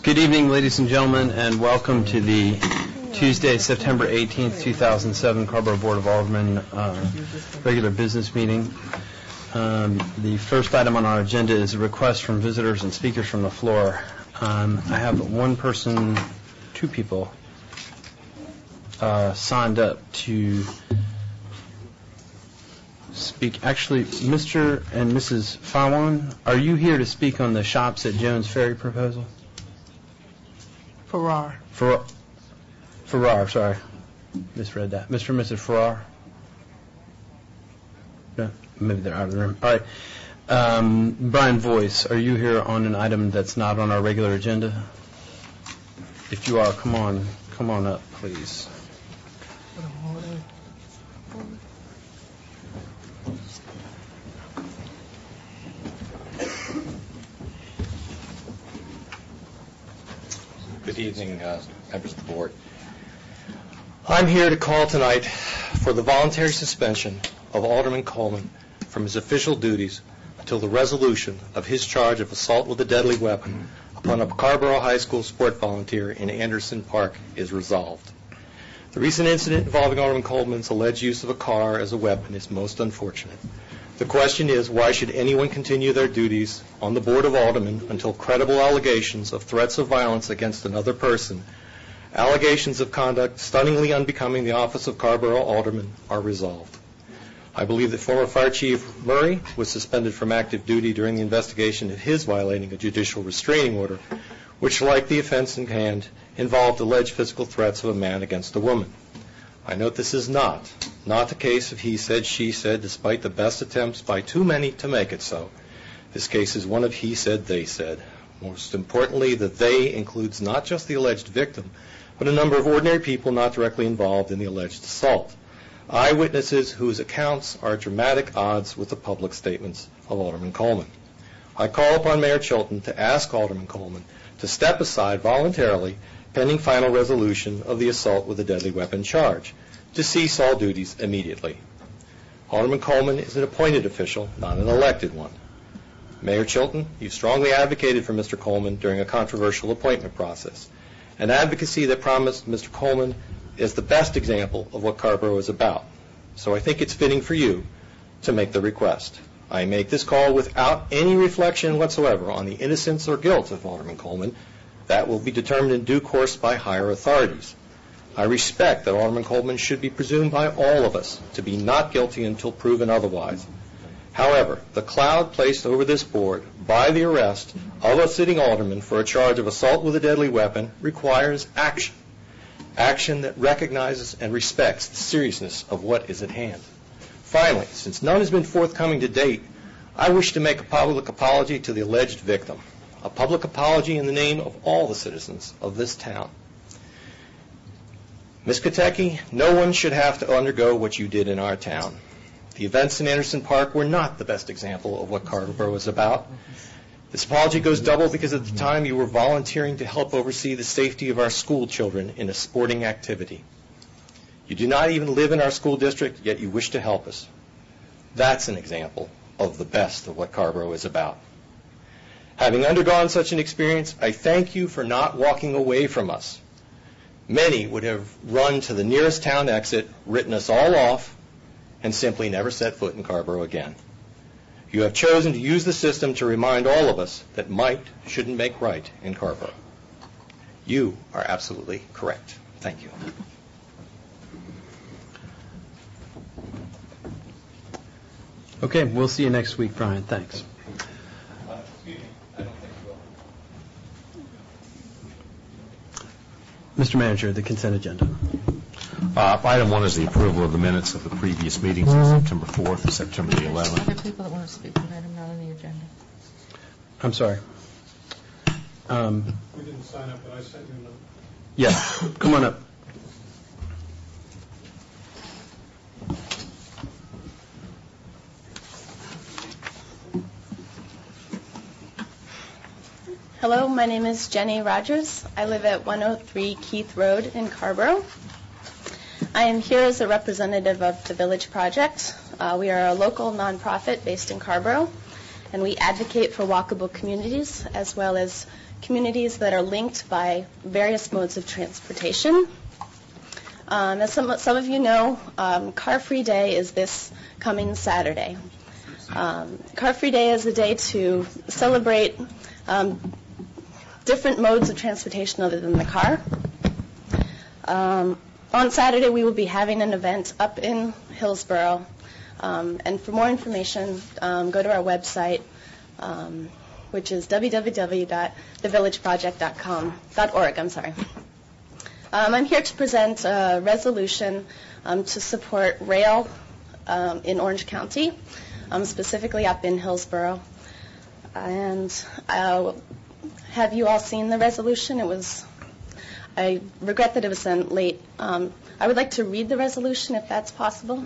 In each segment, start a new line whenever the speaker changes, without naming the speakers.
Good evening, ladies and gentlemen, and welcome to the Tuesday, September 18th, 2007 Carrboro Board of Aldermen regular business meeting. The first item on our agenda is a request from visitors and speakers from the floor. I have two people signed up to speak. Actually, Mr. and Mrs. Fawan, are you here to speak on the Shops at Jones Ferry proposal?
Farrar,
sorry. Misread that. Mr. and Mrs. Farrar? No, maybe they're out of the room. All right. Brian Voice, are you here on an item that's not on our regular agenda? If you are, come on up, please.
Good evening, members of the board. I'm here to call tonight for the voluntary suspension of Alderman Coleman from his official duties until the resolution of his charge of assault with a deadly weapon upon a Carrboro High School sport volunteer in Anderson Park is resolved. The recent incident involving Alderman Coleman's alleged use of a car as a weapon is most unfortunate. The question is, why should anyone continue their duties on the Board of Aldermen until credible allegations of threats of violence against another person, allegations of conduct stunningly unbecoming the office of Carrboro Alderman, are resolved? I believe that former Fire Chief Murray was suspended from active duty during the investigation of his violating a judicial restraining order, which, like the offense in hand, involved alleged physical threats of a man against a woman. I note this is not a case of he said, she said, despite the best attempts by too many to make it so. This case is one of he said, they said. Most importantly, the they includes not just the alleged victim, but a number of ordinary people not directly involved in the alleged assault. Eyewitnesses whose accounts are at dramatic odds with the public statements of Alderman Coleman. I call upon Mayor Chilton to ask Alderman Coleman to step aside voluntarily pending final resolution of the assault with a deadly weapon charge, to cease all duties immediately. Alderman Coleman is an appointed official, not an elected one. Mayor Chilton, you strongly advocated for Mr. Coleman during a controversial appointment process, an advocacy that promised Mr. Coleman is the best example of what Carrboro is about. So I think it's fitting for you to make the request. I make this call without any reflection whatsoever on the innocence or guilt of Alderman Coleman. That will be determined in due course by higher authorities. I respect that Alderman Coleman should be presumed by all of us to be not guilty until proven otherwise. However, the cloud placed over this board by the arrest of a sitting alderman for a charge of assault with a deadly weapon requires action. Action that recognizes and respects the seriousness of what is at hand. Finally, since none has been forthcoming to date, I wish to make a public apology to the alleged victim. A public apology in the name of all the citizens of this town. Ms. Katecki, no one should have to undergo what you did in our town. The events in Anderson Park were not the best example of what Carrboro is about. This apology goes double because at the time you were volunteering to help oversee the safety of our school children in a sporting activity. You do not even live in our school district, yet you wish to help us. That's an example of the best of what Carrboro is about. Having undergone such an experience, I thank you for not walking away from us. Many would have run to the nearest town exit, written us all off, and simply never set foot in Carrboro again. You have chosen to use the system to remind all of us that might shouldn't make right in Carrboro. You are absolutely correct. Thank you.
Okay, we'll see you next week, Brian. Thanks. Mr. Manager, the consent agenda.
Item 1 is the approval of the minutes of the previous meetings on September 4th and September the 11th.
Other people that want to speak on item not on the agenda.
I'm sorry.
We didn't sign up, but I sent you a note.
Yeah, come on up.
Hello, my name is Jenny Rogers. I live at 103 Keith Road in Carrboro. I am here as a representative of the Village Project. We are a local nonprofit based in Carrboro, and we advocate for walkable communities as well as communities that are linked by various modes of transportation. As some of you know, Car Free Day is this coming Saturday. Car Free Day is a day to celebrate different modes of transportation other than the car. On Saturday, we will be having an event up in Hillsborough. And for more information, go to our website, which is www.thevillageproject.org. I'm here to present a resolution to support rail in Orange County, specifically up in Hillsborough. And have you all seen the resolution? I regret that it was sent late. I would like to read the resolution if that's possible.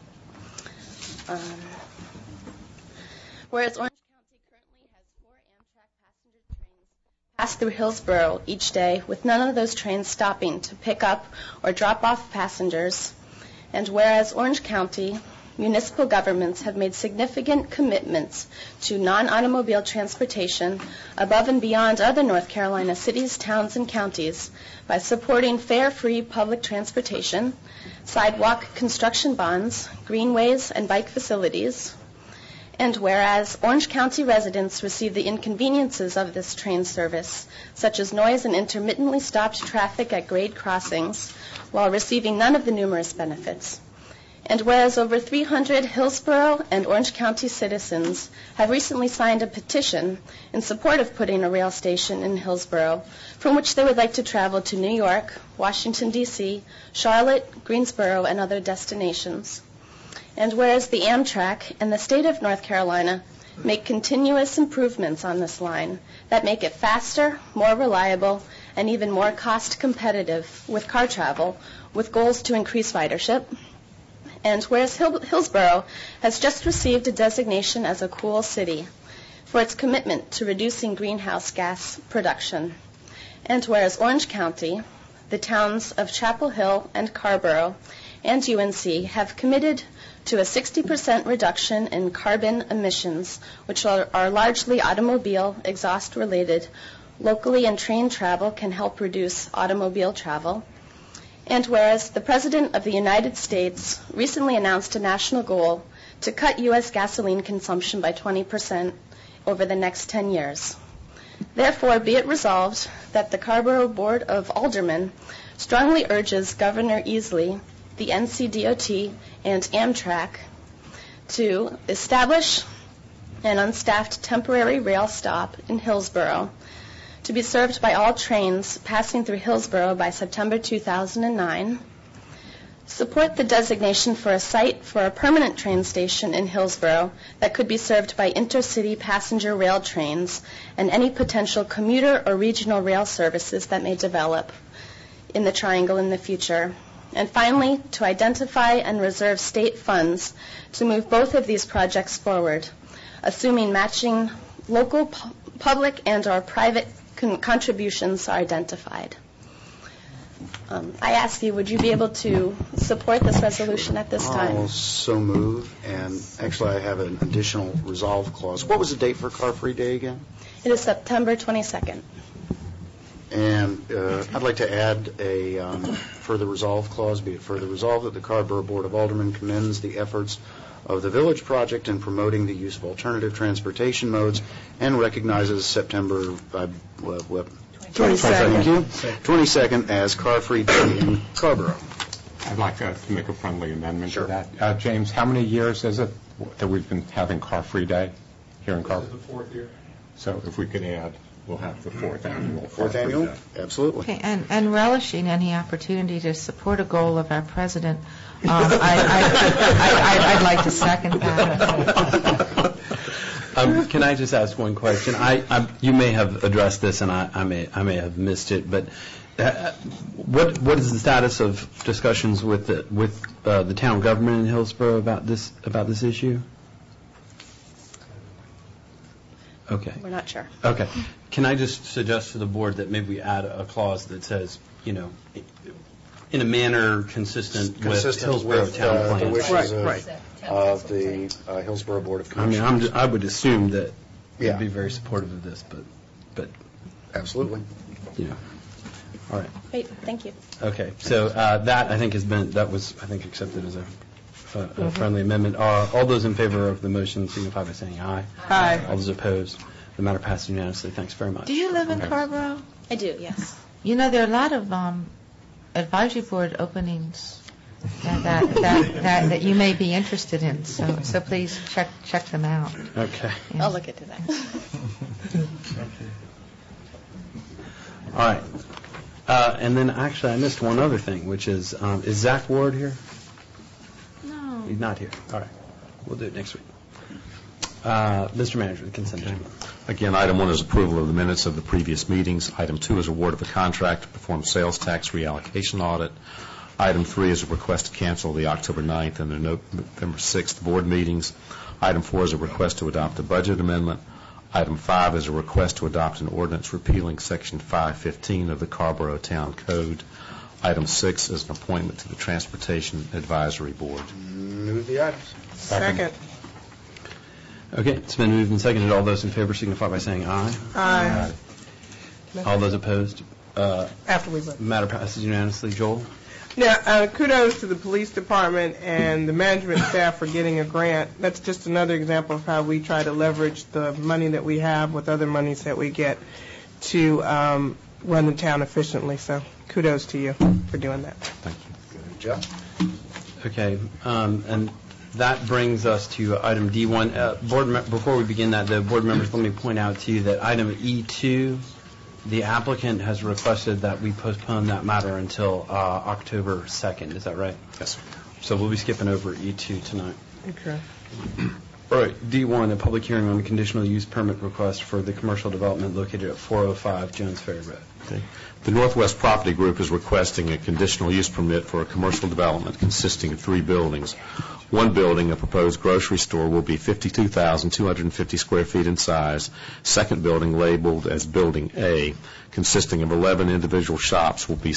Whereas Orange County currently has 4 Amtrak passenger trains pass through Hillsborough each day, with none of those trains stopping to pick up or drop off passengers, and whereas Orange County municipal governments have made significant commitments to non-automobile transportation above and beyond other North Carolina cities, towns, and counties by supporting fare, free public transportation, sidewalk construction bonds, greenways, and bike facilities. And whereas Orange County residents receive the inconveniences of this train service, such as noise and intermittently stopped traffic at grade crossings, while receiving none of the numerous benefits. And whereas over 300 Hillsborough and Orange County citizens have recently signed a petition in support of putting a rail station in Hillsborough, from which they would like to travel to New York, Washington, D.C., Charlotte, Greensboro, and other destinations. And whereas the Amtrak and the state of North Carolina make continuous improvements on this line that make it faster, more reliable, and even more cost competitive with car travel, with goals to increase ridership. And whereas Hillsborough has just received a designation as a cool city for its commitment to reducing greenhouse gas production. And whereas Orange County, the towns of Chapel Hill and Carrboro, and UNC have committed to a 60% reduction in carbon emissions, which are largely automobile exhaust related. Locally and train travel can help reduce automobile travel. And whereas the President of the United States recently announced a national goal to cut U.S. gasoline consumption by 20% over the next 10 years. Therefore, be it resolved that the Carrboro Board of Aldermen strongly urges Governor Easley, the NCDOT, and Amtrak to establish an unstaffed temporary rail stop in Hillsborough to be served by all trains passing through Hillsborough by September 2009. Support the designation for a site for a permanent train station in Hillsborough that could be served by intercity passenger rail trains and any potential commuter or regional rail services that may develop in the Triangle in the future. And finally, to identify and reserve state funds to move both of these projects forward, assuming matching local, public, and or private contributions are identified. I ask you, would you be able to support this resolution at this time?
I'll so move. And actually, I have an additional resolve clause. What was the date for Car Free Day again?
It is September 22nd.
And I'd like to add a further resolve clause. Be it further resolved that the Carrboro Board of Aldermen commends the efforts of the Village Project in promoting the use of alternative transportation modes and recognizes September 22nd as Car Free Day in Carrboro.
I'd like to make a friendly amendment
Sure.
to that. James, how many years is it that we've been having Car Free Day here in Carrboro?
This is the 4th year.
So if we could add, we'll have the 4th annual.
Fourth
Car Free
annual?
Day.
Absolutely.
Okay, and relishing any opportunity to support a goal of our president, I'd like to second that.
Can I just ask one question? You may have addressed this, and I may have missed it, but what is the status of discussions with the town government in Hillsborough about this issue? Okay.
We're not sure.
Okay. Can I just suggest to the board that maybe we add a clause that says, in a manner consistent with Hillsborough town
the
plans?
wishes of the Hillsborough Board of Commissioners.
I would assume that
Yeah.
you'd be very supportive of this, but
Absolutely.
Yeah. All right.
Great, thank you.
Okay, so that, I think, was accepted as a friendly amendment. All those in favor of the motion signify by saying aye.
Aye.
All those opposed, the matter passes unanimously. Thanks very much.
Do you live in Carrboro?
I do, yes.
You know, there are a lot of advisory board openings that you may be interested in, so please check them out.
Okay.
Yeah.
I'll look into that.
All right. And then, actually, I missed one other thing, which is Zach Ward here?
No.
He's not here. All right. We'll do it next week. Mr. Manager, the consent agenda.
Again, item 1 is approval of the minutes of the previous meetings. Item 2 is award of a contract to perform sales tax reallocation audit. Item 3 is a request to cancel the October 9th and the November 6th board meetings. Item 4 is a request to adopt a budget amendment. Item 5 is a request to adopt an ordinance repealing Section 515 of the Carrboro Town Code. Item 6 is an appointment to the Transportation Advisory Board.
Move the items.
Second.
Okay, it's been moved and seconded. All those in favor signify by saying aye.
Aye.
All those opposed,
After we vote.
matter passes unanimously. Joel?
Now, kudos to the police department and the management staff for getting a grant. That's just another example of how we try to leverage the money that we have with other monies that we get to run the town efficiently. So kudos to you for doing that.
Thank you.
Good job.
Okay, and that brings us to item D1. Before we begin that, the board members, let me point out to you that item E2, the applicant has requested that we postpone that matter until October 2nd. Is that right?
Yes, sir.
So we'll be skipping over E2 tonight.
Okay.
All right, D1, a public hearing on the conditional use permit request for the commercial development located at 405 Jones Ferry Road.
Okay. The Northwest Property Group is requesting a conditional use permit for a commercial development consisting of 3 buildings. One building, a proposed grocery store, will be 52,250 square feet in size. Second building, labeled as Building A, consisting of 11 individual shops, will be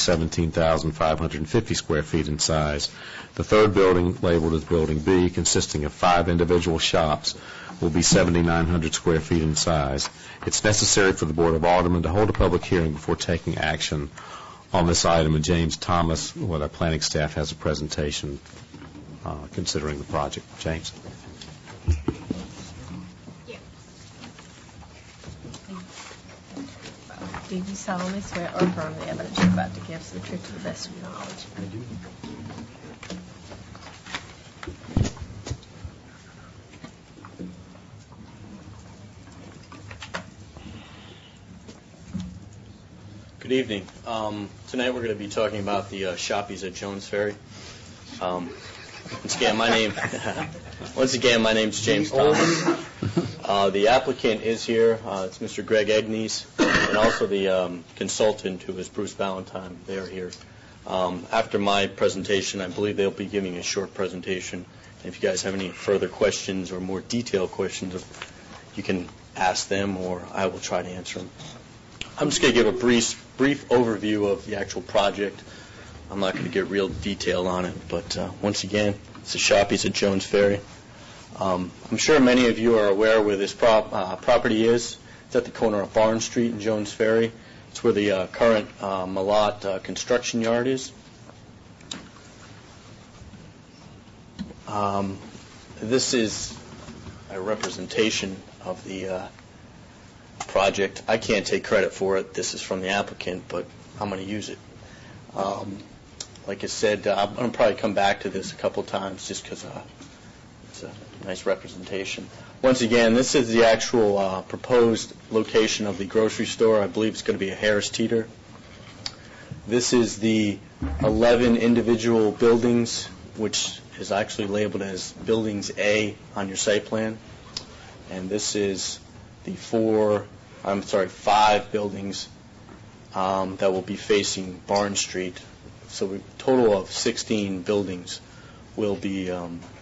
17,550 square feet in size. The third building, labeled as Building B, consisting of 5 individual shops, will be 7,900 square feet in size. It's necessary for the Board of Aldermen to hold a public hearing before taking action on this item, and James Thomas, with our planning staff, has a presentation considering the project. James?
Do you solemnly swear or affirm the evidence you're about to give is the truth to the best of your knowledge?
I do.
Good evening. Tonight we're going to be talking about the Shoppies at Jones Ferry. Once again, my name's James Thomas. The applicant is here. It's Mr. Greg Egnes, and also the consultant, who is Bruce Ballantyne. They are here. After my presentation, I believe they'll be giving a short presentation. And if you guys have any further questions or more detailed questions, you can ask them, or I will try to answer them. I'm just going to give a brief overview of the actual project. I'm not going to get real detail on it, but once again, it's the Shoppies at Jones Ferry. I'm sure many of you are aware where this property is. It's at the corner of Barn Street and Jones Ferry. It's where the current Malott construction yard is. This is a representation of the project. I can't take credit for it. This is from the applicant, but I'm going to use it. Like I said, I'm going to probably come back to this a couple times just because it's a nice representation. Once again, this is the actual proposed location of the grocery store. I believe it's going to be a Harris Teeter. This is the 11 individual buildings, which is actually labeled as Buildings A on your site plan. And this is the 5 buildings that will be facing Barn Street. So a total of 16 buildings will be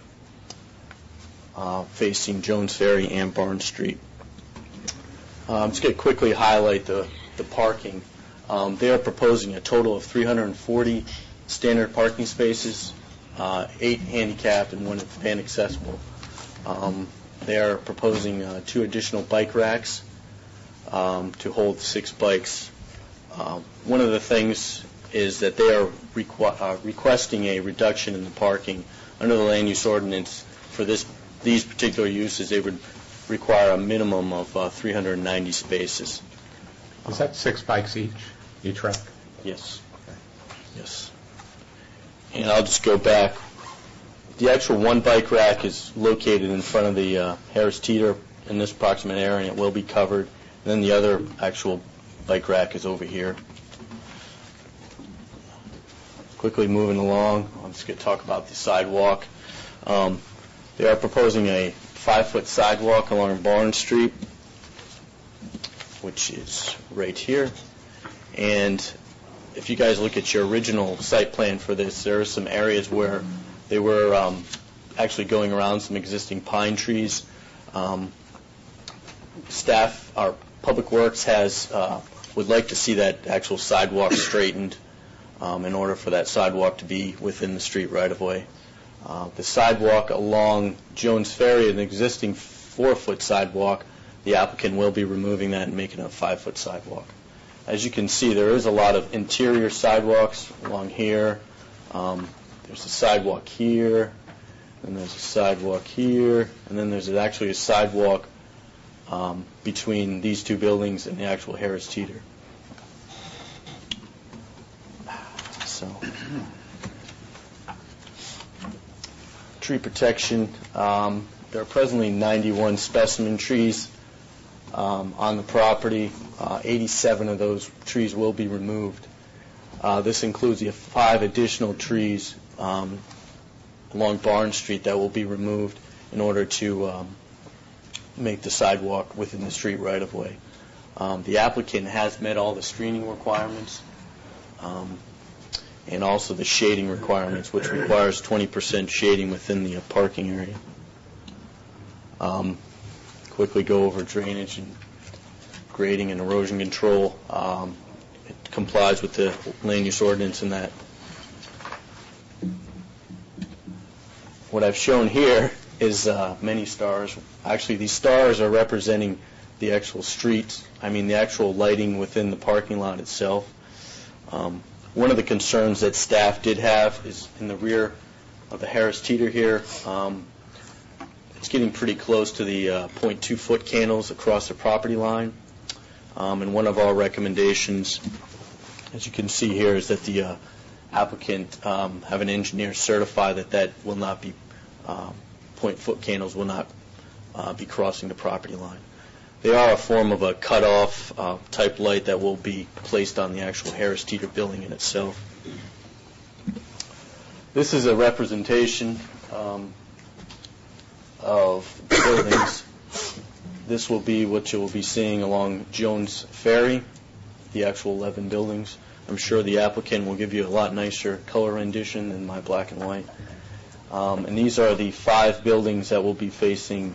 facing Jones Ferry and Barn Street. I'm just going to quickly highlight the parking. They are proposing a total of 340 standard parking spaces, 8 handicapped and 1 van accessible. They are proposing 2 additional bike racks, to hold 6 bikes. One of the things is that they are requesting a reduction in the parking. Under the land use ordinance for these particular uses, they would require a minimum of 390 spaces.
Is that 6 bikes each rack?
Yes. Yes. And I'll just go back. The actual 1 bike rack is located in front of the Harris Teeter in this proximate area, and it will be covered. And then the other actual bike rack is over here. Quickly moving along, I'm just going to talk about the sidewalk. They are proposing a 5-foot sidewalk along Barnes Street, which is right here. And if you guys look at your original site plan for this, there are some areas where they were actually going around some existing pine trees. Staff, our Public Works would like to see that actual sidewalk straightened in order for that sidewalk to be within the street right-of-way. The sidewalk along Jones Ferry, an existing 4-foot sidewalk, the applicant will be removing that and making it a 5-foot sidewalk. As you can see, there is a lot of interior sidewalks along here. There's a sidewalk here, and there's a sidewalk here, and then there's actually a sidewalk between these 2 buildings and the actual Harris Teeter. So, tree protection. There are presently 91 specimen trees on the property. 87 of those trees will be removed. This includes the 5 additional trees along Barnes Street that will be removed in order to make the sidewalk within the street right-of-way. The applicant has met all the screening requirements and also the shading requirements, which requires 20% shading within the parking area. Quickly go over drainage and grading and erosion control. It complies with the land use ordinance in that. What I've shown here is many stars. Actually, these stars are representing the actual streets, the actual lighting within the parking lot itself. One of the concerns that staff did have is in the rear of the Harris Teeter here. It's getting pretty close to the 0.2-foot candles across the property line. And one of our recommendations, as you can see here, is that the applicant have an engineer certify that will not be 0.4 candles will not be crossing the property line. They are a form of a cutoff type light that will be placed on the actual Harris Teeter building in itself. This is a representation of the buildings. This will be what you will be seeing along Jones Ferry, the actual 11 buildings. I'm sure the applicant will give you a lot nicer color rendition than my black and white. And these are the 5 buildings that will be facing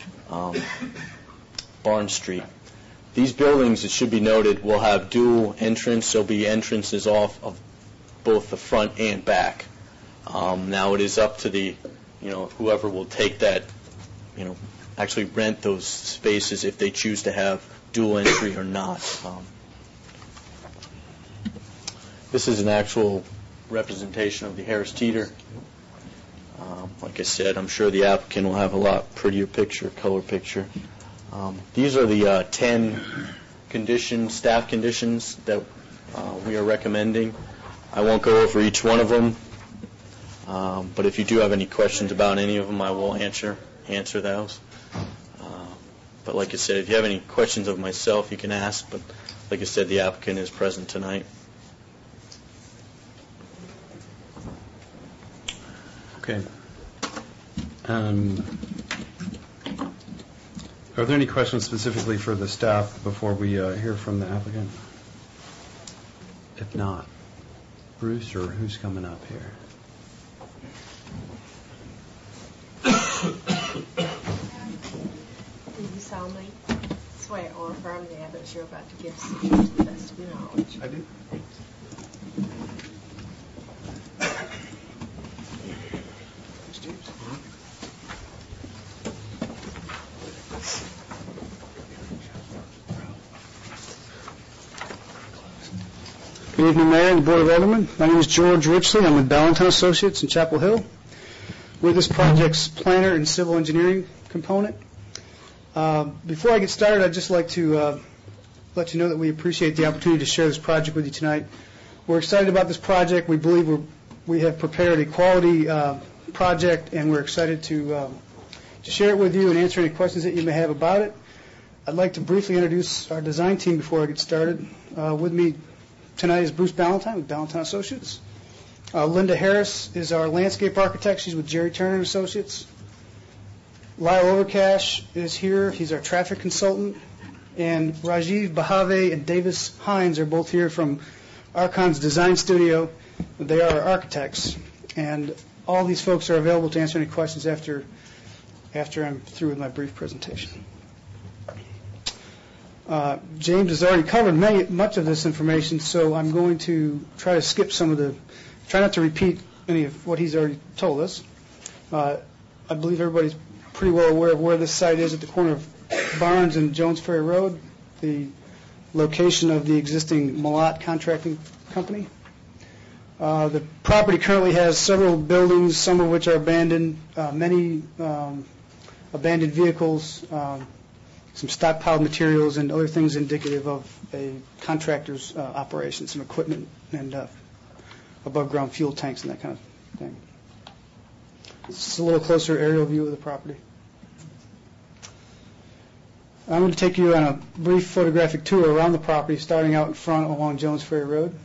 Barnes Street. These buildings, it should be noted, will have dual entrance. There'll be entrances off of both the front and back. Now it is up to the, whoever will take that, actually rent those spaces if they choose to have dual entry or not. This is an actual representation of the Harris Teeter. Like I said, I'm sure the applicant will have a lot prettier picture, color picture. These are the 10 staff conditions that we are recommending. I won't go over each one of them, but if you do have any questions about any of them, I will answer those. But like I said, if you have any questions of myself, you can ask. But like I said, the applicant is present tonight.
Okay. Are there any questions specifically for the staff before we hear from the applicant? If not, Bruce, or who's coming up here?
Do you solemnly swear or affirm the evidence you're about to give is the truth to the best of your knowledge?
I do.
Good evening, Mayor and the Board of Aldermen. My name is George Richley. I'm with Ballantyne Associates in Chapel Hill. We're this project's planner and civil engineering component. Before I get started, I'd just like to let you know that we appreciate the opportunity to share this project with you tonight. We're excited about this project. We believe we have prepared a quality project, and we're excited to share it with you and answer any questions that you may have about it. I'd like to briefly introduce our design team before I get started. With me tonight is Bruce Ballantyne with Ballantyne Associates. Linda Harris is our landscape architect. She's with Jerry Turner Associates. Lyle Overcash is here. He's our traffic consultant. And Rajiv Bahave and Davis Hines are both here from Archon's design studio. They are our architects. And all these folks are available to answer any questions after I'm through with my brief presentation. James has already covered much of this information, so I'm going to try to skip try not to repeat any of what he's already told us. I believe everybody's pretty well aware of where this site is at the corner of Barnes and Jones Ferry Road, the location of the existing Malott Contracting Company. The property currently has several buildings, some of which are abandoned, many abandoned vehicles, some stockpiled materials, and other things indicative of a contractor's operation, some equipment and above-ground fuel tanks and that kind of thing. This is a little closer aerial view of the property. I'm going to take you on a brief photographic tour around the property, starting out in front along Jones Ferry Road.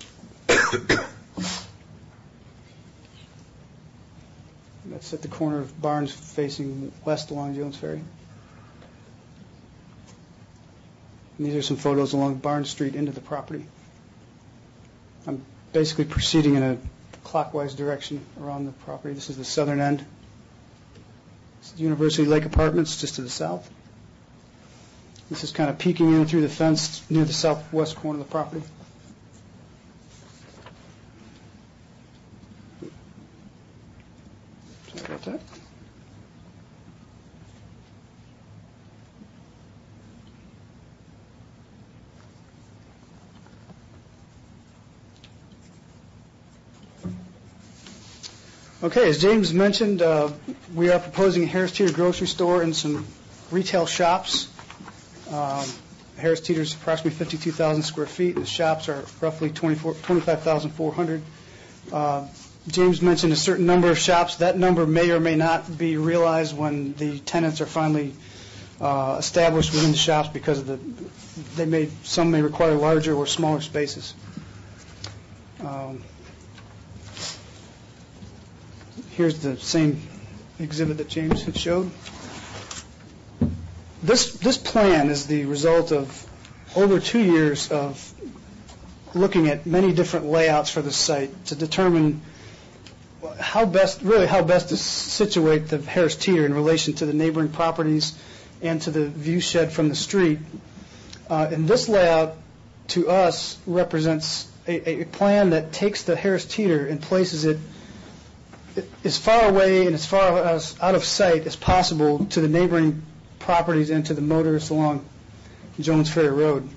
That's at the corner of Barnes facing west along Jones Ferry. And these are some photos along Barnes Street into the property. I'm basically proceeding in a clockwise direction around the property. This is the southern end. This is University Lake Apartments just to the south. This is kind of peeking in through the fence near the southwest corner of the property. Sorry about that. Okay, as James mentioned, we are proposing a Harris Teeter grocery store and some retail shops. Harris Teeter is approximately 52,000 square feet. The shops are roughly 25,400. James mentioned a certain number of shops. That number may or may not be realized when the tenants are finally established within the shops because of some may require larger or smaller spaces. Here's the same exhibit that James had showed. This plan is the result of over 2 years of looking at many different layouts for the site to determine how best to situate the Harris Teeter in relation to the neighboring properties and to the view shed from the street. And this layout, to us, represents a plan that takes the Harris Teeter and places it as far away and as far out of sight as possible to the neighboring properties and to the motorists along Jones Ferry Road.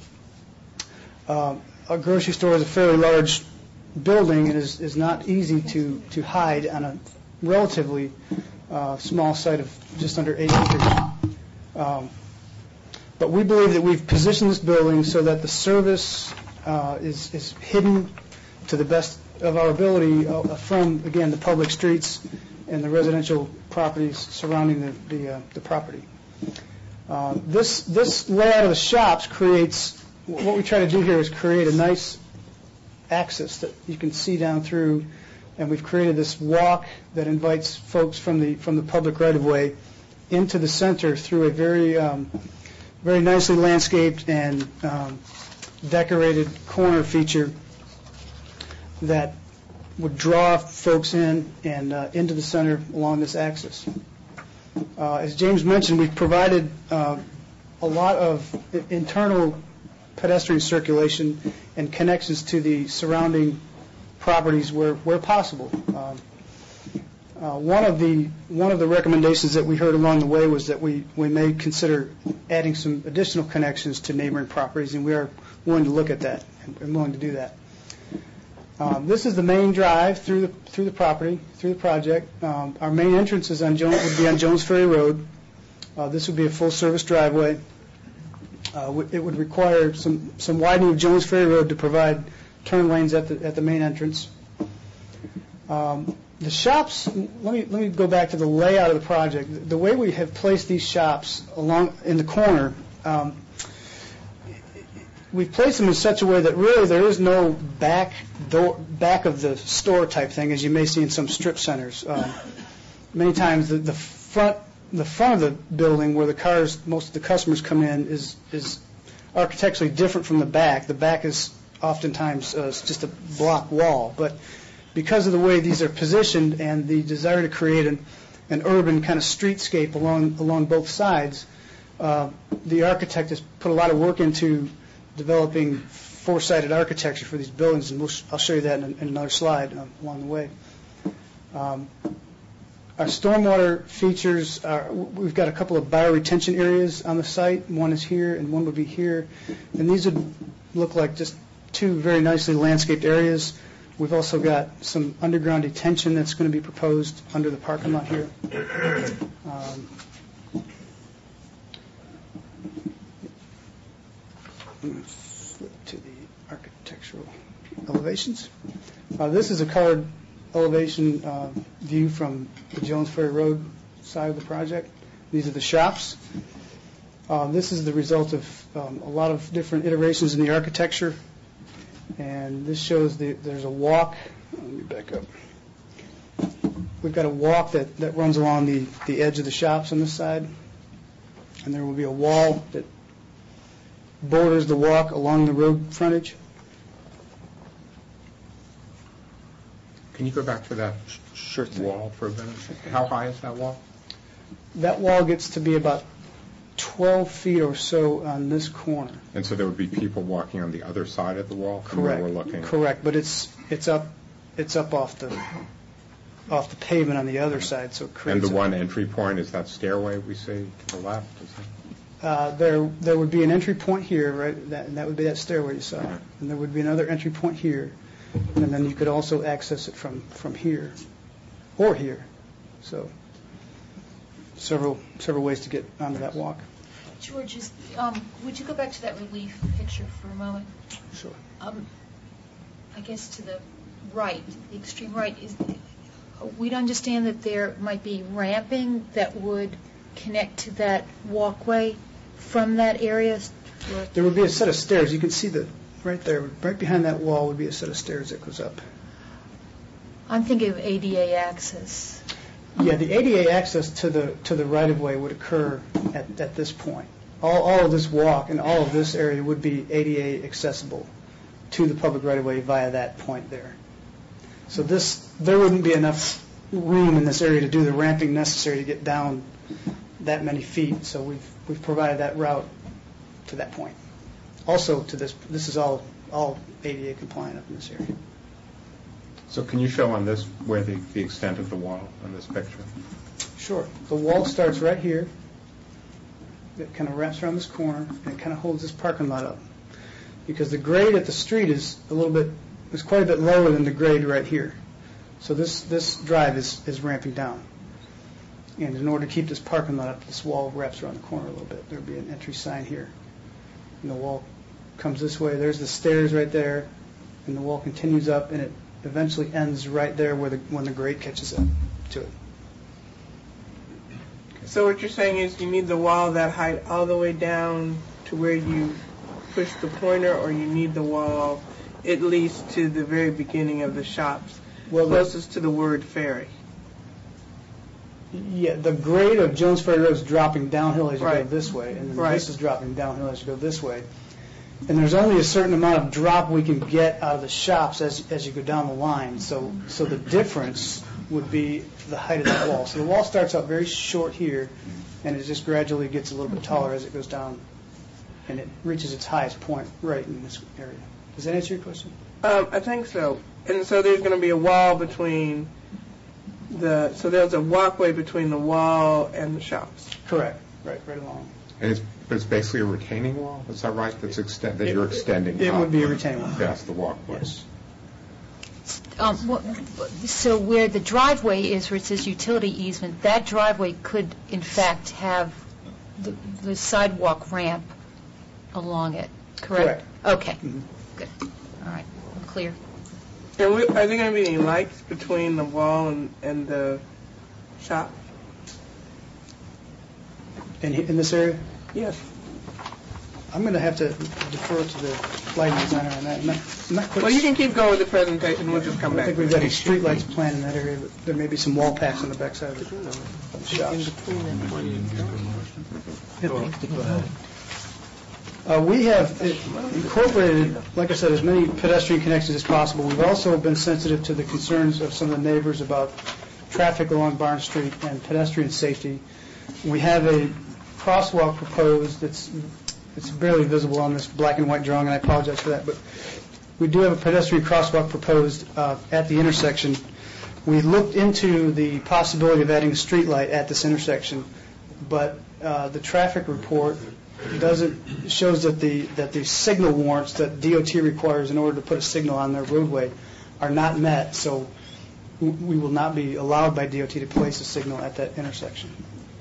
A grocery store is a fairly large building and is not easy to hide on a relatively small site of just under 8 acres. But we believe that we've positioned this building so that the service is hidden to the best of our ability from, again, the public streets and the residential properties surrounding the property. This layout of the shops creates, what we try to do here is create a nice axis that you can see down through, and we've created this walk that invites folks from the public right-of-way into the center through a very nicely landscaped and decorated corner feature that would draw folks in and into the center along this axis. As James mentioned, we've provided a lot of internal pedestrian circulation and connections to the surrounding properties where possible. One of the recommendations that we heard along the way was that we may consider adding some additional connections to neighboring properties, and we are willing to look at that and willing to do that. This is the main drive through the property, through the project. Our main entrance is would be on Jones Ferry Road. This would be a full-service driveway. It would require some widening of Jones Ferry Road to provide turn lanes at the main entrance. The shops, let me go back to the layout of the project. The way we have placed these shops along in the corner, we've placed them in such a way that really there is no back of the store type thing, as you may see in some strip centers. Many times the front of the building where most of the customers come in is architecturally different from the back. The back is oftentimes just a block wall, but because of the way these are positioned and the desire to create an urban kind of streetscape along both sides, the architect has put a lot of work into developing four-sided architecture for these buildings, and I'll show you that in another slide along the way. Our stormwater features we've got a couple of bioretention areas on the site. One is here and one would be here, and these would look like just two very nicely landscaped areas. We've also got some underground detention that's going to be proposed under the parking lot here. Flip to the architectural elevations. This is a colored elevation view from the Jones Ferry Road side of the project. These are the shops. This is the result of a lot of different iterations in the architecture. And this shows there's a walk. Let me back up. We've got a walk that runs along the edge of the shops on this side. And there will be a wall that borders the walk along the road frontage.
Can you go back to that wall for a minute? How high is that wall?
That wall gets to be about 12 feet or so on this corner.
And so there would be people walking on the other side of the wall from where we're looking?
Correct, but it's up off the pavement on the other side, so it creates.
And the one entry point is that stairway we see to the left?
There would be an entry point here, right? And that would be that stairway you saw.
Right.
And there would be another entry point here, and then you could also access it from here or here. So several ways to get onto that walk.
George, would you go back to that relief picture for a moment?
Sure.
I guess to the right, the extreme right, we'd understand that there might be ramping that would connect to that walkway from that area?
There would be a set of stairs. You can see that right there, right behind that wall would be a set of stairs that goes up.
I'm thinking of ADA access.
Yeah, the ADA access to the right-of-way would occur at this point. All of this walk and all of this area would be ADA accessible to the public right-of-way via that point there. So there wouldn't be enough room in this area to do the ramping necessary to get down that many feet. So we've provided that route to that point. Also to this is all ADA compliant up in this area.
So can you show on this where the extent of the wall on this picture?
Sure. The wall starts right here. It kind of wraps around this corner, and it kind of holds this parking lot up. Because the grade at the street is quite a bit lower than the grade right here. So this drive is ramping down. And in order to keep this parking lot up, this wall wraps around the corner a little bit. There would be an entry sign here. And the wall comes this way. There's the stairs right there. And the wall continues up, and it eventually ends right there when the grade catches up to it.
So what you're saying is you need the wall that height all the way down to where you push the pointer, or you need the wall at least to the very beginning of the shops, closest to the word ferry?
Yeah, the grade of Jones Ferry Road is dropping downhill as you go this way, and then
Right.
this is dropping downhill as you go this way. And there's only a certain amount of drop we can get out of the shops as you go down the line. So the difference would be the height of that wall. So the wall starts out very short here, and it just gradually gets a little bit taller as it goes down, and it reaches its highest point right in this area. Does that answer your question?
I think so. And so there's going to be a wall between so there's a walkway between the wall and the shops.
Correct. Right along.
And it's basically a retaining wall, is that right? That you're extending.
It would be a retaining wall.
Past the walkway.
Yes.
So where the driveway is, where it says utility easement, that driveway could in fact have the sidewalk ramp along it, correct? Okay, good. All right, I'm clear.
And are there going to be any lights between the wall and the shop?
In this area?
Yes.
I'm going to have to defer to the lighting designer on that. I'm not quite
Well, you can keep going with the presentation. We'll just come back.
I think we've got any street lights planned in that area, but there may be some wall packs on the backside of the shops. We have incorporated, like I said, as many pedestrian connections as possible. We've also been sensitive to the concerns of some of the neighbors about traffic along Barnes Street and pedestrian safety. We have a crosswalk proposed that's barely visible on this black and white drawing, and I apologize for that, but we do have a pedestrian crosswalk proposed at the intersection. We looked into the possibility of adding a street light at this intersection, but the traffic report shows that the signal warrants that DOT requires in order to put a signal on their roadway are not met, so we will not be allowed by DOT to place a signal at that intersection.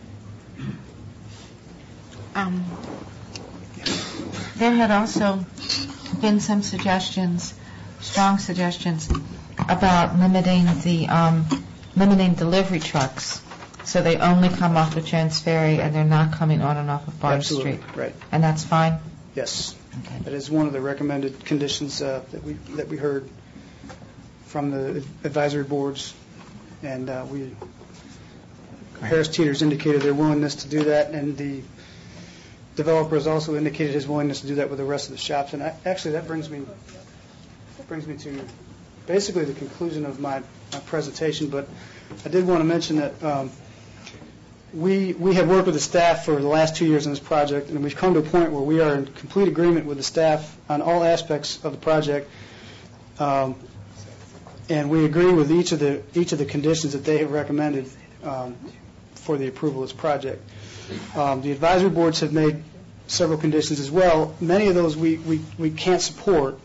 There had also been some suggestions, strong suggestions, about limiting delivery trucks, so they only come off of Trans Ferry and they're not coming on and off of Barnes Street.
Absolutely, right.
And that's fine?
Yes.
Okay.
That is one of the recommended conditions that we heard from the advisory boards, and Harris Teeter's indicated their willingness to do that, and the developer has also indicated his willingness to do that with the rest of the shops. And actually, that brings me to basically the conclusion of my presentation. But I did want to mention that we have worked with the staff for the last 2 years on this project, and we've come to a point where we are in complete agreement with the staff on all aspects of the project, and we agree with each of the conditions that they have recommended for the approval of this project. The advisory boards have made several conditions as well. Many of those we can't support.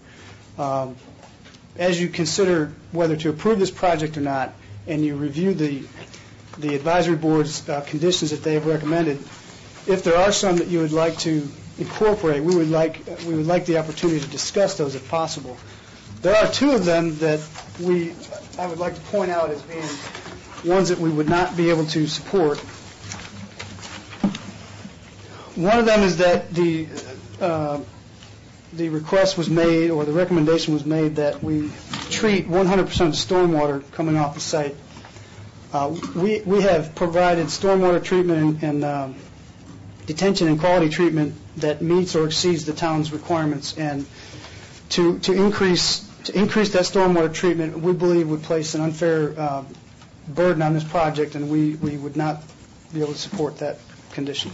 As you consider whether to approve this project or not, and you review the advisory board's conditions that they have recommended, if there are some that you would like to incorporate, we would like the opportunity to discuss those if possible. There are two of them that I would like to point out as being ones that we would not be able to support. One of them is that the request was made, or the recommendation was made, that we treat 100% of stormwater coming off the site. We have provided stormwater treatment and detention and quality treatment that meets or exceeds the town's requirements, and to increase that stormwater treatment, we believe would place an unfair burden on this project, and we would not be able to support that condition.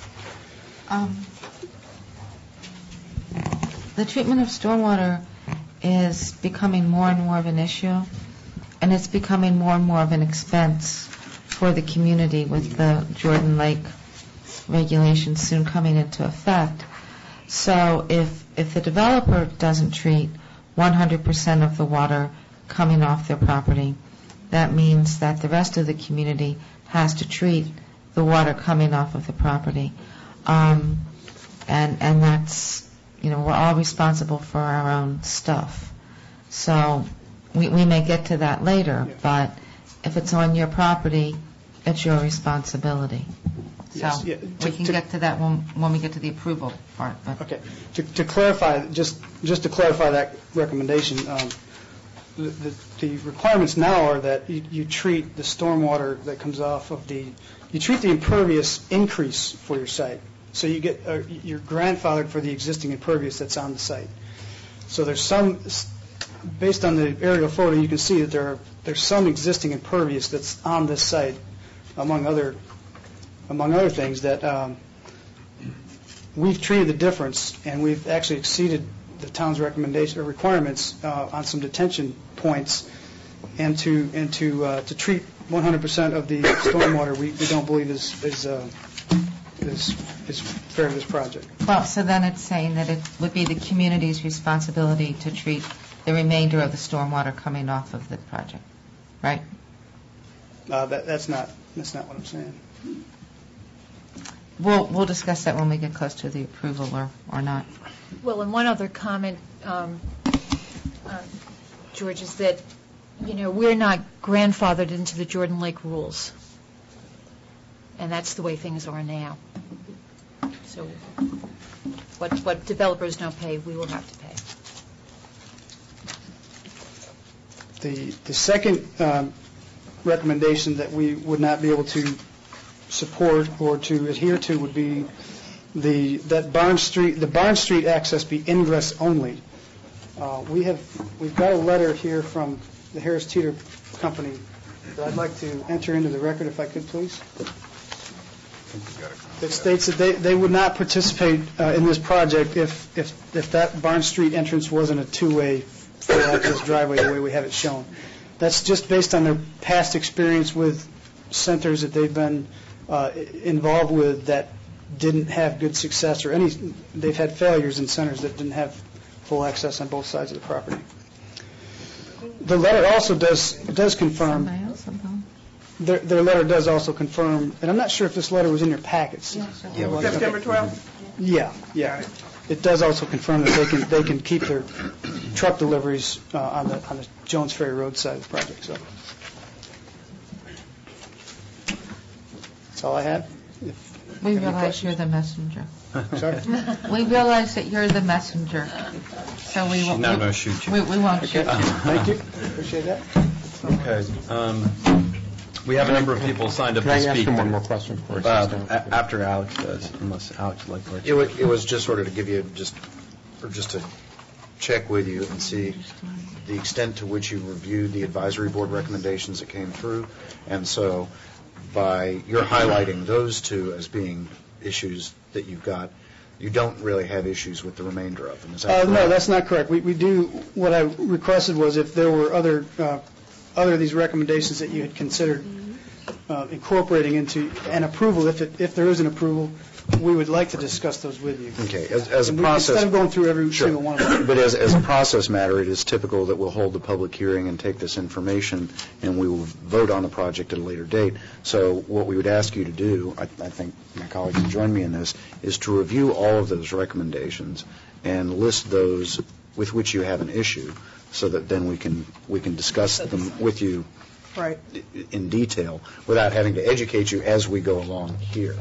The treatment of stormwater is becoming more and more of an issue, and it's becoming more and more of an expense for the community with the Jordan Lake regulations soon coming into effect. So if the developer doesn't treat 100% of the water coming off their property, that means that the rest of the community has to treat the water coming off of the property. And that's, we're all responsible for our own stuff. So we may get to that later, but if it's on your property, it's your responsibility.
Yes,
So
yeah,
we can get to that when we get to the approval part. But.
Okay. To clarify, just to clarify that recommendation, the requirements now are that you treat the stormwater that comes off of you treat the impervious increase for your site. So you get you're grandfathered for the existing impervious that's on the site. So there's some, based on the aerial photo, you can see that there's some existing impervious that's on this site, among other things, that we've treated the difference, and we've actually exceeded the town's recommendation or requirements on some detention points, and to treat 100% of the stormwater we don't believe is fair to this project.
Well, so then it's saying that it would be the community's responsibility to treat the remainder of the stormwater coming off of the project, right?
That's not what I'm saying.
We'll discuss that when we get close to the approval or not.
Well, and one other comment, George, is that, we're not grandfathered into the Jordan Lake rules. And that's the way things are now. So what developers don't pay, we will have to pay.
The second recommendation that we would not be able to support or to adhere to would be the Barn Street access be ingress only. We've got a letter here from the Harris Teeter Company that I'd like to enter into the record, if I could, please. It states that they would not participate in this project if that Barn Street entrance wasn't a two-way full access driveway the way we have it shown. That's just based on their past experience with centers that they've been involved with that didn't have good success, or they've had failures in centers that didn't have full access on both sides of the property. The letter also does confirm. Their letter does also confirm, and I'm not sure if this letter was in your packets.
September 12th?
Yeah. It does also confirm that they can keep their truck deliveries on the Jones Ferry Road side of the project. So that's all I had.
We realize you're the messenger.
Sorry?
We realize that you're the messenger, so we won't.
Not going to shoot you.
We won't shoot you.
Thank you. Appreciate that.
Okay. We have a number of people signed up to speak.
Can I ask him one more question before
after Alex does, unless Alex would like to.
It was just sort of to give you just to check with you and see the extent to which you reviewed the advisory board recommendations that came through, and so by your highlighting those two as being issues that you've got, you don't really have issues with the remainder of them. Is that correct?
No, that's not correct. We do. What I requested was if there were other of these recommendations that you had considered incorporating into an approval, if there is an approval, we would like to discuss those with you.
Okay. As a process,
instead of going through every single one of them.
But as a process matter, it is typical that we'll hold the public hearing and take this information, and we will vote on the project at a later date. So what we would ask you to do, I think my colleagues will join me in this, is to review all of those recommendations and list those with which you have an issue, so that then we can discuss them with you in detail without having to educate you as we go along here.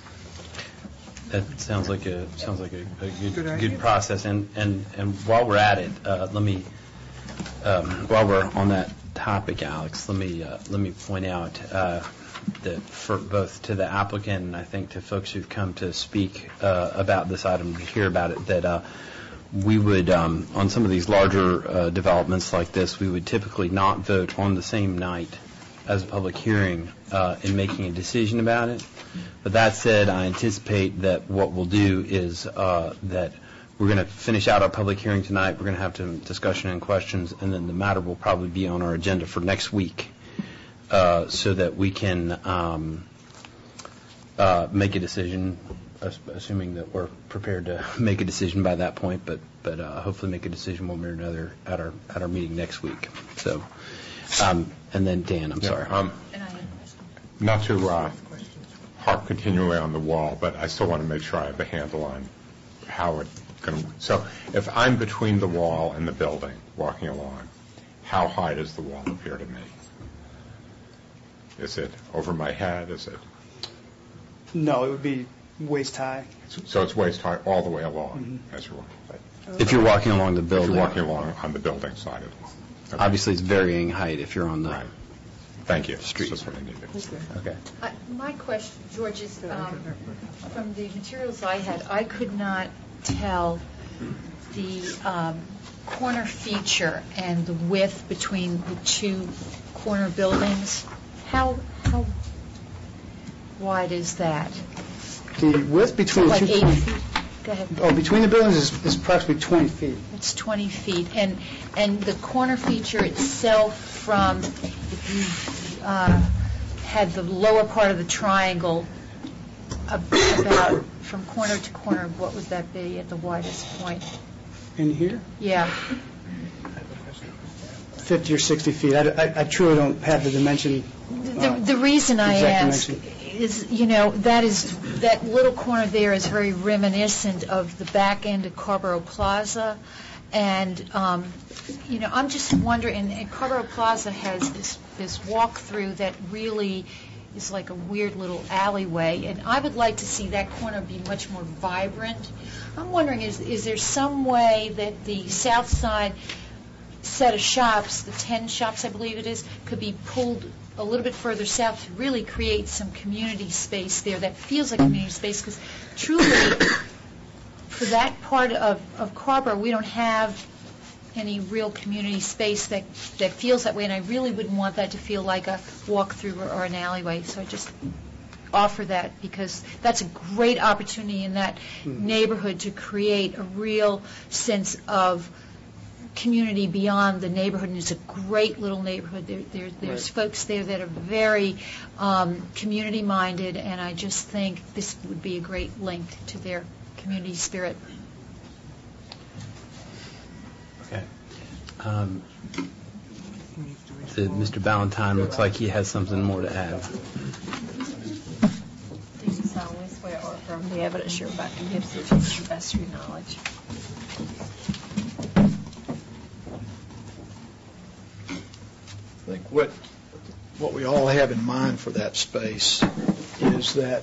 That sounds like a good process. And while we're at it, let me while we're on that topic, Alex, let me point out that for both to the applicant and I think to folks who've come to speak about this item to hear about it, that we would on some of these larger developments like this, we would typically not vote on the same night as a public hearing in making a decision about it. But that said, I anticipate that what we'll do is that we're going to finish out our public hearing tonight. We're going to have some discussion and questions, and then the matter will probably be on our agenda for next week so that we can make a decision, assuming that we're prepared to make a decision by that point, but hopefully make a decision one way or another at our meeting next week. So, and then Dan, I'm sorry.
Not to harp continually on the wall, but I still want to make sure I have a handle on how it's going to. So, if I'm between the wall and the building, walking along, how high does the wall appear to me? Is it over my head? Is it?
No, it would be waist high.
So it's waist high all the way along as you walk.
If you're walking along the building.
If you're walking along on the building side of the wall. Okay.
Obviously, it's varying height if you're on the
Thank you.
street.
That's what I needed.
Okay.
My question, George, is from the materials I had, I could not tell the corner feature and the width between the two corner buildings. How wide is that?
The width between
like
the two
8 feet. Go ahead.
Oh, between the buildings is approximately 20 feet.
It's 20 feet. And the corner feature itself from, if you had the lower part of the triangle, about from corner to corner, what would that be at the widest point?
In here?
Yeah.
50 or 60 feet. I truly don't have the dimension.
The reason I ask is, that little corner there is very reminiscent of the back end of Carborough Plaza. And, I'm just wondering, and Carborough Plaza has this walk-through that really is like a weird little alleyway, and I would like to see that corner be much more vibrant. I'm wondering, is there some way that the south side set of shops, the 10 shops I believe it is, could be pulled a little bit further south to really create some community space there that feels like community space? Because truly, for that part of Carborough, we don't have any real community space that feels that way, and I really wouldn't want that to feel like a walk-through or an alleyway. So I just offer that because that's a great opportunity in that neighborhood to create a real sense of community beyond the neighborhood, and it's a great little neighborhood. There's folks there that are very community-minded, and I just think this would be a great link to their community spirit.
Okay. Mr. Ballantyne looks like he has something more to add.
Do you solemnly swear or affirm the evidence you're about to give to the best of your knowledge?
I think what we all have in mind for that space is that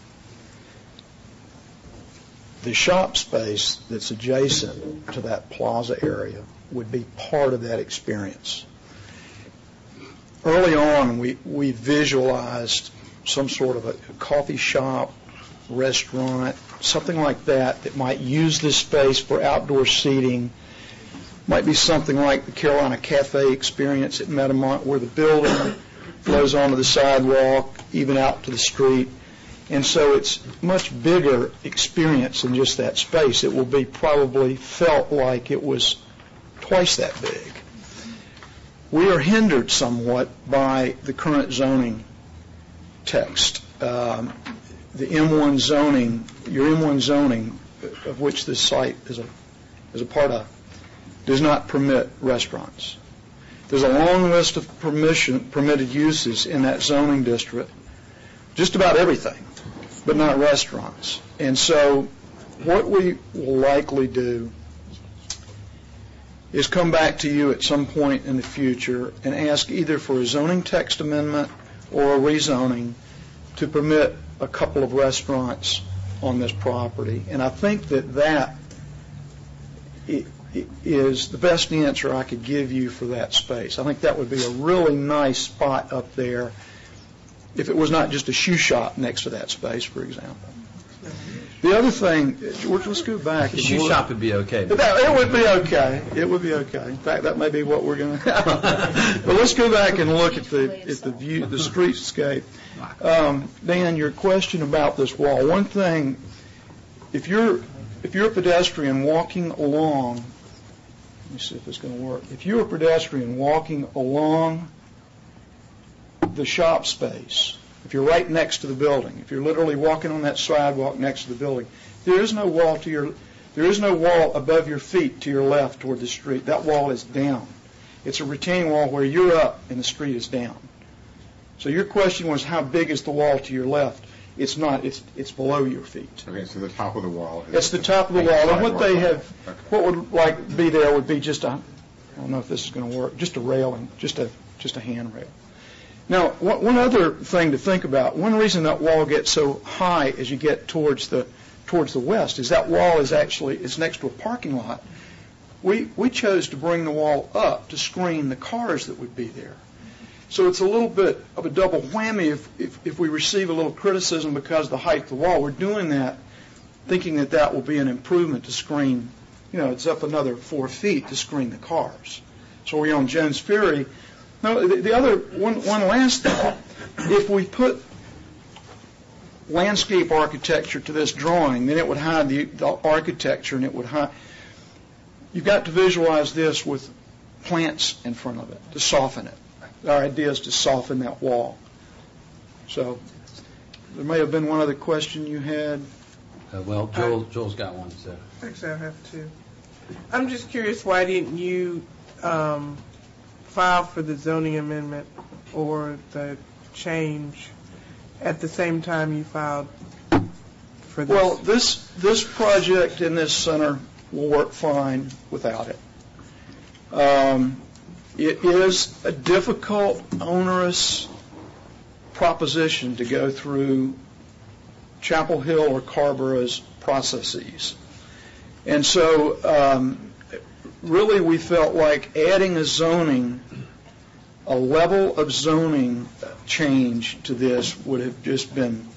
the shop space that's adjacent to that plaza area would be part of that experience. Early on, we visualized some sort of a coffee shop, restaurant, something like that might use this space for outdoor seating. Might be something like the Carolina Cafe experience at Metamont, where the building flows onto the sidewalk, even out to the street. And so it's much bigger experience than just that space. It will be probably felt like it was twice that big. We are hindered somewhat by the current zoning text. The M1 zoning, your M1 zoning, of which this site is a part of, does not permit restaurants. There's a long list of permitted uses in that zoning district, just about everything, but not restaurants. And so what we will likely do is come back to you at some point in the future and ask either for a zoning text amendment or a rezoning to permit a couple of restaurants on this property. And I think that is the best answer I could give you for that space. I think that would be a really nice spot up there if it was not just a shoe shop next to that space, for example. The other thing, George, let's go back.
The shoe shop would be okay.
It would be okay. It would be okay. In fact, that may be what we're going to have. But let's go back and look at the view, the streetscape. Dan, your question about this wall. One thing, if you're a pedestrian walking along, let me see if it's going to work. If you're a pedestrian walking along the shop space, if you're right next to the building, if you're literally walking on that sidewalk next to the building, there is no wall above your feet to your left toward the street. That wall is down. It's a retaining wall where you're up and the street is down. So your question was, how big is the wall to your left? It's not. It's below your feet.
Okay, so the top of the wall.
It's the top of the wall. And what they have, what would like be there would be just a, I don't know if this is going to work, just a railing, just a handrail. Now, one other thing to think about, one reason that wall gets so high as you get towards the west is that wall is next to a parking lot. We chose to bring the wall up to screen the cars that would be there. So it's a little bit of a double whammy if we receive a little criticism because of the height of the wall. We're doing that thinking that will be an improvement to screen, it's up another 4 feet to screen the cars. So we're on Jones Ferry. No, the other one last thing. If we put landscape architecture to this drawing, then it would hide the architecture, and it would hide. You've got to visualize this with plants in front of it to soften it. Our idea is to soften that wall. So there may have been one other question you had.
Well, Joel's got one. So
actually, I have two. I'm just curious, why didn't you file for the zoning amendment or the change at the same time you filed for this?
Well, this project in this center will work fine without it. It is a difficult, onerous proposition to go through Chapel Hill or Carborough's processes. And so really we felt like adding a level of zoning change to this would have just been,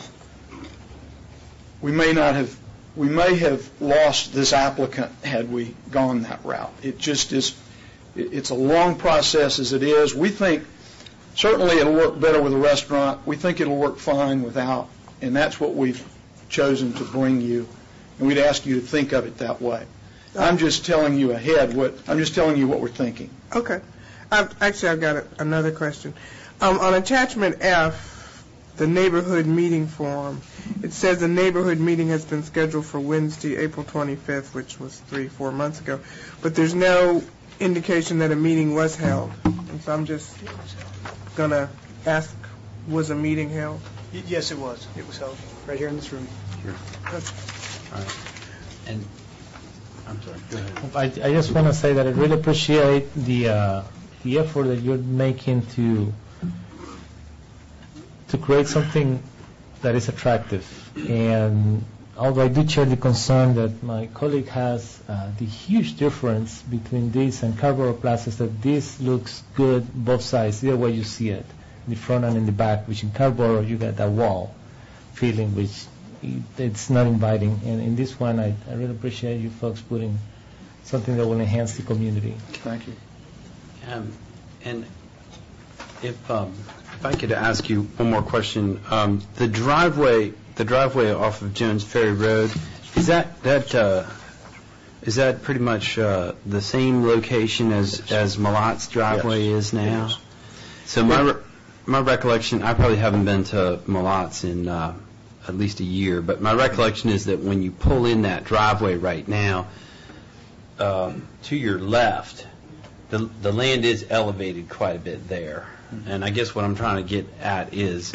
we may have lost this applicant had we gone that route. It just is, it's a long process as it is. We think certainly it'll work better with a restaurant. We think it'll work fine without, and that's what we've chosen to bring you. And we'd ask you to think of it that way. I'm just telling you ahead I'm just telling you what we're thinking.
Okay. I've got another question. On attachment F, the neighborhood meeting form, it says the neighborhood meeting has been scheduled for Wednesday, April 25th, which was 3-4 months ago, but there's no indication that a meeting was held. And so I'm just going to ask, was a meeting held?
Yes, it was. It was held right here in this room.
Sure.
Okay.
All right. And I'm sorry. Go ahead.
I just want to say that I really appreciate the effort that you're making to create something that is attractive. And although I do share the concern that my colleague has, the huge difference between this and Carborough Plaza is that this looks good both sides, either way you see it, in the front and in the back, which in Carborough you get that wall feeling, which it's not inviting. And in this one, I really appreciate you folks putting something that will enhance the community.
Thank you.
And if I could ask you one more question, the driveway off of Jones Ferry Road, is that pretty much the same location as Malat's driveway is now?
Yes.
So my recollection, I probably haven't been to Malat's in at least a year, but my recollection is that when you pull in that driveway right now, to your left, the land is elevated quite a bit there. And I guess what I'm trying to get at is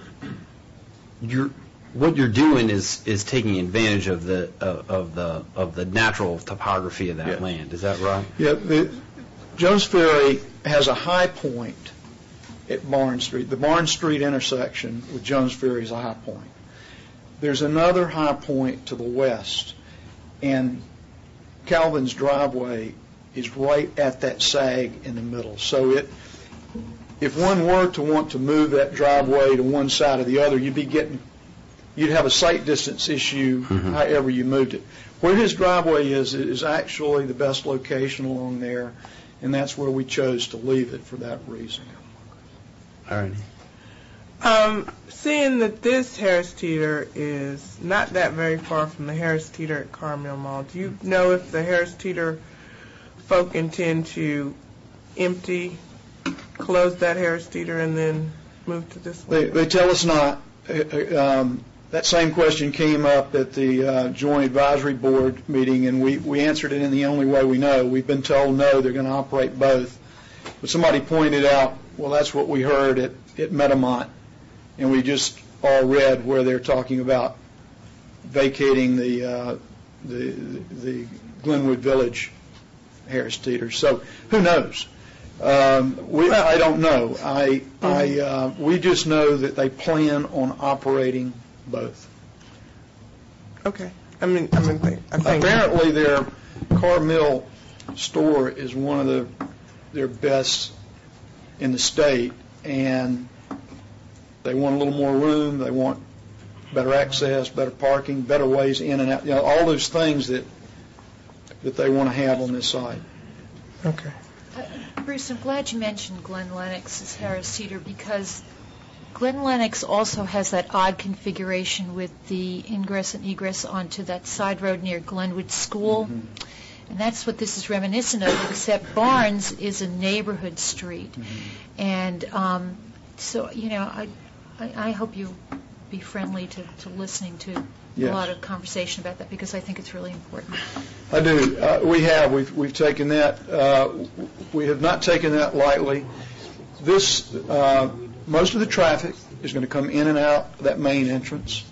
what you're doing is taking advantage of the natural topography of that land. Is that right?
Yeah. Jones Ferry has a high point at Barnes Street. The Barnes Street intersection with Jones Ferry is a high point. There's another high point to the west, and Calvin's driveway is right at that sag in the middle. So if one were to want to move that driveway to one side or the other, you'd have a sight distance issue however you moved it. Where his driveway is actually the best location along there, and that's where we chose to leave it for that reason.
All right.
Seeing that this Harris Teeter is not that very far from the Harris Teeter at Carmel Mall, do you know if the Harris Teeter folk intend to close that Harris Teeter and then move to this one?
They tell us not. That same question came up at the Joint Advisory Board meeting, and we answered it in the only way we know. We've been told no, they're going to operate both. But somebody pointed out, well, that's what we heard at Metamont, and we just all read where they're talking about vacating the Glenwood Village Harris Teeter. So who knows? I don't know. We just know that they plan on operating both.
Okay.
Apparently their Carmel store is one of their best in the state, and they want a little more room, they want better access, better parking, better ways in and out, all those things that they want to have on this site.
Okay.
Bruce, I'm glad you mentioned Glen Lennox's Harris Teeter, because Glen Lennox also has that odd configuration with the ingress and egress onto that side road near Glenwood School. Mm-hmm. And that's what this is reminiscent of, except Barnes is a neighborhood street. Mm-hmm. And so, I hope you be friendly to listening to
Yes.
a lot of conversation about that, because I think it's really important.
I do. We've taken that. We have not taken that lightly. This, most of the traffic is going to come in and out that main entrance.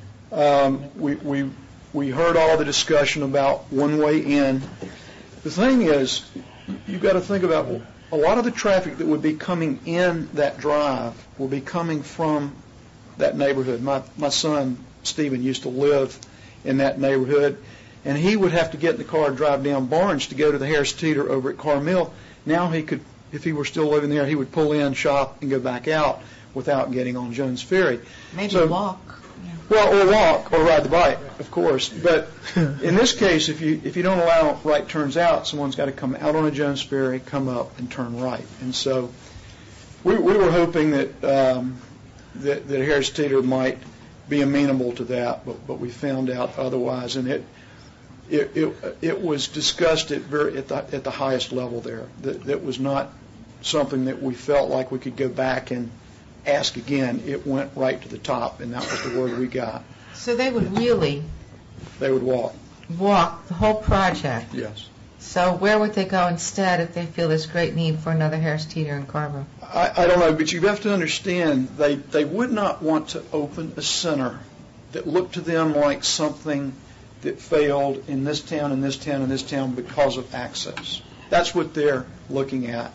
We heard all the discussion about one way in. The thing is, you've got to think about a lot of the traffic that would be coming in that drive will be coming from that neighborhood. My son, Stephen, used to live in that neighborhood, and he would have to get in the car and drive down Barnes to go to the Harris Teeter over at Carmel. Now he could, if he were still living there, he would pull in, shop, and go back out without getting on Jones Ferry.
Maybe walk.
Well, or walk, or ride the bike, of course. But in this case, if you don't allow right turns out, someone's got to come out on a Jones Ferry, come up, and turn right. And so we were hoping that that Harris Teeter might be amenable to that, but we found out otherwise. And it was discussed at the highest level there. That was not something that we felt like we could go back and ask again. It went right to the top, and that was the word we got.
So they would really
walk
the whole project.
Yes.
So where would they go instead if they feel there's great need for another Harris Teeter in Carver?
I don't know, but you have to understand they would not want to open a center that looked to them like something that failed in this town and this town and this town because of access. That's what they're looking at.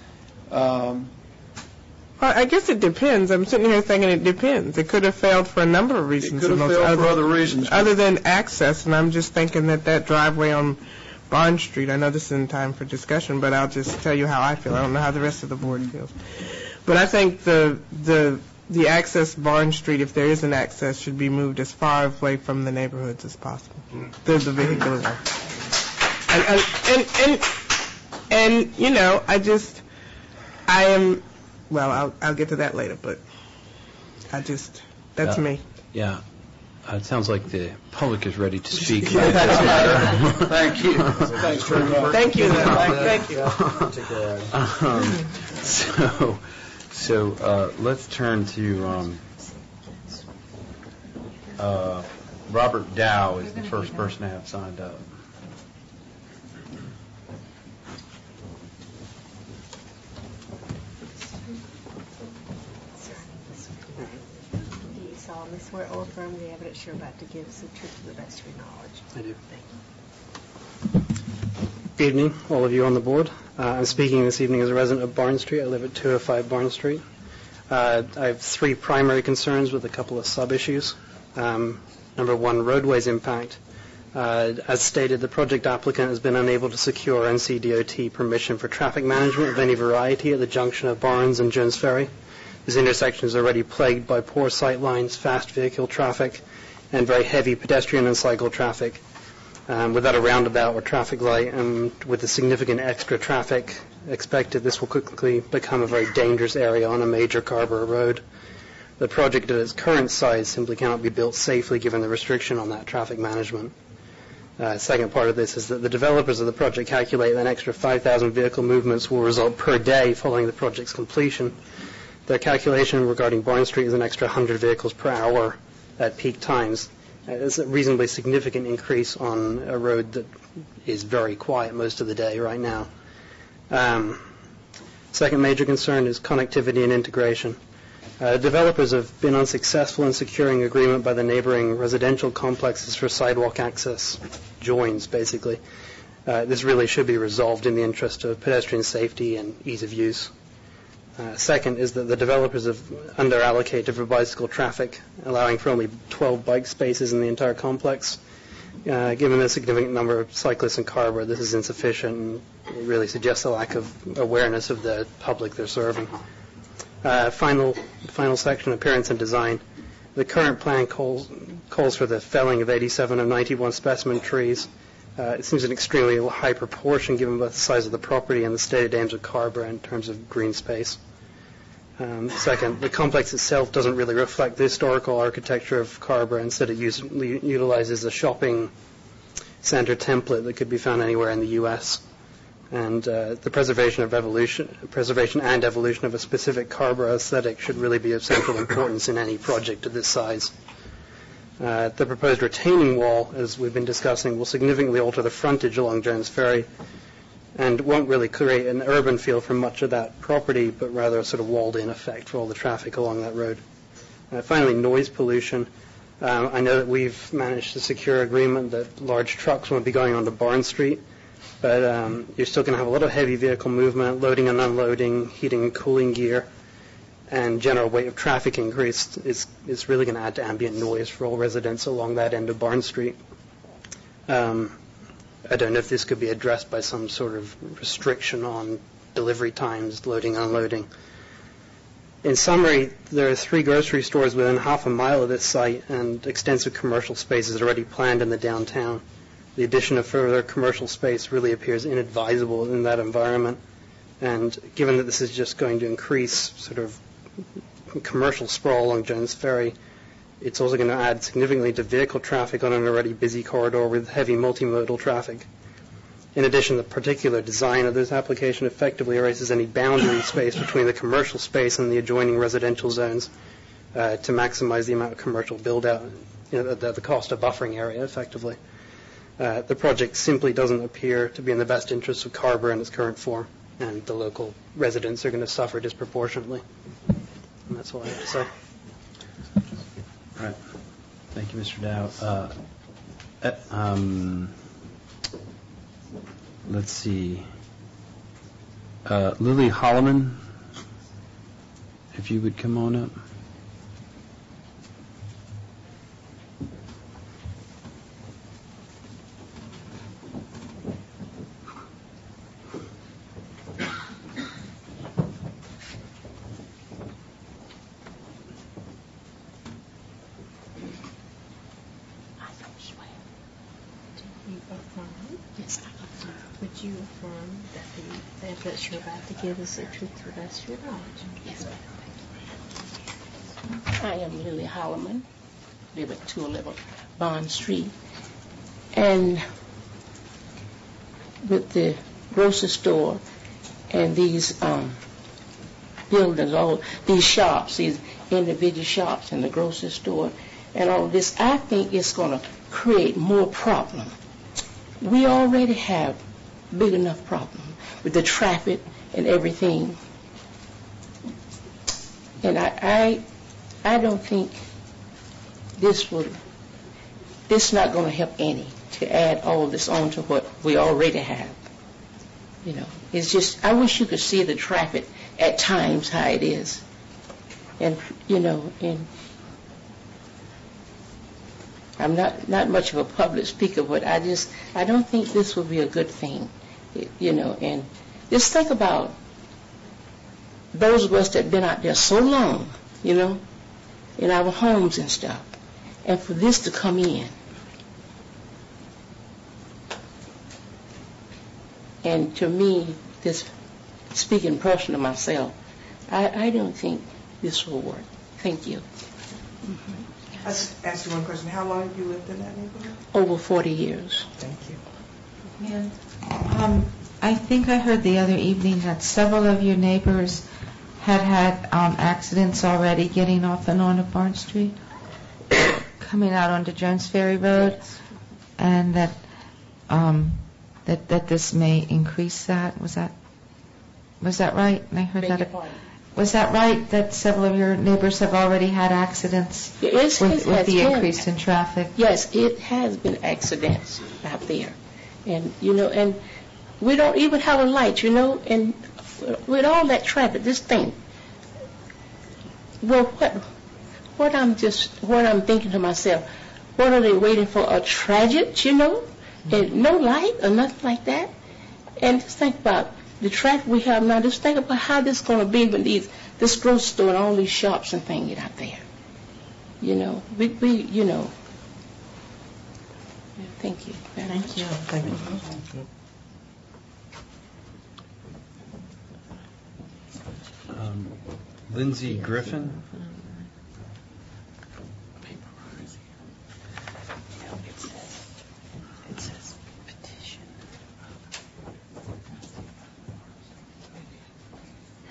I guess it depends. I'm sitting here thinking it depends. It could have failed for a number of reasons.
It could have failed for other reasons.
Other than access, and I'm just thinking that driveway on Barnes Street, I know this isn't time for discussion, but I'll just tell you how I feel. I don't know how the rest of the board feels. But I think the access Barnes Street, if there is an access, should be moved as far away from the neighborhoods as possible. The vehicular one. And you know, well, I'll get to that later, but that's me.
Yeah. It sounds like the public is ready to speak about this matter.
Thank you. Thanks very much.
Thank you. Thank you.
So let's turn to Robert Dow is the first person to have signed up.
I swear or affirm the evidence you're about to give is the truth to the best of your knowledge.
I do.
Thank you.
Good evening, all of you on the board. I'm speaking this evening as a resident of Barnes Street. I live at 205 Barnes Street. I have three primary concerns with a couple of sub-issues. Number one, roadways impact. As stated, the project applicant has been unable to secure NCDOT permission for traffic management of any variety at the junction of Barnes and Jones Ferry. This intersection is already plagued by poor sight lines, fast vehicle traffic, and very heavy pedestrian and cycle traffic. Without a roundabout or traffic light, and with the significant extra traffic expected, this will quickly become a very dangerous area on a major Carrboro road. The project at its current size simply cannot be built safely given the restriction on that traffic management. Second part of this is that the developers of the project calculate that an extra 5,000 vehicle movements will result per day following the project's completion. Their calculation regarding Barnes Street is an extra 100 vehicles per hour at peak times. It's a reasonably significant increase on a road that is very quiet most of the day right now. Second major concern is connectivity and integration. Developers have been unsuccessful in securing agreement by the neighboring residential complexes for sidewalk access, joins basically. This really should be resolved in the interest of pedestrian safety and ease of use. Second is that the developers have underallocated for bicycle traffic, allowing for only 12 bike spaces in the entire complex. Given the significant number of cyclists in Carrboro, this is insufficient, and it really suggests a lack of awareness of the public they're serving. Final section, appearance and design. The current plan calls for the felling of 87 of 91 specimen trees. It seems an extremely high proportion given both the size of the property and the stated aims of Carrboro in terms of green space. Second, the complex itself doesn't really reflect the historical architecture of Carrboro. Instead, it utilizes a shopping center template that could be found anywhere in the U.S. And the preservation and evolution of a specific Carrboro aesthetic should really be of central importance in any project of this size. The proposed retaining wall, as we've been discussing, will significantly alter the frontage along Jones Ferry and won't really create an urban feel for much of that property, but rather a sort of walled-in effect for all the traffic along that road. Finally, noise pollution. I know that we've managed to secure agreement that large trucks won't be going onto Barn Street, but you're still going to have a lot of heavy vehicle movement, loading and unloading, heating and cooling gear, and general weight of traffic increase is really going to add to ambient noise for all residents along that end of Barn Street. I don't know if this could be addressed by some sort of restriction on delivery times, loading, unloading. In summary, there are 3 grocery stores within half a mile of this site, and extensive commercial spaces already planned in the downtown. The addition of further commercial space really appears inadvisable in that environment. And given that this is just going to increase sort of commercial sprawl along Jones Ferry, it's also going to add significantly to vehicle traffic on an already busy corridor with heavy multimodal traffic. In addition, the particular design of this application effectively erases any boundary space between the commercial space and the adjoining residential zones to maximize the amount of commercial build-out, at the cost of buffering area, effectively. The project simply doesn't appear to be in the best interest of Carrboro in its current form, and the local residents are going to suffer disproportionately. And that's all I have to say.
All right. Thank you, Mr. Dow. Let's see. Lily Holloman, if you would come on up.
Would you affirm that the evidence you're about to give is the truth to the best of your knowledge? Yes, ma'am.
I am Lily Holloman, live at 211 Bond Street. And with the grocery store and these buildings, all these shops, these individual shops and the grocery store and all this, I think it's going to create more problem. We already have big enough problem with the traffic and everything. And I don't think this not going to help any to add all this on to what we already have. You know, it's just, I wish you could see the traffic at times how it is. And, you know, and I'm not much of a public speaker, but I don't think this will be a good thing, you know. And just think about those of us that have been out there so long, you know, in our homes and stuff, and for this to come in. And to me, this, speaking personally myself, I don't think this will work. Thank you.
Mm-hmm. I just asked you one question. How long have you lived in that neighborhood?
Over 40 years.
Thank you.
Yeah. I think I heard the other evening that several of your neighbors had accidents already getting off and on of Barn Street, coming out onto Jones Ferry Road, and that this may increase that. Was that right? And I heard that. Was that right, that several of your neighbors have already had accidents with the increase in traffic?
Yes, it has been accidents out there. And, you know, and we don't even have a light, you know, and with all that traffic, this thing. Well, what I'm thinking to myself, what are they waiting for, a tragedy, you know, and no light or nothing like that? And just think about the traffic we have now. Just think about how this is going to be when this grocery store and all these shops and things get out there. You know, we you know. Thank you.
Thank you. Thank you.
Lindsay Griffin. It says petition.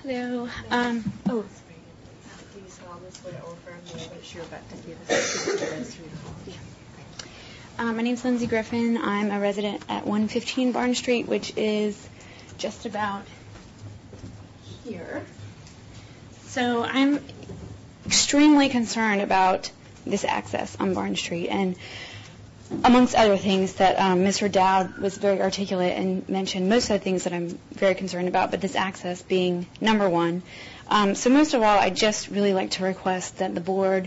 Hello.
Do you solemnly swear or affirm the evidence you're about to give us the best of your knowledge?
My name's Lindsay Griffin. I'm a resident at 115 Barn Street, which is just about here. So I'm extremely concerned about this access on Barn Street, and amongst other things that Mr. Dowd was very articulate and mentioned most of the things that I'm very concerned about, but this access being number one. So most of all, I'd just really like to request that the board,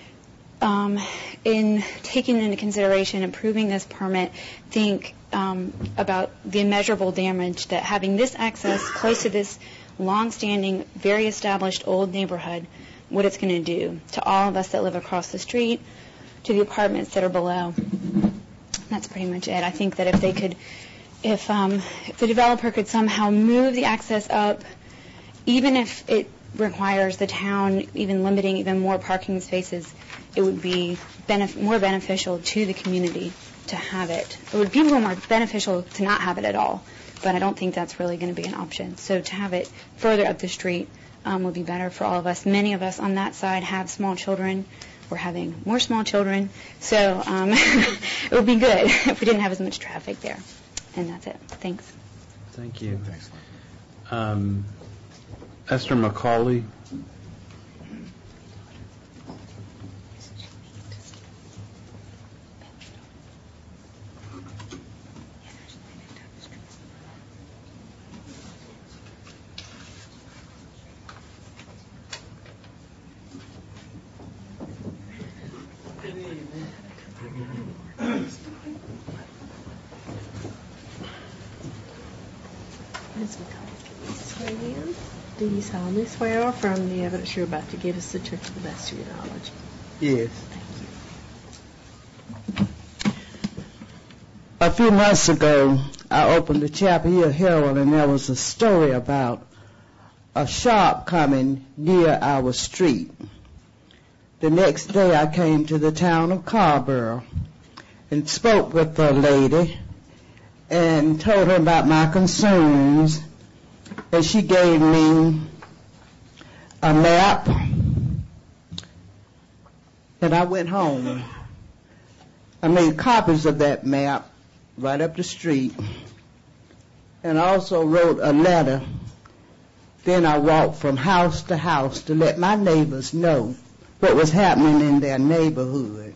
in taking into consideration approving this permit, think about the immeasurable damage that having this access close to this long-standing, very established old neighborhood, what it's going to do to all of us that live across the street, to the apartments that are below. That's pretty much it. I think that if they could, if the developer could somehow move the access up, even if it requires the town even limiting even more parking spaces, it would be more beneficial to the community to have it. It would be a little more beneficial to not have it at all, but I don't think that's really going to be an option. So to have it further up the street would be better for all of us. Many of us on that side have small children. We're having more small children, so it would be good if we didn't have as much traffic there. And that's it. Thanks.
Thank you. Esther McCauley.
Ms. McCullough, swear in. Do you solemnly swear or affirm the evidence you're about to give us the truth to the best of your knowledge?
Yes. A few months ago, I opened the Chapel Hill Herald, and there was a story about a shop coming near our street. The next day, I came to the town of Carrboro and spoke with the lady and told her about my concerns, and she gave me a map, and I went home. I made copies of that map right up the street, and I also wrote a letter. Then I walked from house to house to let my neighbors know what was happening in their neighborhood.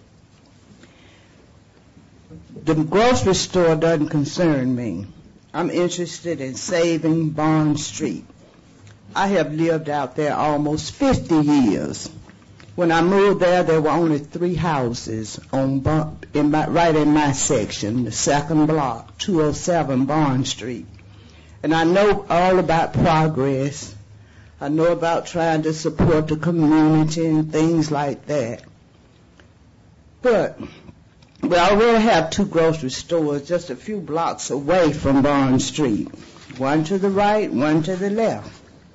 The grocery store doesn't concern me. I'm interested in saving Barn Street. I have lived out there almost 50 years. When I moved there were only 3 houses right in my section, the second block, 207 Barn Street. And I know all about progress. I know about trying to support the community and things like that. But we already have 2 grocery stores just a few blocks away from Barn Street. One to the right, one to the left.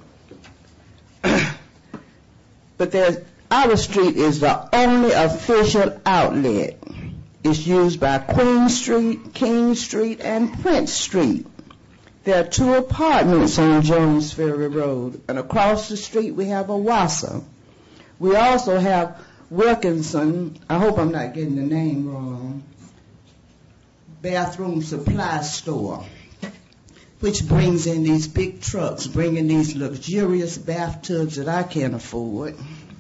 But our street is the only official outlet. It's used by Queen Street, King Street, and Prince Street. There are 2 apartments on Jones Ferry Road, and across the street we have a Wassa. We also have Wilkinson, I hope I'm not getting the name wrong, bathroom supply store, which brings in these big trucks, bringing these luxurious bathtubs that I can't afford.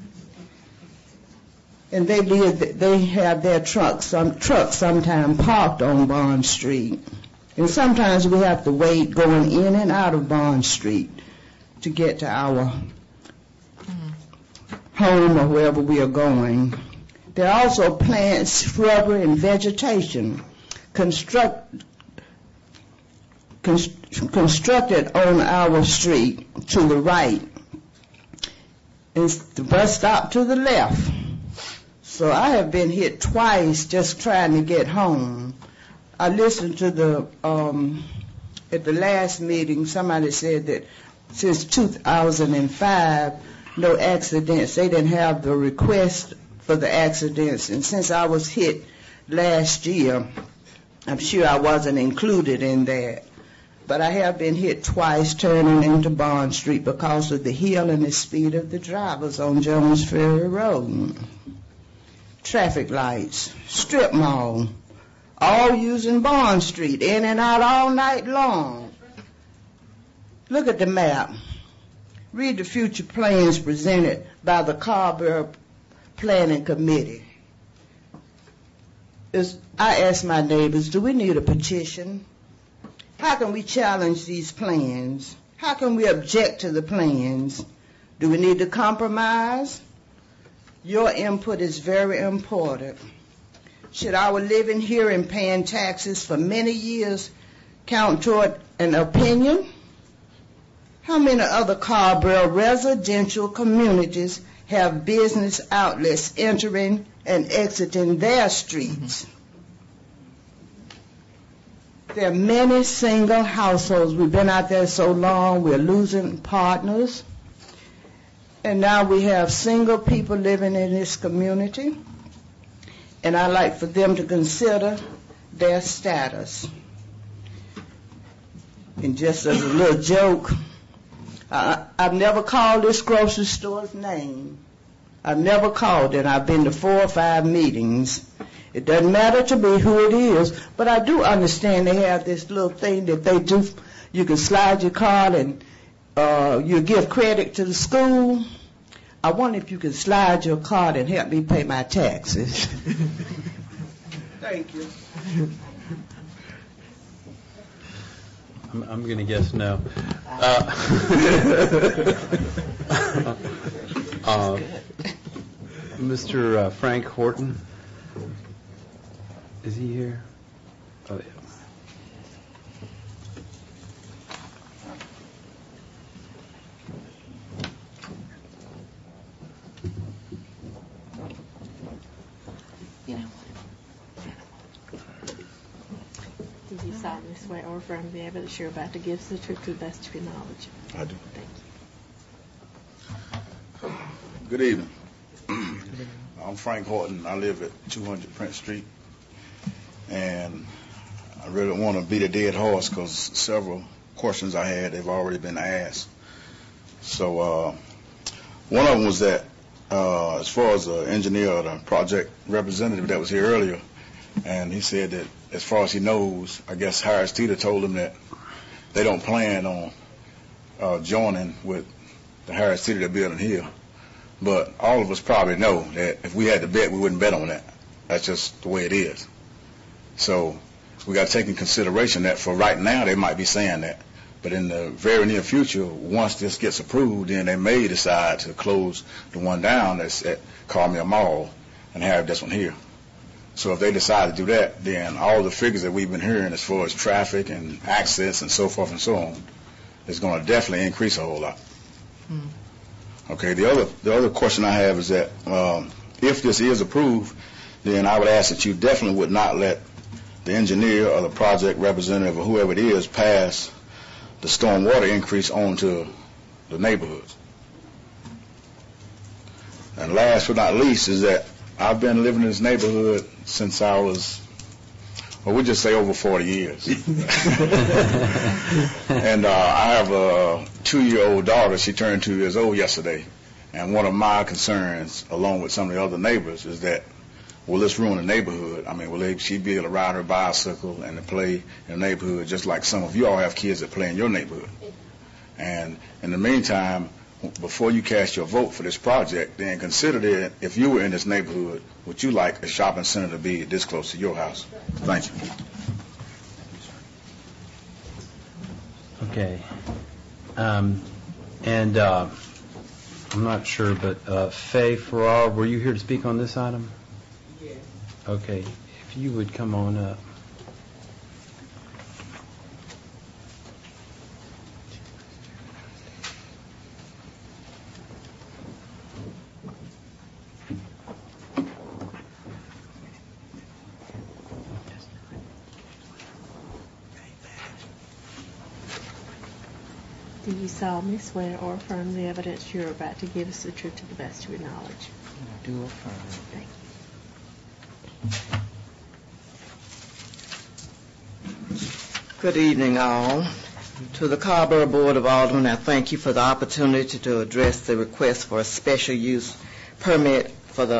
And they have their trucks sometimes parked on Barn Street. And sometimes we have to wait going in and out of Barn Street to get to our home or wherever we are going. There are also plants, shrubbery, and vegetation constructed on our street to the right. It's the bus stop to the left. So I have been hit twice just trying to get home. I listened to at the last meeting, somebody said that since 2005, no accidents. They didn't have the request for the accidents. And since I was hit last year, I'm sure I wasn't included in that. but I have been hit twice turning into Bond Street because of the hill and the speed of the drivers on Jones Ferry Road. Traffic lights, strip mall, all using Bond Street, in and out all night long. Look at the map. Read the future plans presented by the Carrboro Planning Committee. I asked my neighbors, do we need a petition? How can we challenge these plans? How can we object to the plans? Do we need to compromise? Your input is very important. Should our living here and paying taxes for many years count toward an opinion? How many other Carrboro residential communities have business outlets entering and exiting their streets? There are many single households. We've been out there so long, we're losing partners. And now we have single people living in this community. And I'd like for them to consider their status. And just as a little joke, I've never called this grocery store's name. I've never called it. I've been to 4 or 5 meetings. It doesn't matter to me who it is, but I do understand they have this little thing that they do. You can slide your card and you give credit to the school. I wonder if you can slide your card and help me pay my taxes. Thank you.
I'm going to guess no. Mr. Frank Horton, is he here? Oh, yeah.
Do you solemnly swear or affirm the evidence you're about to give is the truth to the best of your knowledge?
I do.
Thank you.
Good evening. I'm Frank Horton. I live at 200 Prince Street. And I really don't want to beat a dead horse because several questions I had, they've already been asked. So one of them was that as far as the engineer or the project representative that was here earlier, and he said that as far as he knows, I guess Harris Teeter told him that they don't plan on joining with the Harris Teeter building here. But all of us probably know that if we had to bet, we wouldn't bet on that. That's just the way it is. So we got to take in consideration that for right now they might be saying that. But in the very near future, once this gets approved, then they may decide to close the one down that's at Carmel Mall and have this one here. So if they decide to do that, then all the figures that we've been hearing as far as traffic and access and so forth and so on is going to definitely increase a whole lot. Okay, the other question I have is that if this is approved, then I would ask that you definitely would not let the engineer or the project representative or whoever it is pass the stormwater increase onto the neighborhoods. And last but not least is that I've been living in this neighborhood since I was, well, we'll just say over 40 years. And I have a 2-year-old daughter. She turned 2 years old yesterday. And one of my concerns, along with some of the other neighbors, is that will this ruin the neighborhood? I mean, will she be able to ride her bicycle and to play in the neighborhood just like some of you all have kids that play in your neighborhood? And in the meantime, before you cast your vote for this project, then consider that if you were in this neighborhood, would you like a shopping center to be this close to your house? Thank you.
Okay. And I'm not sure, but Faye Farrar, were you here to speak on this item?
Yes.
Okay. If you would come on up.
Do you solemnly swear or affirm the evidence you're about to give us the truth to the best of your knowledge?
I do affirm.
Thank you.
Good evening, all. To the Carrboro Board of Aldermen, I thank you for the opportunity to address the request for a special use permit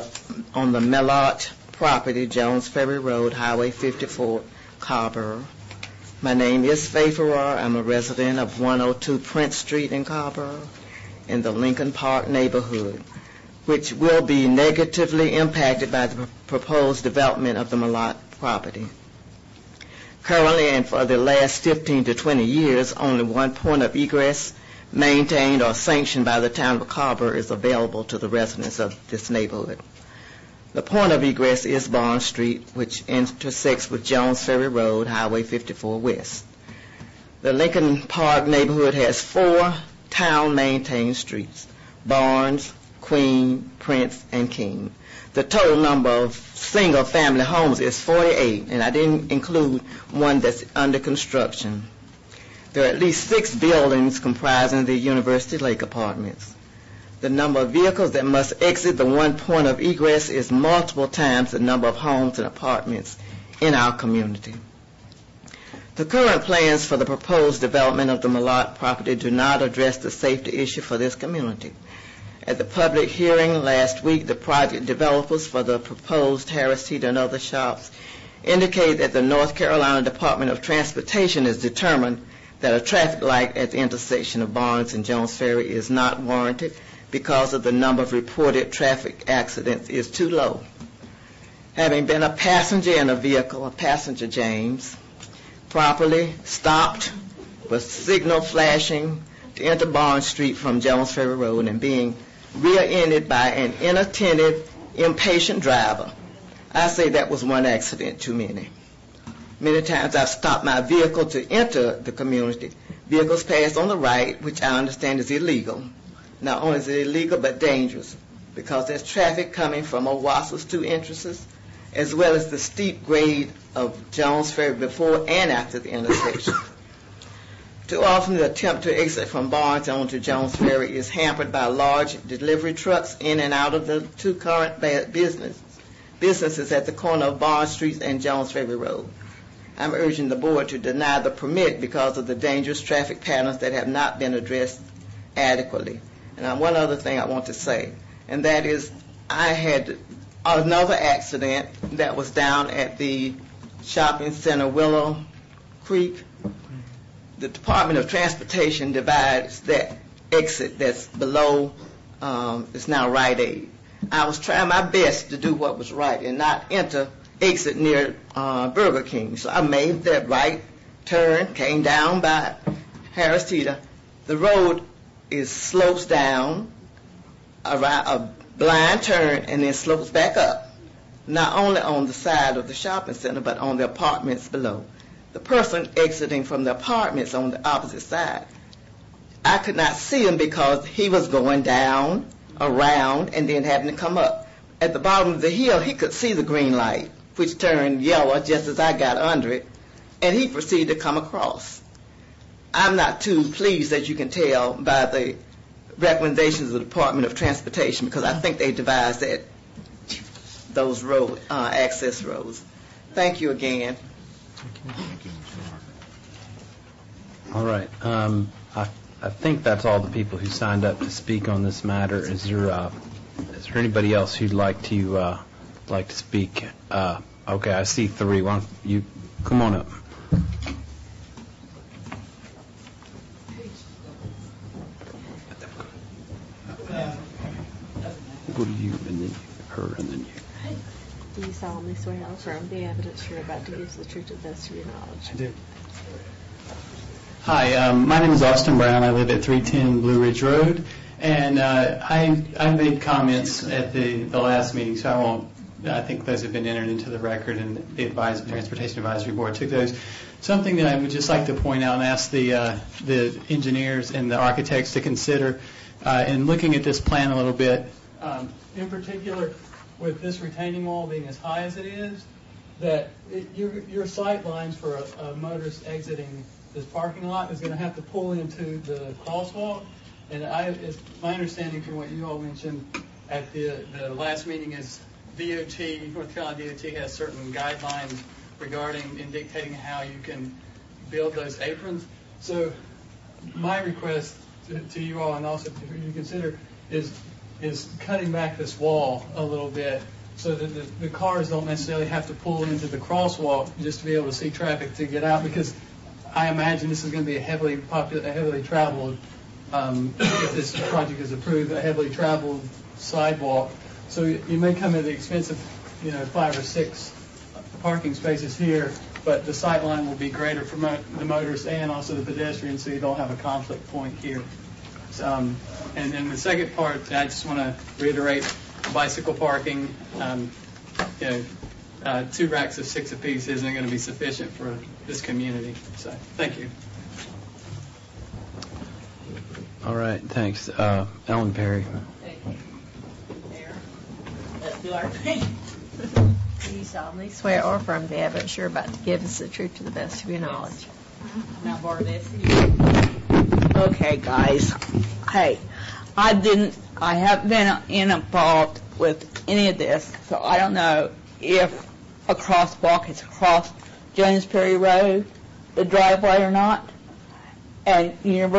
on the Mellott property, Jones Ferry Road, Highway 54, Carrboro. My name is Faye Farrar. I'm a resident of 102 Prince Street in Carrboro in the Lincoln Park neighborhood, which will be negatively impacted by the proposed development of the Mellott property. Currently, and for the last 15 to 20 years, only one point of egress maintained or sanctioned by the town of Carrboro is available to the residents of this neighborhood. The point of egress is Barnes Street, which intersects with Jones Ferry Road, Highway 54 West. The Lincoln Park neighborhood has 4 town-maintained streets: Barnes, Queen, Prince, and King. The total number of single-family homes is 48, and I didn't include one that's under construction. There are at least 6 buildings comprising the University Lake Apartments. The number of vehicles that must exit the one point of egress is multiple times the number of homes and apartments in our community. The current plans for the proposed development of the Mellott property do not address the safety issue for this community. At the public hearing last week, the project developers for the proposed Harris Teeter and other shops indicate that the North Carolina Department of Transportation has determined that a traffic light at the intersection of Barnes and Jones Ferry is not warranted because of the number of reported traffic accidents is too low. Having been a passenger in a vehicle, a passenger James, properly stopped with signal flashing to enter Barnes Street from Jones Ferry Road and being rear-ended by an inattentive, impatient driver, I say that was one accident too many. Many times I've stopped my vehicle to enter the community. Vehicles pass on the right, which I understand is illegal. Not only is it illegal, but dangerous, because there's traffic coming from Owassa's 2 entrances, as well as the steep grade of Jones Ferry before and after the intersection. Too often the attempt to exit from Barnes onto Jones Ferry is hampered by large delivery trucks in and out of the 2 current businesses at the corner of Barnes Street and Jones Ferry Road. I'm urging the board to deny the permit because of the dangerous traffic patterns that have not been addressed adequately. And one other thing I want to say, and that is I had another accident that was down at the shopping center Willow Creek. The Department of Transportation divides that exit that's below, it's now Rite Aid. I was trying my best to do what was right and not exit near Burger King. So I made that right turn, came down by Harris Teeter. The road slopes down, around a blind turn, and then slopes back up, not only on the side of the shopping center, but on the apartments below. The person exiting from the apartments on the opposite side, I could not see him because he was going down, around, and then having to come up. At the bottom of the hill, he could see the green light, which turned yellow just as I got under it, and he proceeded to come across. I'm not too pleased, as you can tell, by the recommendations of the Department of Transportation, because I think they devised those road access roads. Thank you again.
All right. I think that's all the people who signed up to speak on this matter. Is there anybody else who'd like to speak? Okay, I see 3. Why don't you come on up? Go to you, and then her, and then you.
Do you solemnly swear or affirm the evidence you're about to give is the truth to the best of your knowledge?
I do. Hi, my name is Austin Brown. I live at 310 Blue Ridge Road, and I made comments at the last meeting, so I won't. I think those have been entered into the record, and the Transportation Advisory Board took those. Something that I would just like to point out and ask the engineers and the architects to consider in looking at this plan a little bit. In particular, with this retaining wall being as high as it is, that your sight lines for a motorist exiting this parking lot is going to have to pull into the crosswalk. And it's my understanding from what you all mentioned at the last meeting is North Carolina DOT has certain guidelines regarding and dictating how you can build those aprons. So
my request to you all, and also for you to consider, is cutting back this wall a little bit so that the cars don't necessarily have to pull into the crosswalk just to be able to see traffic to get out, because I imagine this is going to be a heavily traveled, if this project is approved, a heavily traveled sidewalk. So you may come at the expense of 5 or 6 parking spaces here, but the sight line will be greater for the motorists and also the pedestrians, so you don't have a conflict point here. And then the second part, I just want to reiterate, bicycle parking. 2 racks of 6 apiece isn't going to be sufficient for this community. So, thank you.
All right, thanks. Ellen Perry.
Thank you. Mayor, let's do our thing. Do you solemnly swear or affirm the evidence you're about to give is the truth to the best of your knowledge? Now borrow this.
Okay, guys. Hey, I haven't been involved with any of this, so I don't know if a crosswalk is across Jones Ferry Road, the driveway or not, and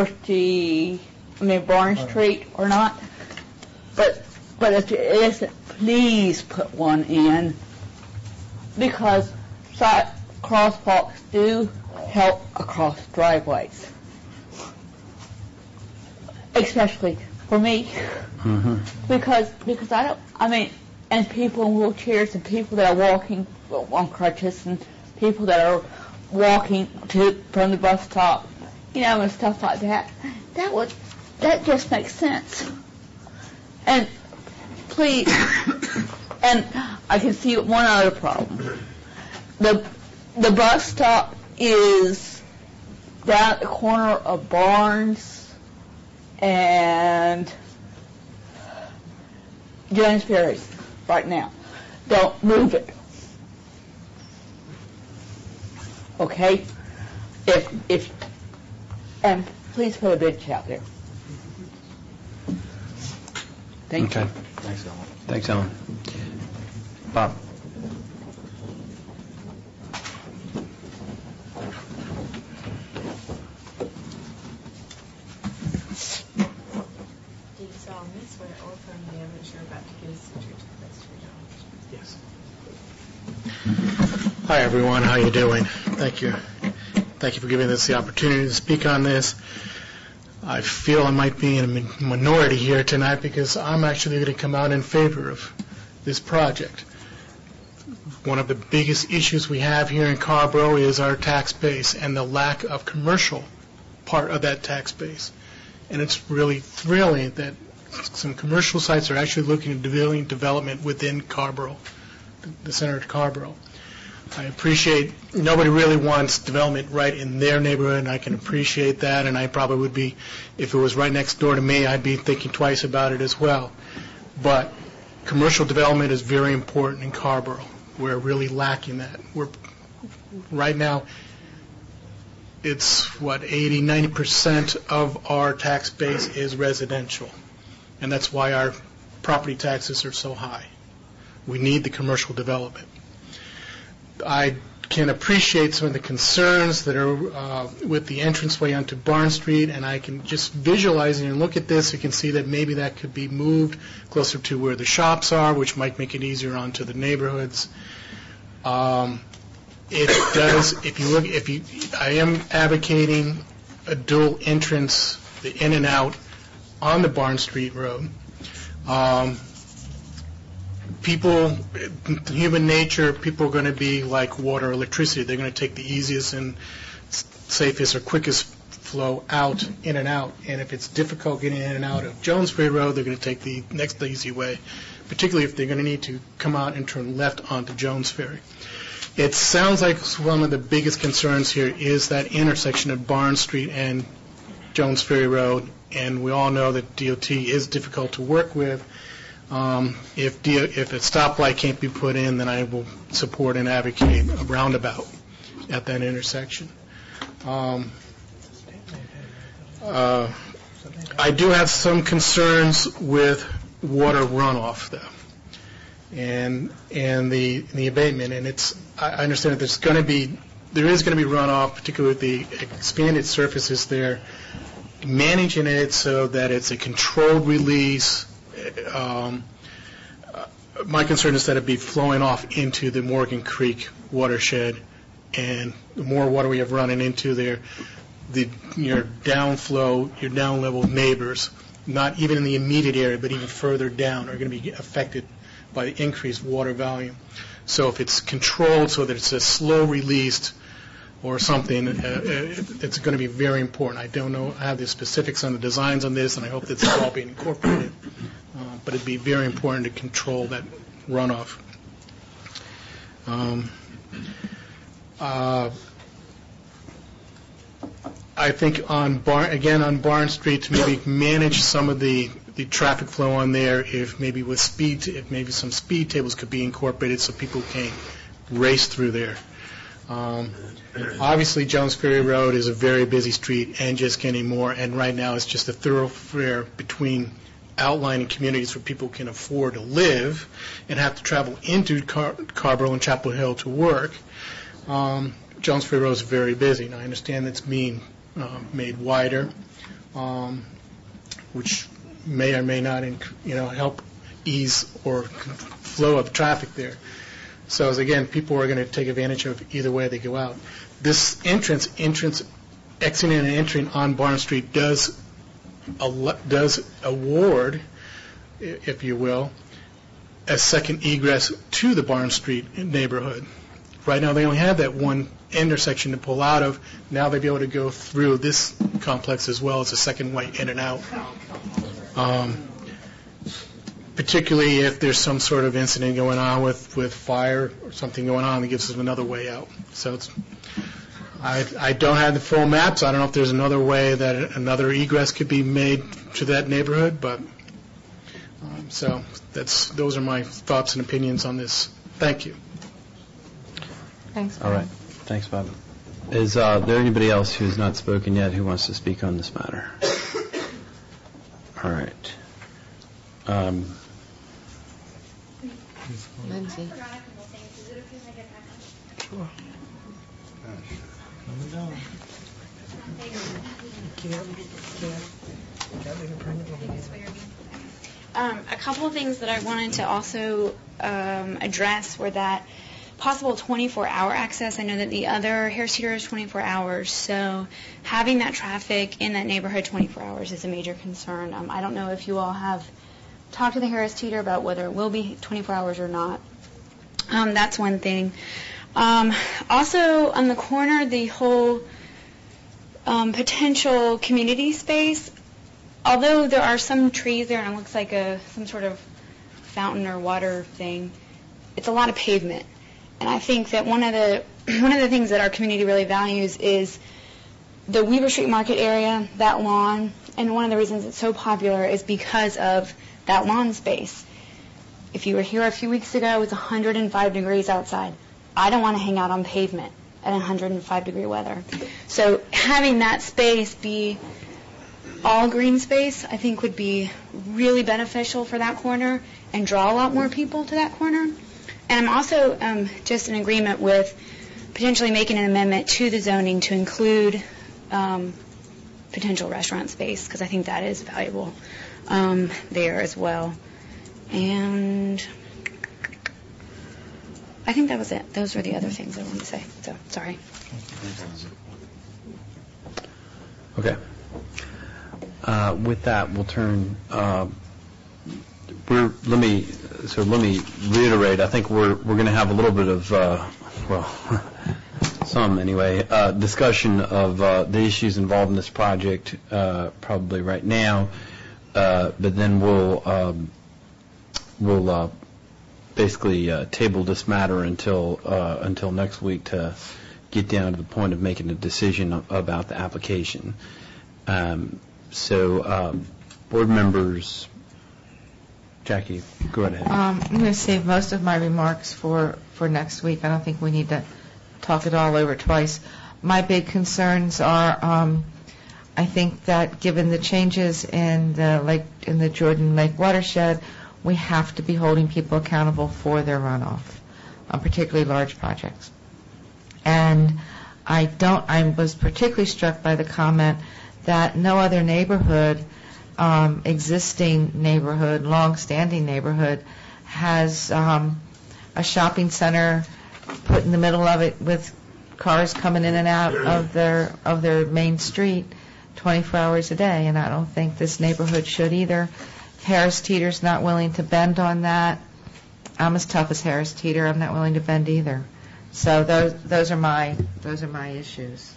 Barn Street or not. But if it isn't, please put one in, because crosswalks do help across driveways, especially for me, because and people in wheelchairs and people that are walking on crutches and people that are walking from the bus stop, and stuff like that. That just makes sense. And please, and I can see one other problem. The bus stop is down at the corner of Barnes and Jones Ferry right now. Don't move it. Okay? And please put a bench out there. Thank you.
Thanks, Ellen. Thanks, Ellen. Bob.
Do you solemnly swear or affirm the evidence you're about to give is the truth to the best of your knowledge?
Yes. Hi, everyone. How you doing? Thank you. Thank you for giving us the opportunity to speak on this. I feel I might be in a minority here tonight because I'm actually going to come out in favor of this project. One of the biggest issues we have here in Carrboro is our tax base and the lack of commercial part of that tax base. And it's really thrilling that some commercial sites are actually looking at development within Carrboro, the center of Carrboro. I appreciate nobody really wants development right in their neighborhood, and I can appreciate that, and I probably would be, if it was right next door to me, I'd be thinking twice about it as well. But commercial development is very important in Carrboro. We're really lacking that. Right now, it's 80-90% of our tax base is residential, and that's why our property taxes are so high. We need the commercial development. I can appreciate some of the concerns that are with the entranceway onto Barn Street, and I can just visualize and look at this. You can see that maybe that could be moved closer to where the shops are, which might make it easier onto the neighborhoods. It does. I am advocating a dual entrance, the in and out, on the Barn Street Road. People, human nature, people are going to be like water or electricity. They're going to take the easiest and safest or quickest flow out, in and out. And if it's difficult getting in and out of Jones Ferry Road, they're going to take the next easy way, particularly if they're going to need to come out and turn left onto Jones Ferry. It sounds like one of the biggest concerns here is that intersection of Barn Street and Jones Ferry Road, and we all know that DOT is difficult to work with. If a stoplight can't be put in, then I will support and advocate a roundabout at that intersection. I do have some concerns with water runoff, though, and the abatement. And I understand that there is going to be runoff, particularly with the expanded surfaces there. managing it so that it's a controlled release. My concern is that it be flowing off into the Morgan Creek watershed, and the more water we have running into there, your downflow, your down level neighbors, not even in the immediate area, but even further down, are going to be affected by the increased water volume. So if it's controlled so that it's a slow released or something, it's going to be very important. I don't know, I have the specifics on the designs on this, and I hope that's all being incorporated. But it'd be very important to control that runoff. I think on Barn Street, to maybe manage some of the traffic flow on there, if maybe some speed tables could be incorporated so people can't race through there. Obviously, Jones Ferry Road is a very busy street, and just anymore, and right now it's just a thoroughfare between outlying communities where people can afford to live and have to travel into Carrboro and Chapel Hill to work. Jones Ferry Road is very busy, and I understand it's being made wider, which may or may not, help ease or flow of traffic there. So, again, people are going to take advantage of either way they go out. This entrance, exiting and entering on Barn Street does award, if you will, a second egress to the Barn Street neighborhood. Right now they only have that one intersection to pull out of. Now they'll be able to go through this complex as well as a second way in and out. Particularly if there's some sort of incident going on with fire or something going on that gives us another way out. So I don't have the full maps. I don't know if there's another way that another egress could be made to that neighborhood, but so those are my thoughts and opinions on this. Thank you.
Thanks, Bob.
All right. Thanks, Bob. Is there anybody else who's not spoken yet who wants to speak on this matter? All right.
Lindsay.
Sure.
A couple of things that I wanted to also address were that possible 24-hour access. I know that the other Harris Teeter is 24 hours, so having that traffic in that neighborhood 24 hours is a major concern. I don't know if you all have talked to the Harris Teeter about whether it will be 24 hours or not. That's one thing. Also, on the corner, the whole potential community space, although there are some trees there and it looks like some sort of fountain or water thing, it's a lot of pavement. And I think that one of the things that our community really values is the Weaver Street Market area, that lawn, and one of the reasons it's so popular is because of that lawn space. If you were here a few weeks ago, it was 105 degrees outside. I don't want to hang out on pavement at 105-degree weather. So having that space be all green space, I think would be really beneficial for that corner and draw a lot more people to that corner. And I'm also just in agreement with potentially making an amendment to the zoning to include potential restaurant space, because I think that is valuable there as well. And I think that was it. Those were the other things I wanted to say. So, sorry.
Okay. With that, we'll turn. Let me reiterate. I think we're going to have a little bit of some anyway discussion of the issues involved in this project probably right now, but then we'll basically table this matter until next week to get down to the point of making a decision about the application. Board members, Jackie, go ahead.
I'm going to save most of my remarks for next week. I don't think we need to talk it all over twice. My big concerns are, I think that given the changes in the Jordan Lake watershed, we have to be holding people accountable for their runoff, particularly large projects. And I was particularly struck by the comment that no other neighborhood, existing neighborhood, long-standing neighborhood, has a shopping center put in the middle of it with cars coming in and out of their main street 24 hours a day, and I don't think this neighborhood should either. Harris Teeter's not willing to bend on that. I'm as tough as Harris Teeter. I'm not willing to bend either. So those are my issues.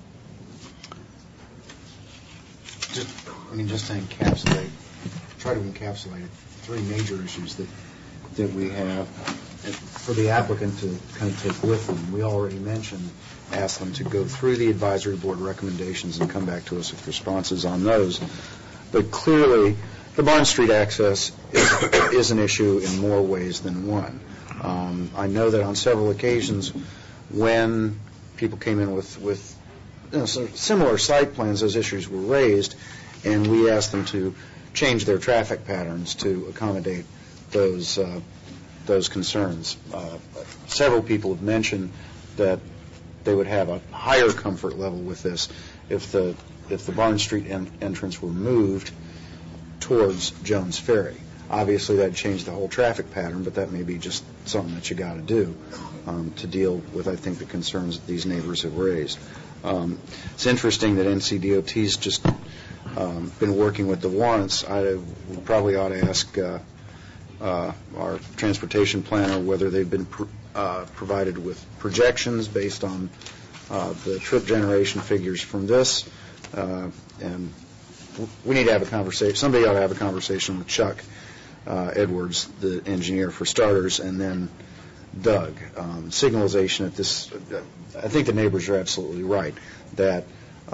Just to try to encapsulate three major issues that we have for the applicant to kind of take with them. We already mentioned, ask them to go through the advisory board recommendations and come back to us with responses on those. But clearly, the Barnes Street access is an issue in more ways than one. I know that on several occasions when people came in with similar site plans, those issues were raised, and we asked them to change their traffic patterns to accommodate those concerns. Several people have mentioned that they would have a higher comfort level with this if the Barnes Street entrance were moved towards Jones Ferry. Obviously, that changed the whole traffic pattern, but that may be just something that you got to do to deal with, I think, the concerns that these neighbors have raised. It's interesting that NCDOT's just been working with the warrants. We probably ought to ask our transportation planner whether they've been provided with projections based on the trip generation figures from this, and we need to have a conversation. Somebody ought to have a conversation with Chuck Edwards, the engineer, for starters, and then Doug. Signalization at this, I think the neighbors are absolutely right that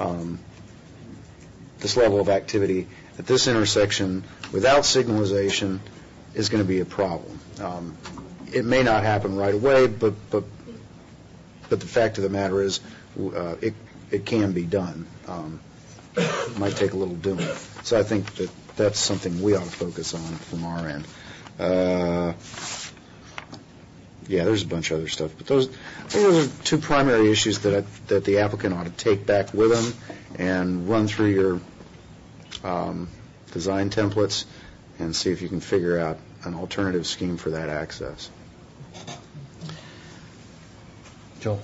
this level of activity at this intersection without signalization is going to be a problem. It may not happen right away, but the fact of the matter is it can be done. It might take a little doing. So I think that's something we ought to focus on from our end. There's a bunch of other stuff, but those are two primary issues that the applicant ought to take back with them and run through your design templates and see if you can figure out an alternative scheme for that access.
Joel?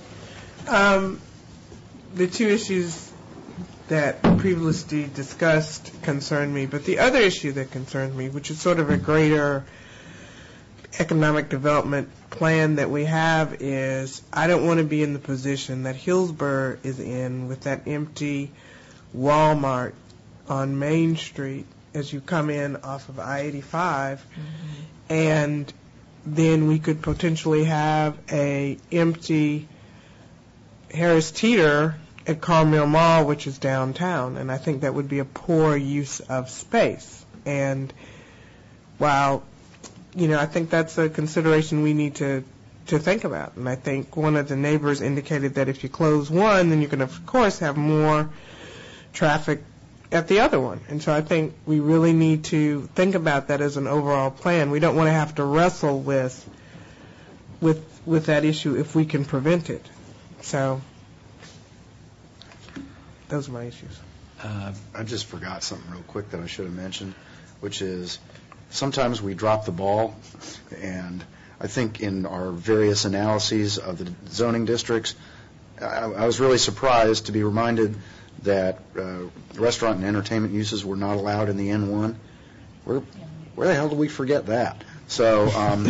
The two issues that previously discussed concern me, but the other issue that concerns me, which is sort of a greater economic development plan that we have, is I don't want to be in the position that Hillsborough is in with that empty Walmart on Main Street as you come in off of I-85, and then we could potentially have a empty Harris Teeter at Carmel Mall, which is downtown, and I think that would be a poor use of space. And while, I think that's a consideration we need to think about. And I think one of the neighbors indicated that if you close one, then you can, of course, have more traffic at the other one. And so I think we really need to think about that as an overall plan. We don't want to have to wrestle with that issue if we can prevent it. So those are my issues.
I just forgot something real quick that I should have mentioned, which is sometimes we drop the ball, and I think in our various analyses of the zoning districts, I was really surprised to be reminded that restaurant and entertainment uses were not allowed in the N1. Where the hell did we forget that? So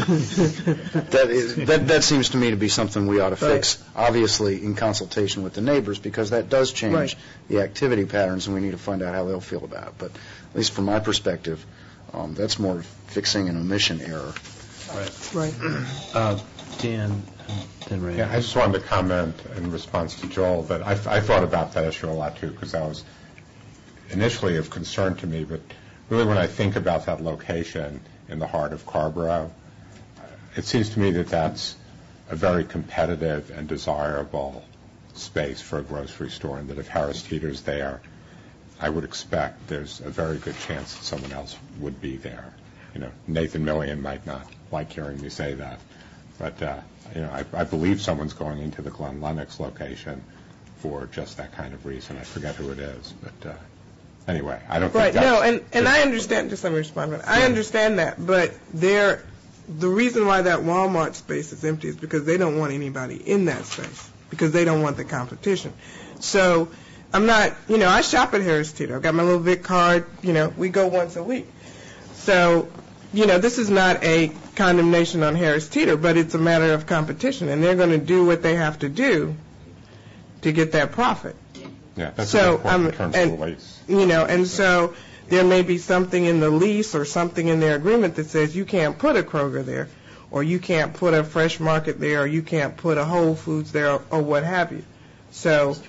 that seems to me to be something we ought to fix, obviously in consultation with the neighbors, because that does change the activity patterns, and we need to find out how they'll feel about it. But at least from my perspective, that's more fixing an omission error.
Right.
Dan, then Ray.
Yeah, I just wanted to comment in response to Joel that I thought about that issue a lot too, because that was initially of concern to me, but really when I think about that location in the heart of Carrboro, it seems to me that that's a very competitive and desirable space for a grocery store, and that if Harris Teeter's there, I would expect there's a very good chance that someone else would be there. Nathan Millian might not like hearing me say that, but I believe someone's going into the Glen Lennox location for just that kind of reason. I forget who it is, but anyway, I don't
Right,
think that's...
no, and I understand, just let me respond to that. I understand that, but the reason why that Walmart space is empty is because they don't want anybody in that space, because they don't want the competition. So I'm not, I shop at Harris Teeter. I've got my little Vic card, we go once a week. So, this is not a condemnation on Harris Teeter, but it's a matter of competition, and they're going to do what they have to do to get that profit.
Yeah, that's important in terms of the lease.
And so there may be something in the lease or something in their agreement that says you can't put a Kroger there, or you can't put a Fresh Market there, or you can't put a Whole Foods there, or what have you. So,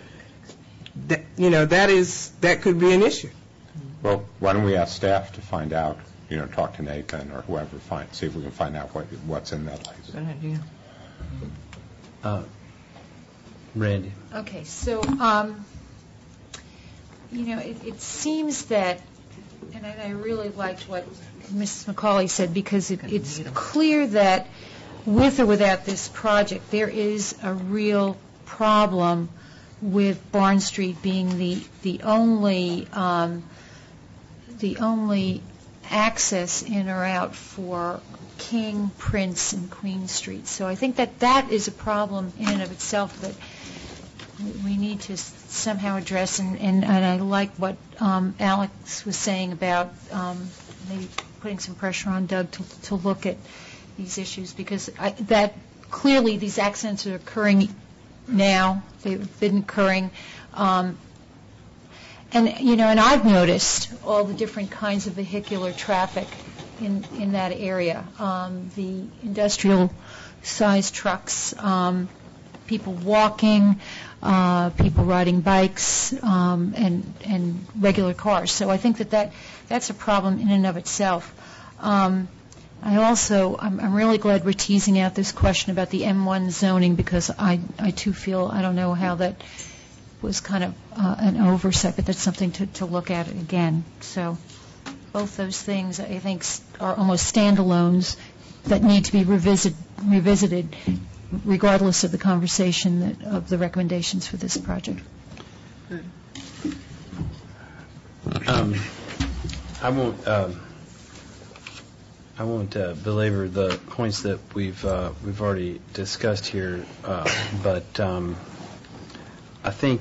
that could be an issue.
Well, why don't we ask staff to find out, talk to Nathan or whoever, see if we can find out what's in that lease.
Good idea.
Randy.
Okay, so, it seems that, and I really liked what Mrs. McCauley said, because it's clear that with or without this project, there is a real problem with Barn Street being the only access in or out for King, Prince, and Queen Street. So I think that is a problem in and of itself that we need to somehow address, and I like what Alex was saying about maybe putting some pressure on Doug to look at these issues, because that clearly these accidents are occurring now. They've been occurring. And I've noticed all the different kinds of vehicular traffic in that area. The industrial-sized trucks, people walking, people riding bikes, and regular cars. So I think that's a problem in and of itself. I'm really glad we're teasing out this question about the M1 zoning, because I too feel, I don't know how that was kind of an oversight, but that's something to look at again. So both those things, I think, are almost standalones that need to be revisited regardless of the conversation of the recommendations for this project.
I won't belabor the points that we've already discussed here, but I think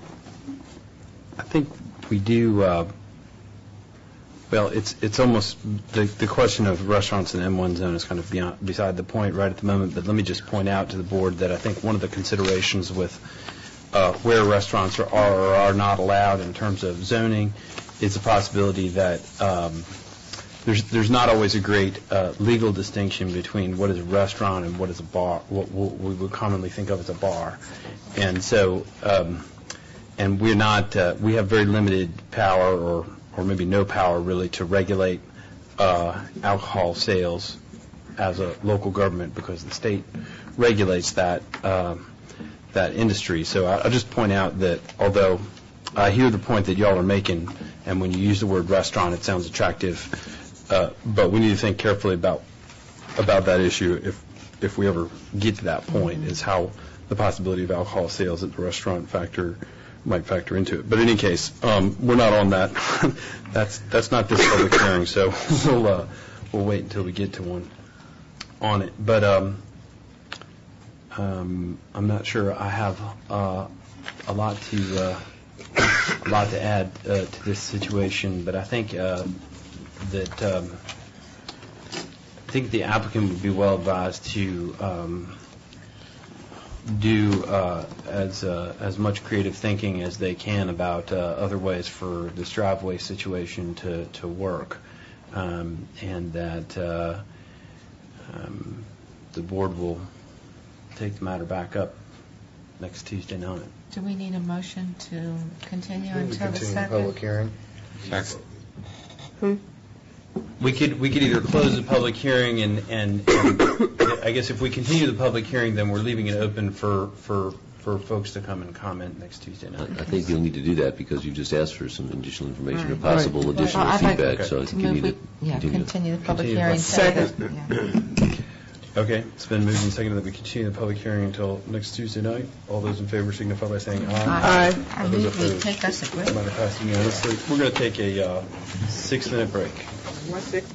we do. Well, it's almost the question of restaurants in M1 zone is kind of beside the point right at the moment. But let me just point out to the board that I think one of the considerations with where restaurants are or are not allowed in terms of zoning is the possibility that there's not always a great legal distinction between what is a restaurant and what is a bar, what we would commonly think of as a bar. And so, and we have very limited power or maybe no power really to regulate alcohol sales as a local government, because the state regulates that industry. So I'll just point out that although I hear the point that y'all are making, and when you use the word restaurant, it sounds attractive, but we need to think carefully about that issue if we ever get to that point, is how the possibility of alcohol sales at the restaurant might factor into it. But in any case, we're not on that. That's not this public hearing, so we'll wait until we get to one on it. But I'm not sure I have a lot to add to this situation, but I think that the applicant would be well advised to do as much creative thinking as they can about other ways for this driveway situation to work, and that the board will take the matter back up next Tuesday night.
Do we need a motion to continue until the
Continue
2nd?
public hearing.
We could either close the public hearing and I guess if we continue the public hearing, then we're leaving it open for folks to come and comment next Tuesday night.
I think you'll need to do that because you just asked for some additional information or
Right.
possible additional
I'd like
feedback. So I think you need to
continue the public hearing.
Second.
Okay, it's been moved and seconded that we continue the public hearing until next Tuesday night. All those in favor signify by saying aye.
Aye.
All those
I move we
opposed?
take us a break.
Might have passed unanimously. We're going to take a 6-minute break.
1 6.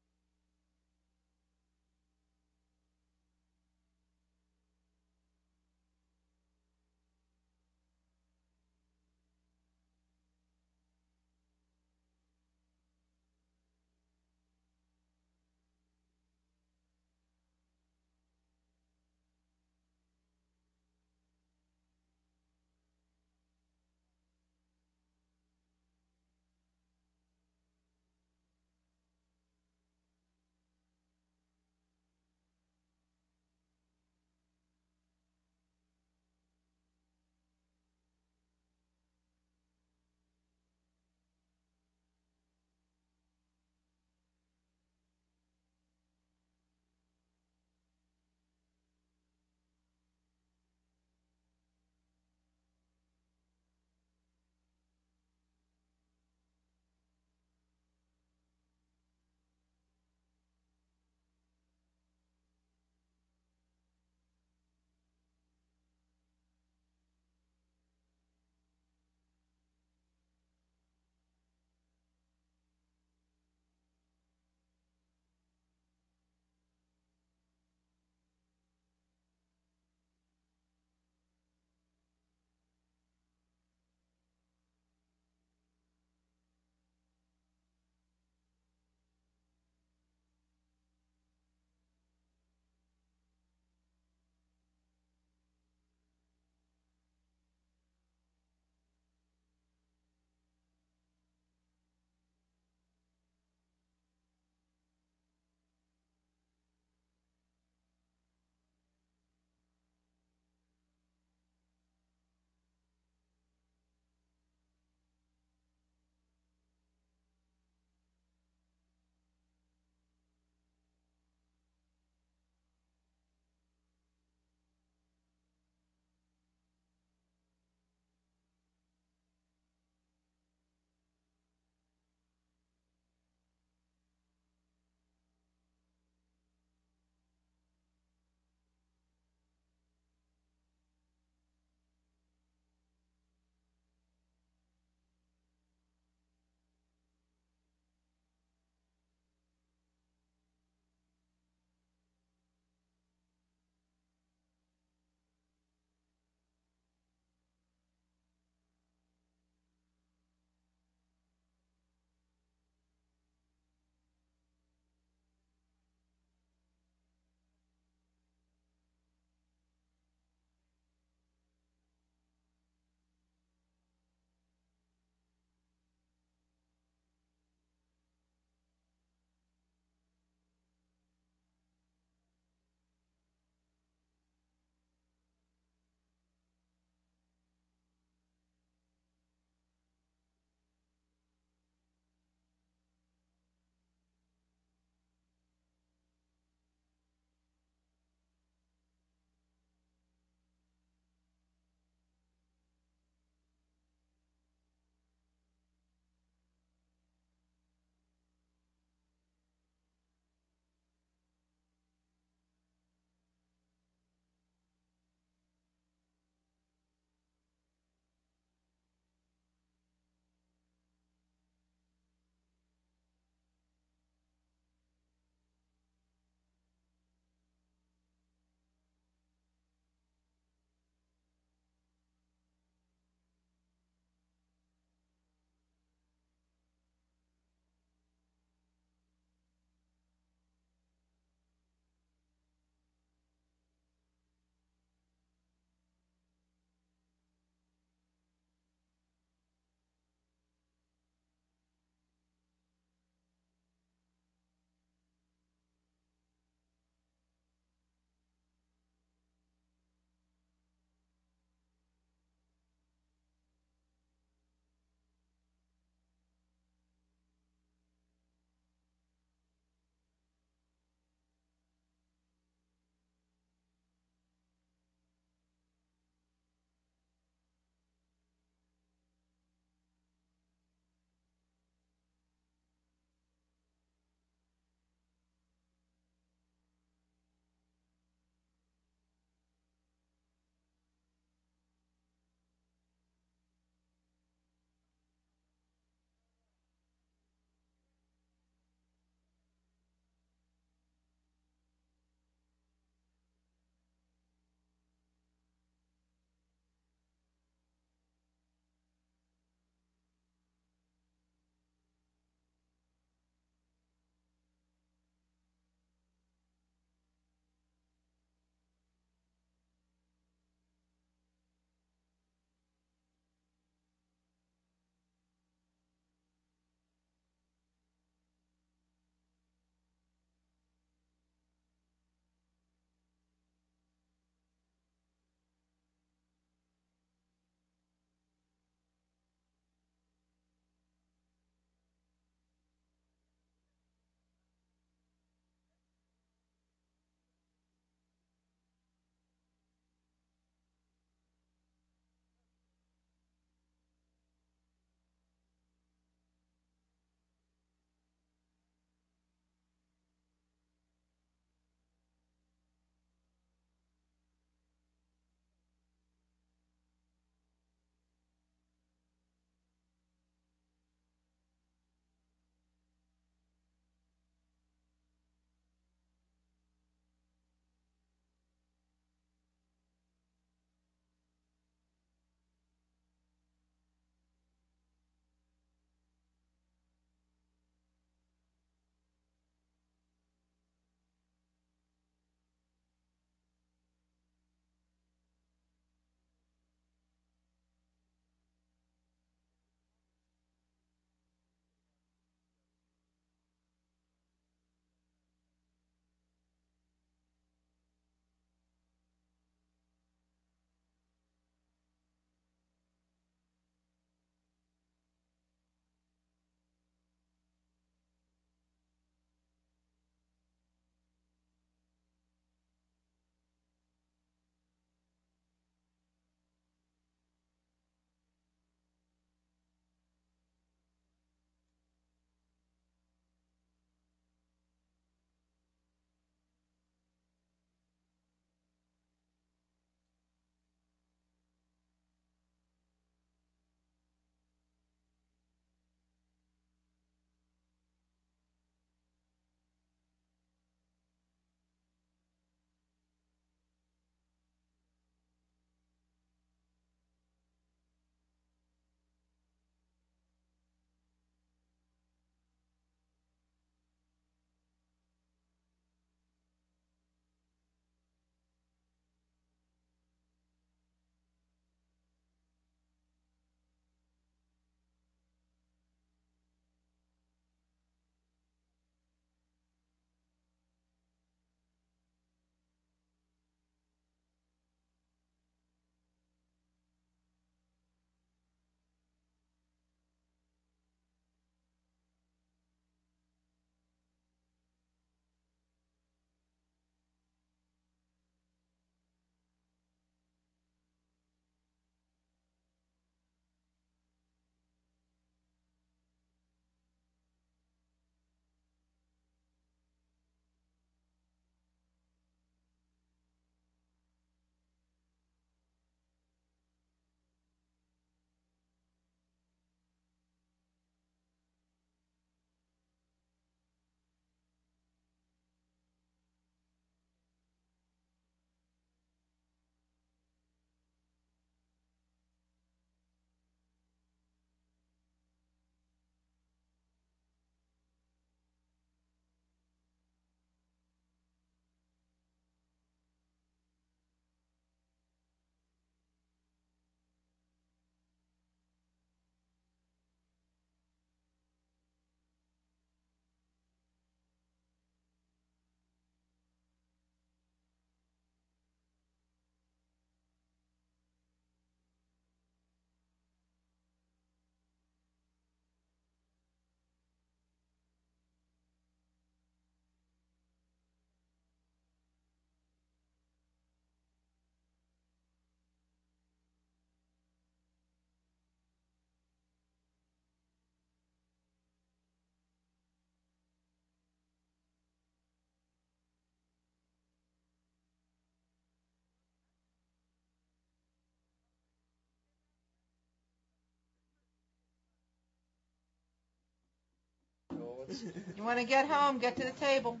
us.
You want to get home, get to the table.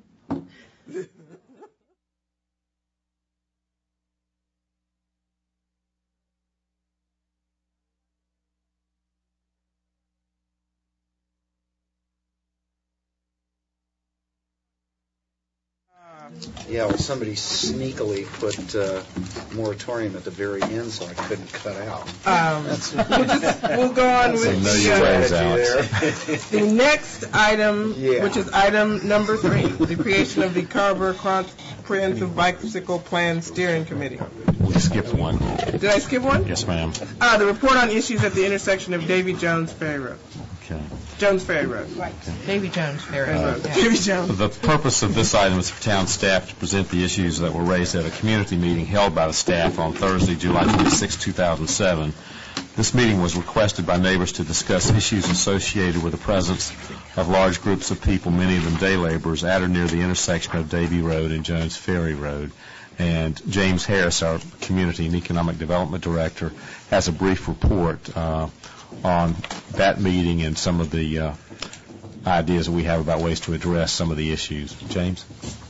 Yeah, well, somebody sneakily put moratorium at the very end, so I couldn't cut out.
We'll go on with the next item,
Yeah.
which is item number 3, the creation of the Carver Comprehensive Bicycle Plan Steering Committee.
We skipped one.
Did I skip one?
Yes, ma'am.
The report on issues at the intersection of Davy Jones Ferry Road.
Okay.
Jones Ferry Road. Right.
Davy Jones Ferry Road.
Davy Jones.
The purpose of this item is for town staff to present the issues that were raised at a community meeting held by the staff on Thursday, July 26, 2007. This meeting was requested by neighbors to discuss issues associated with the presence of large groups of people, many of them day laborers, at or near the intersection of Davy Road and Jones Ferry Road. And James Harris, our Community and Economic Development Director, has a brief report on that meeting and some of the ideas that we have about ways to address some of the issues. James?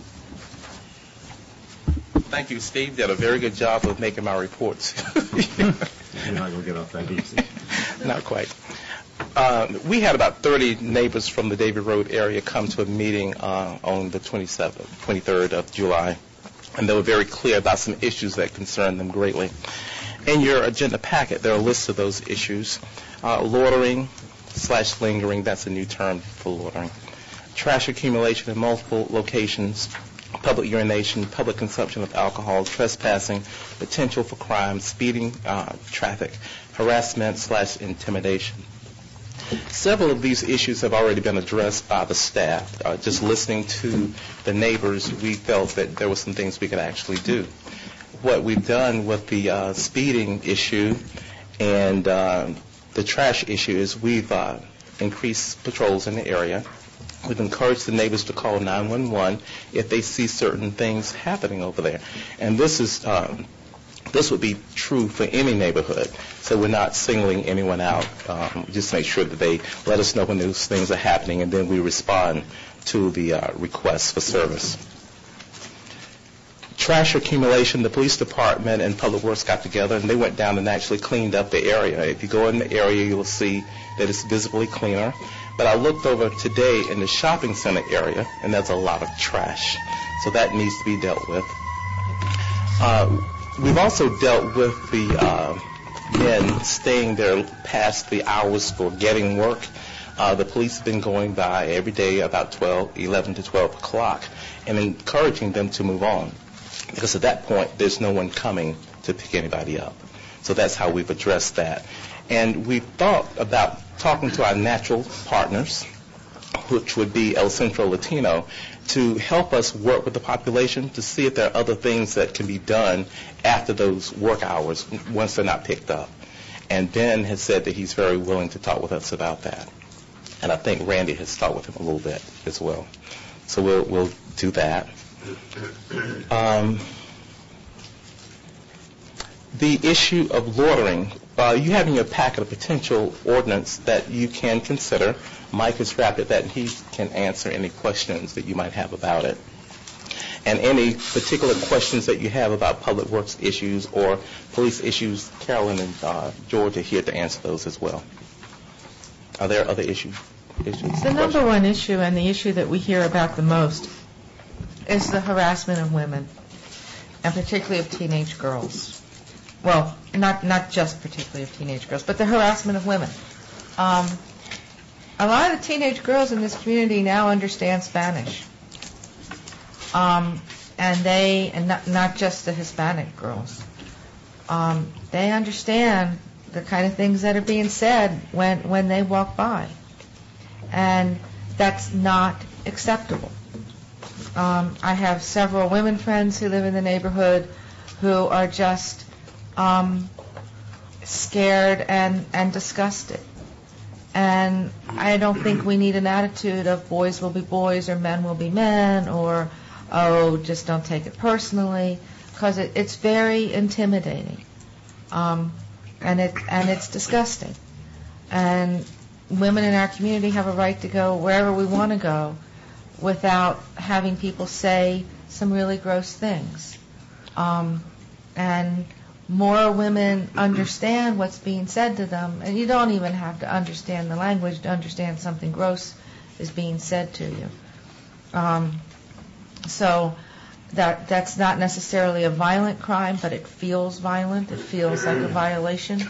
Thank you, Steve. Did a very good job of making my reports.
You're not going to get off that easy.
Not quite. We had about 30 neighbors from the Davy Road area come to a meeting on the 23rd of July, and they were very clear about some issues that concerned them greatly. In your agenda packet, there are lists of those issues. Loitering/lingering, that's a new term for loitering. Trash accumulation in multiple locations, public urination, public consumption of alcohol, trespassing, potential for crime, speeding traffic, harassment/intimidation. Several of these issues have already been addressed by the staff. Just listening to the neighbors, we felt that there were some things we could actually do. What we've done with the speeding issue and the trash issue is we've increased patrols in the area. We've encouraged the neighbors to call 911 if they see certain things happening over there. And this would be true for any neighborhood. So we're not singling anyone out. Just make sure that they let us know when those things are happening, and then we respond to the requests for service. Trash accumulation, the police department and Public Works got together and they went down and actually cleaned up the area. If you go in the area, you'll see that it's visibly cleaner. But I looked over today in the shopping center area, and there's a lot of trash. So that needs to be dealt with. We've also dealt with the men staying there past the hours for getting work. The police have been going by every day about 11 to 12 o'clock and encouraging them to move on. Because at that point, there's no one coming to pick anybody up. So that's how we've addressed that. And we've thought about talking to our natural partners, which would be El Centro Latino, to help us work with the population to see if there are other things that can be done after those work hours once they're not picked up. And Ben has said that he's very willing to talk with us about that. And I think Randy has talked with him a little bit as well. So we'll do that. The issue of loitering, you have in your packet a potential ordinance that you can consider. Mike has drafted that, and he can answer any questions that you might have about it. And any particular questions that you have about public works issues or police issues, Carolyn and George are here to answer those as well. Are there other issues?
The number one issue, and the issue that we hear about the most, is the harassment of women, and particularly of teenage girls. Well, not just particularly of teenage girls, but the harassment of women. A lot of the teenage girls in this community now understand Spanish, and not just the Hispanic girls. They understand the kind of things that are being said when they walk by, and that's not acceptable. I have several women friends who live in the neighborhood who are just scared and disgusted. And I don't think we need an attitude of boys will be boys or men will be men, or, oh, just don't take it personally, because it's very intimidating. And it's disgusting. And women in our community have a right to go wherever we want to go without having people say some really gross things. And more women understand what's being said to them, and you don't even have to understand the language to understand something gross is being said to you. So that's not necessarily a violent crime, but it feels violent. It feels like a violation.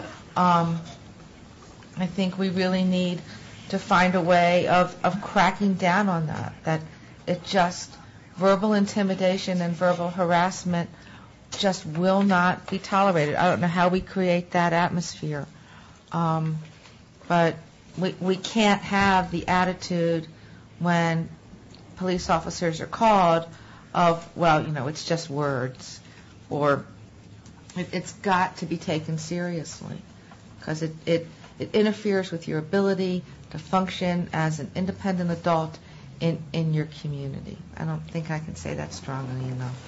I think we really need to find a way of cracking down on that it just, verbal intimidation and verbal harassment just will not be tolerated. I don't know how we create that atmosphere. But we can't have the attitude when police officers are called of, well, it's just words, or it's got to be taken seriously, because it interferes with your ability to function as an independent adult in your community. I don't think I can say that strongly enough.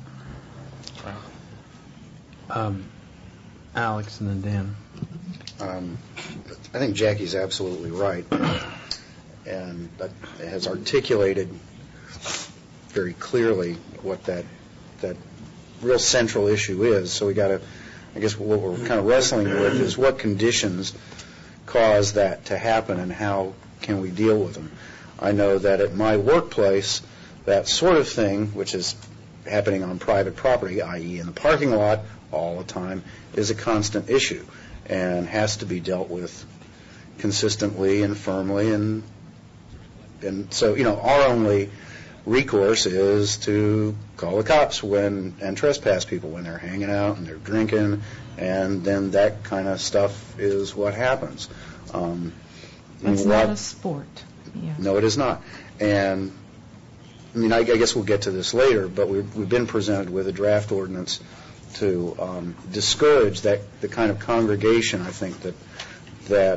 Alex and then Dan.
I think Jackie's absolutely right, and has articulated very clearly what that real central issue is. So we got to, I guess what we're kind of wrestling with is what conditions cause that to happen and how can we deal with them. I know that at my workplace, that sort of thing, which is happening on private property, i.e. in the parking lot all the time, is a constant issue and has to be dealt with consistently and firmly. And so, our only recourse is to call the cops and trespass people when they're hanging out and they're drinking, and then that kind of stuff is what happens.
It's not a sport. Yeah.
No, it is not. And I guess we'll get to this later, but we've been presented with a draft ordinance to discourage the kind of congregation, I think, that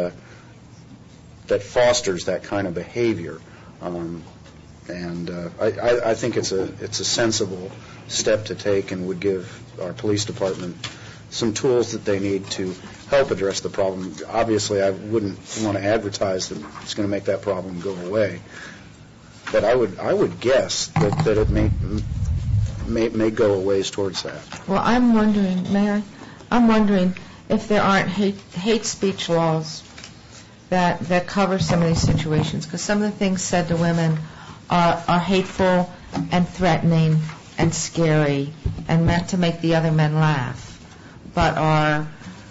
fosters that kind of behavior. And I think it's a sensible step to take, and would give our police department some tools that they need to help address the problem. Obviously, I wouldn't want to advertise that it's going to make that problem go away, but I would guess that it may go a ways towards that.
Well, I'm wondering, I'm wondering if there aren't hate speech laws that cover some of these situations, because some of the things said to women are hateful and threatening and scary and meant to make the other men laugh, but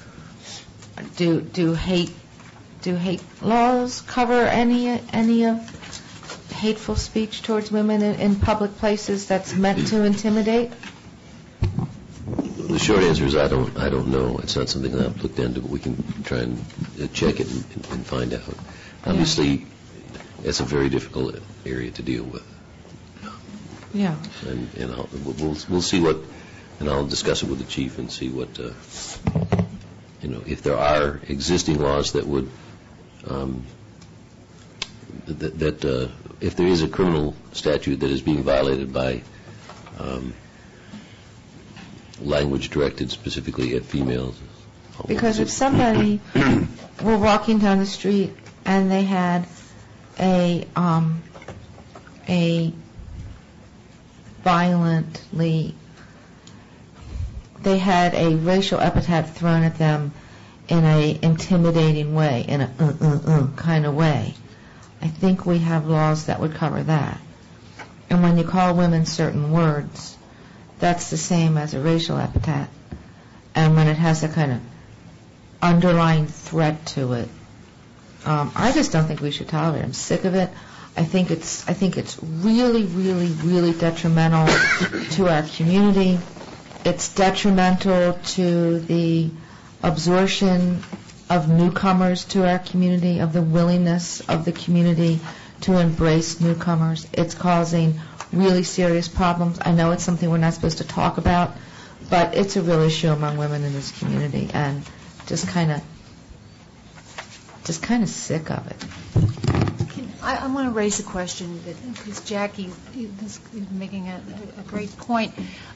do hate laws cover any of hateful speech towards women in public places that's meant to intimidate?
The short answer is I don't know. It's not something that I've looked into, but we can try and check it and find out. Obviously, it's a very difficult area to deal with.
Yeah.
And we'll see what, and I'll discuss it with the chief and see what, if there are existing laws that would, if there is a criminal statute that is being violated by language directed specifically at females.
Because if somebody were walking down the street and they had a racial epithet thrown at them in a intimidating way, in a kind of way, I think we have laws that would cover that. And when you call women certain words, that's the same as a racial epithet. And when it has a kind of underlying threat to it, I just don't think we should tolerate it. I'm sick of it. I think it's really, really, really detrimental to our community. It's detrimental to the absorption of newcomers to our community, of the willingness of the community to embrace newcomers. It's causing really serious problems. I know it's something we're not supposed to talk about, but it's a real issue among women in this community, and just kind of sick of it.
I want to raise a question because Jackie is making a great point.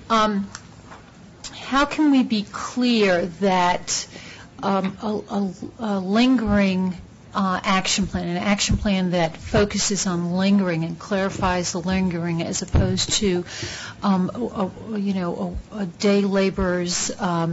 How can we be clear that a lingering action plan, an action plan that focuses on lingering and clarifies the lingering as opposed to, a day laborer's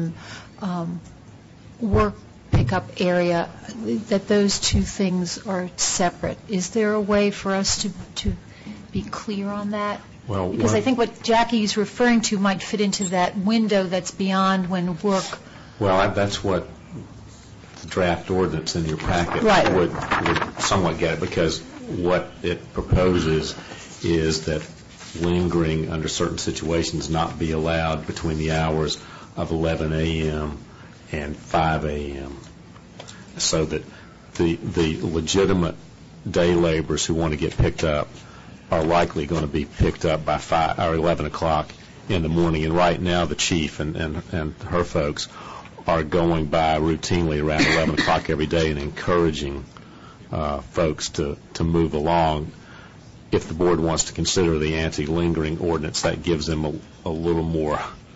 work pickup area, that those two things are separate. Is there a way for us to be clear on that?
Well,
because I think what Jackie's referring to might fit into that window that's beyond when work.
Well, that's what the draft ordinance in your packet would somewhat get, because what it proposes is that lingering under certain situations not be allowed between the hours of 11 a.m. and 5 a.m. so that the legitimate day laborers who want to get picked up are likely going to be picked up by 5 or 11 o'clock in the morning. And right now the chief and her folks are going by routinely around 11 o'clock every day and encouraging folks to move along. If the board wants to consider the anti-lingering ordinance, that gives them a little more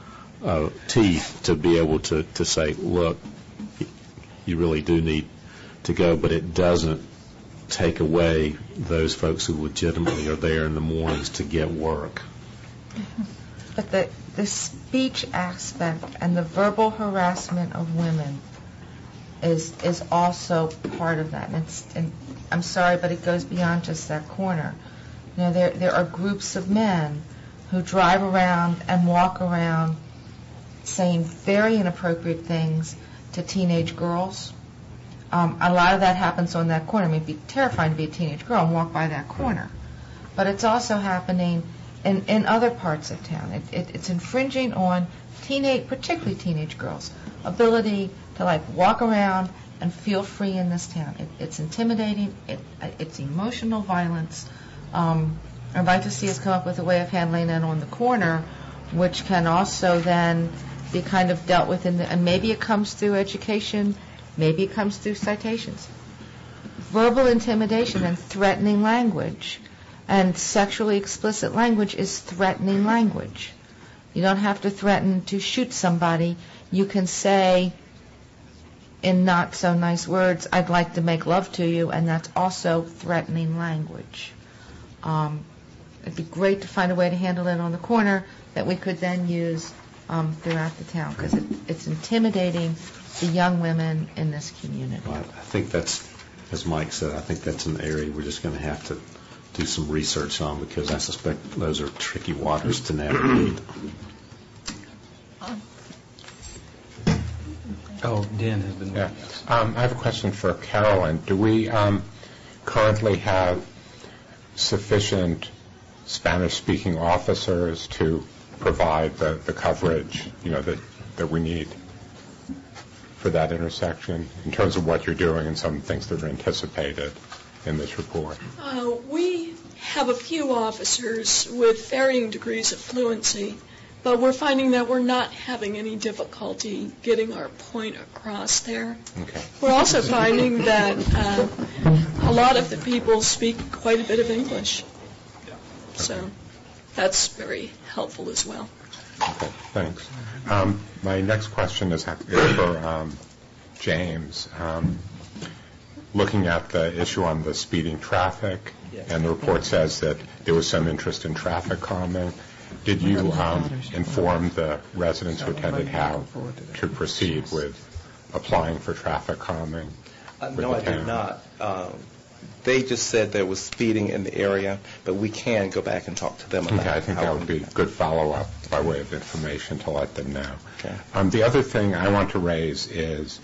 teeth to be able to say, look, you really do need to go, but it doesn't take away those folks who legitimately are there in the mornings to get work.
But the speech aspect and the verbal harassment of women is also part of that. And I'm sorry, but it goes beyond just that corner. You know, there are groups of men who drive around and walk around saying very inappropriate things to teenage girls. A lot of that happens on that corner. I mean, it'd be terrifying to be a teenage girl and walk by that corner. But it's also happening in other parts of town. It's infringing on particularly teenage girls' ability to walk around and feel free in this town. It's intimidating. It's emotional violence. I'd like to see us come up with a way of handling it on the corner, which can also then be kind of dealt with and maybe it comes through education, maybe it comes through citations. Verbal intimidation and threatening language and sexually explicit language is threatening language. You don't have to threaten to shoot somebody. You can say in not so nice words, I'd like to make love to you, and that's also threatening language. It'd be great to find a way to handle it on the corner that we could then use throughout the town, because it's intimidating the young women in this community.
Well, I think that's, as Mike said, I think that's an area we're just going to have to do some research on, because I suspect those are tricky waters to navigate.
Dan has been.
Yeah. I have a question for Carolyn. Do we currently have sufficient Spanish-speaking officers to provide the coverage, that we need for that intersection in terms of what you're doing and some things that are anticipated in this report?
We have a few officers with varying degrees of fluency, but we're finding that we're not having any difficulty getting our point across there.
Okay.
We're also finding that a lot of the people speak quite a bit of English. So that's very helpful as well.
Okay, thanks. My next question is for James. Looking at the issue on the speeding traffic, and the report says that there was some interest in traffic calming. Did you inform the residents who attended how to proceed with applying for traffic calming?
No, I did not. They just said there was speeding in the area, but we can go back and talk to them about it.
Okay, I think that would be a good follow-up by way of information to let them know.
Okay.
The other thing I want to raise is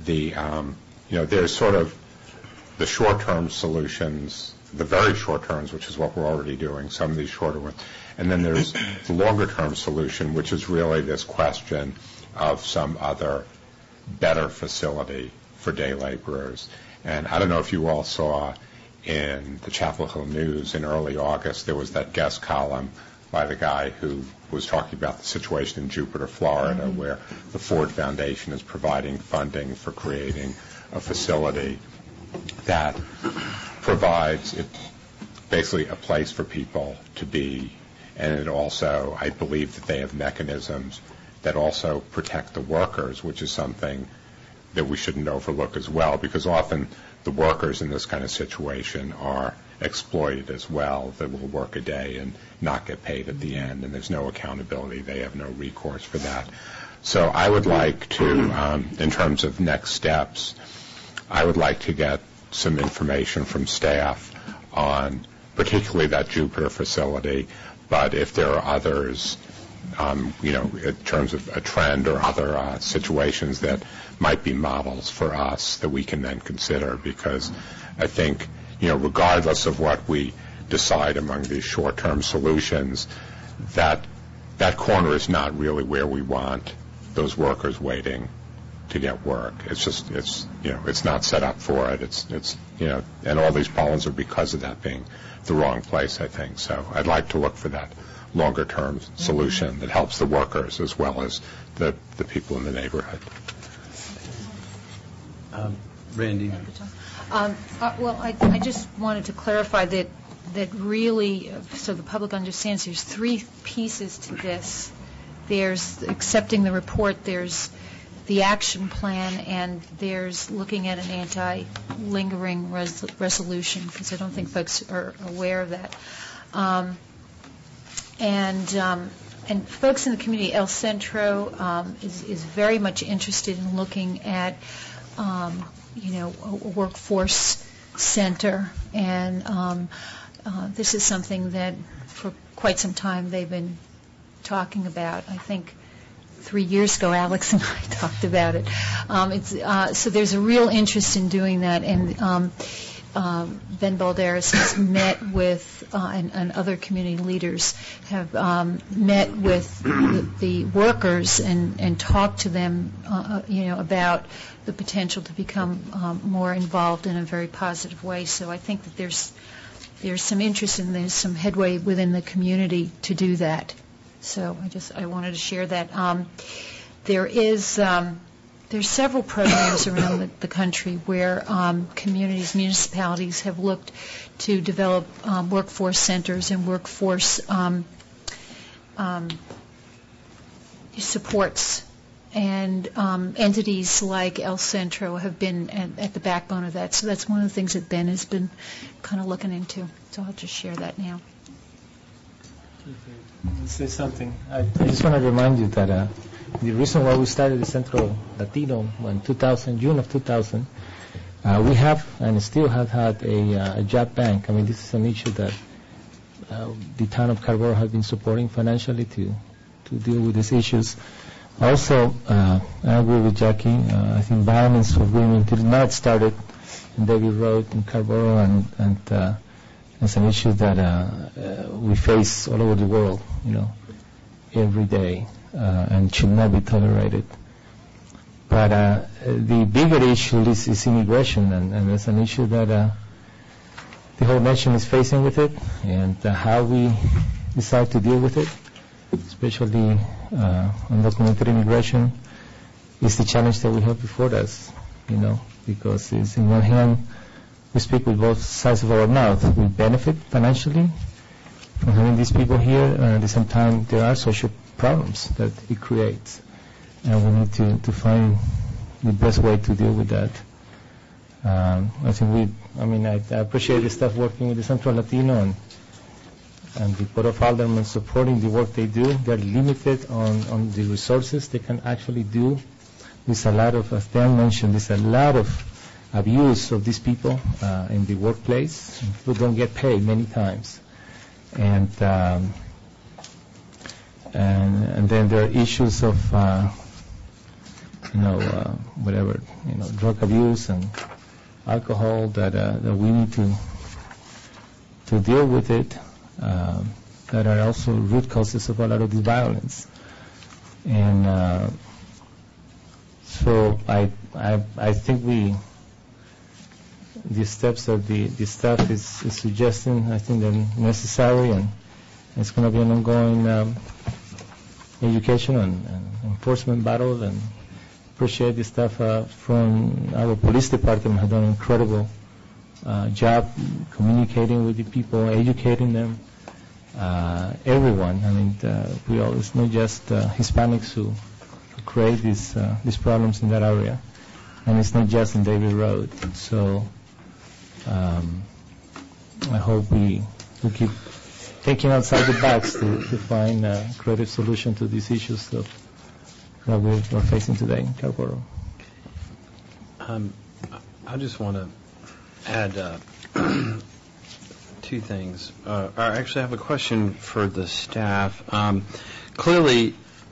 there's sort of the short-term solutions, the very short terms, which is what we're already doing, some of these shorter ones. And then there's the longer-term solution, which is really this question of some other better facility for day laborers. And I don't know if you all saw in the Chapel Hill News in early August, there was that guest column by the guy who was talking about the situation in Jupiter, Florida, where the Ford Foundation is providing funding for creating a facility that provides basically a place for people to be, and it also, I believe that they have mechanisms that also protect the workers, which is something that we shouldn't overlook as well, because often the workers in this kind of situation are exploited as well, that will work a day and not get paid at the end, and there's no accountability. They have no recourse for that. So I would like to, in terms of next steps, I would like to get some information from staff on particularly that Jupiter facility, but if there are others, in terms of a trend or other situations that might be models for us that we can then consider, because I think, regardless of what we decide among these short-term solutions, that corner is not really where we want those workers waiting to get work. It's not set up for it. And all these problems are because of that being the wrong place, I think. So I'd like to look for that longer-term solution that helps the workers as well as the people in the neighborhood.
Randy.
Well, I just wanted to clarify that really, so the public understands, there's three pieces to this. There's accepting the report, there's the action plan, and there's looking at an anti-lingering resolution, because I don't think folks are aware of that. And folks in the community, El Centro is very much interested in looking at, a workforce center, and this is something that for quite some time they've been talking about. I think 3 years ago, Alex and I talked about it. So there's a real interest in doing that, and Ben Balderas has met with, and other community leaders have met with the workers and talked to them, about the potential to become more involved in a very positive way. So I think that there's some interest and there's some headway within the community to do that. So I wanted to share that. There's several programs around the country where communities, municipalities have looked to develop workforce centers and workforce supports. And entities like El Centro have been at the backbone of that. So that's one of the things that Ben has been kind of looking into. So I'll just share that now.
Say something. I just want to remind you that the reason why we started the Centro Latino in June of 2000, we have and still have had a job bank. I mean, this is an issue that the town of Carrboro has been supporting financially to deal with these issues. Also, I agree with Jackie. I think violence for women did not started in David Road in Carrboro, and it's an issue that we face all over the world, every day, and should not be tolerated. But the bigger issue is immigration, and it's an issue that the whole nation is facing with it, and how we decide to deal with it, especially undocumented immigration, is the challenge that we have before us, because it's in one hand, we speak with both sides of our mouth. We benefit financially from having these people here, and at the same time, there are social problems that it creates, and we need to find the best way to deal with that. I think I appreciate the staff working with the Centro Latino and the Board of Aldermen supporting the work they do. They're limited on the resources they can actually do. There's a lot of, as Dan mentioned, there's a lot of abuse of these people in the workplace who don't get paid many times, and then there are issues of drug abuse and alcohol that we need to deal with it, that are also root causes of a lot of the violence. And so I think the steps that the staff is suggesting, I think they're necessary, and it's going to be an ongoing education and enforcement battle. And appreciate the staff from our police department have done an incredible job communicating with the people, educating them, everyone. I mean, it's not just Hispanics who create these problems in that area, and it's not just in David Road. So I hope we keep thinking outside the box to find a creative solution to these issues that we're facing today in Scarborough.
I just want to add two things. I actually have a question for the staff. Clearly,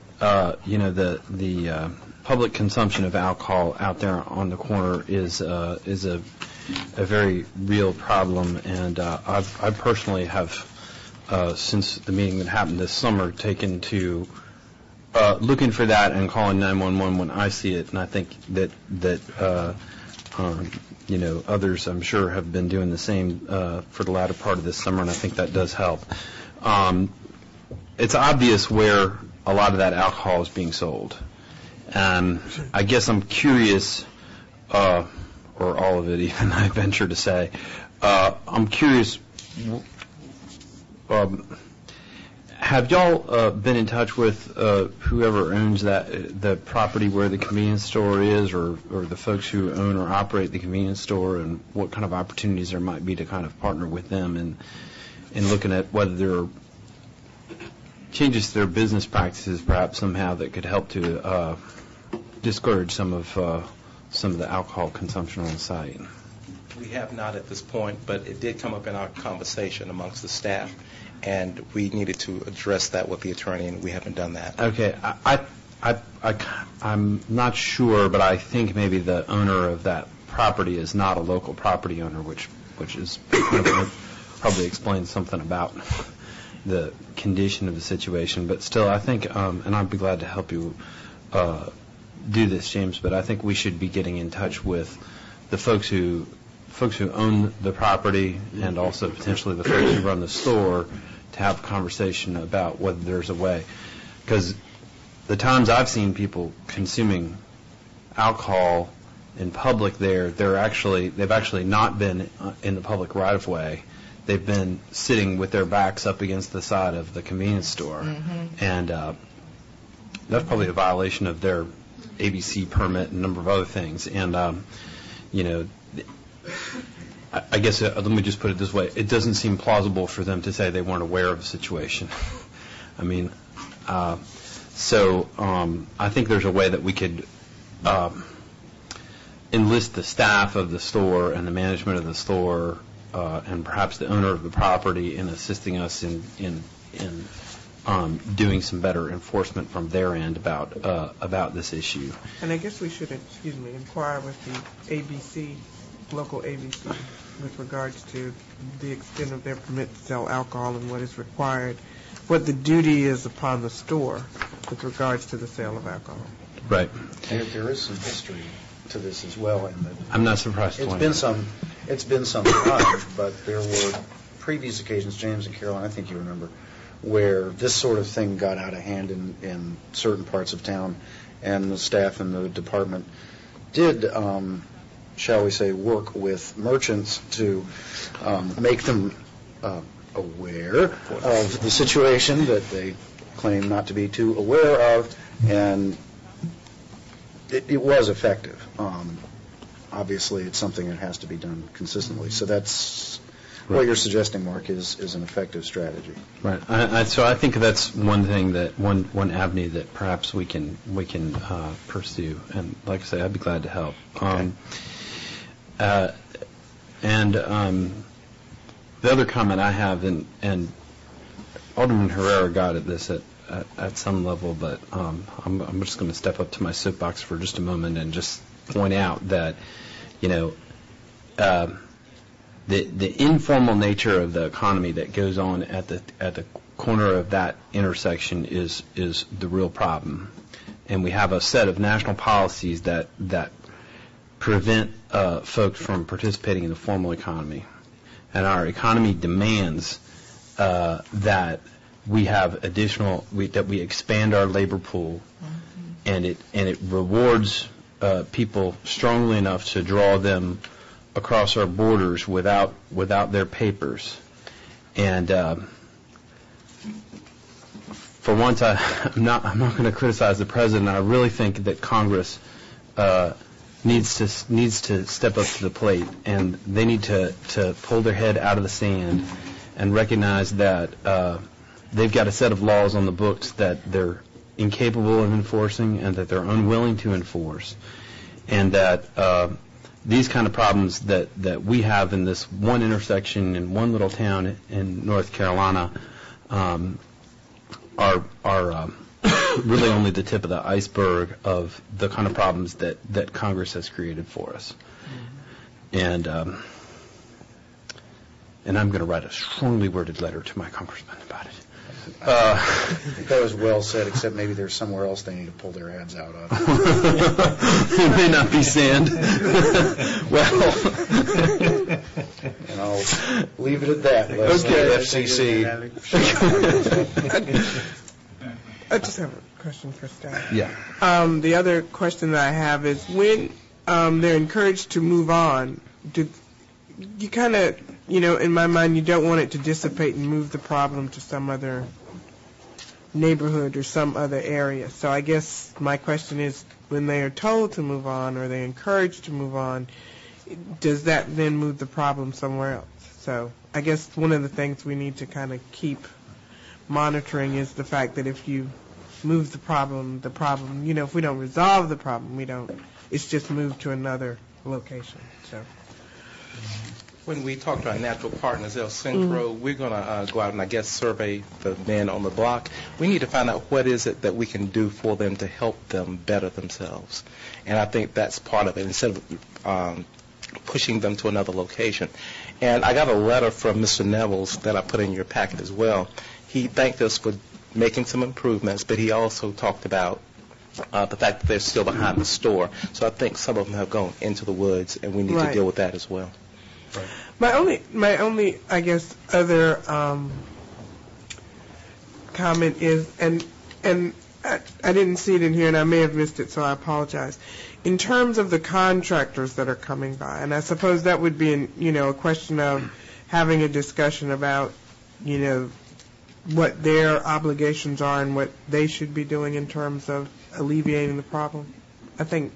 the public consumption of alcohol out there on the corner is a very real problem, and I personally have, since the meeting that happened this summer, taken to looking for that and calling 911 when I see it, and I think that others, I'm sure, have been doing the same for the latter part of this summer, and I think that does help. It's obvious where a lot of that alcohol is being sold. I guess I'm curious, or all of it even, I venture to say, I'm curious, have y'all been in touch with whoever owns the property where the convenience store is, or the folks who own or operate the convenience store, and what kind of opportunities there might be to kind of partner with them in looking at whether there are changes to their business practices, perhaps somehow, that could help to discourage some of the alcohol consumption on the site?
We have not at this point, but it did come up in our conversation amongst the staff, and we needed to address that with the attorney, and we haven't done that.
Okay. I'm not sure, but I think maybe the owner of that property is not a local property owner, which is probably explains something about the condition of the situation. But still, I think, and I'd be glad to help you do this, James, but I think we should be getting in touch with the folks who own the property, and also potentially the folks who run the store, to have a conversation about whether there's a way. Because the times I've seen people consuming alcohol in public they've actually not been in the public right of way. They've been sitting with their backs up against the side of the convenience store. Mm-hmm. And that's probably a violation of their ABC permit and a number of other things. And, I guess let me just put it this way. It doesn't seem plausible for them to say they weren't aware of the situation. I mean, I think there's a way that we could enlist the staff of the store and the management of the store and perhaps the owner of the property in assisting us in doing some better enforcement from their end about this issue.
And I guess we should, inquire with the ABC, local ABC, with regards to the extent of their permit to sell alcohol and what is required, what the duty is upon the store with regards to the sale of alcohol.
Right.
There is some history to this as well.
I'm not surprised.
It's been some time, but there were previous occasions, James and Caroline, I think you remember, where this sort of thing got out of hand in certain parts of town, and the staff and the department did, shall we say, work with merchants to make them aware of the situation that they claim not to be too aware of, and it was effective. Obviously, it's something that has to be done consistently. So that's what you're suggesting, Mark, is an effective strategy.
Right. So I think that's one thing that one avenue that perhaps we can pursue. And like I say, I'd be glad to help. Okay. The other comment I have, and Alderman Herrera got at this at some level, but I'm just going to step up to my soapbox for just a moment and just point out that, the informal nature of the economy that goes on at the corner of that intersection is the real problem, and we have a set of national policies that prevent folks from participating in the formal economy, and our economy demands that we have that we expand our labor pool, and it rewards people strongly enough to draw them across our borders without their papers. And for once, I'm not going to criticize the president. I really think that Congress needs to step up to the plate, and they need to pull their head out of the sand and recognize that they've got a set of laws on the books that they're incapable of enforcing and that they're unwilling to enforce, and that these kind of problems that we have in this one intersection in one little town in North Carolina are really only the tip of the iceberg of the kind of problems that Congress has created for us. And I'm going to write a strongly worded letter to my congressman about it.
I think that was well said, except maybe there's somewhere else they need to pull their heads out of.
It may not be sand. Well,
and I'll leave it at that.
Okay.
FCC.
I just have a question for staff.
Yeah.
The other question that I have is when they're encouraged to move on, do you kind of, in my mind, you don't want it to dissipate and move the problem to some other neighborhood or some other area. So I guess my question is, when they are told to move on or they're encouraged to move on, does that then move the problem somewhere else? So I guess one of the things we need to kind of keep monitoring is the fact that if you move the problem, if we don't resolve the problem, it's just moved to another location. So.
When we talk to our natural partners, El Centro, we're going to go out and, I guess, survey the men on the block. We need to find out what is it that we can do for them to help them better themselves. And I think that's part of it, instead of pushing them to another location. And I got a letter from Mr. Nevels that I put in your packet as well. He thanked us for making some improvements, but he also talked about the fact that they're still behind the store. So I think some of them have gone into the woods, and we need to deal with that as well.
Right. My only, I guess, other comment is, and I didn't see it in here, and I may have missed it, so I apologize. In terms of the contractors that are coming by, and I suppose that would be, a question of having a discussion about, what their obligations are and what they should be doing in terms of alleviating the problem. I think,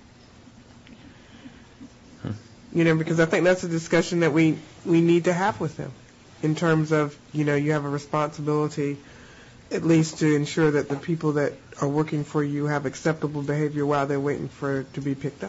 because I think that's a discussion that we need to have with them in terms of, you have a responsibility at least to ensure that the people that are working for you have acceptable behavior while they're waiting for it to be picked up.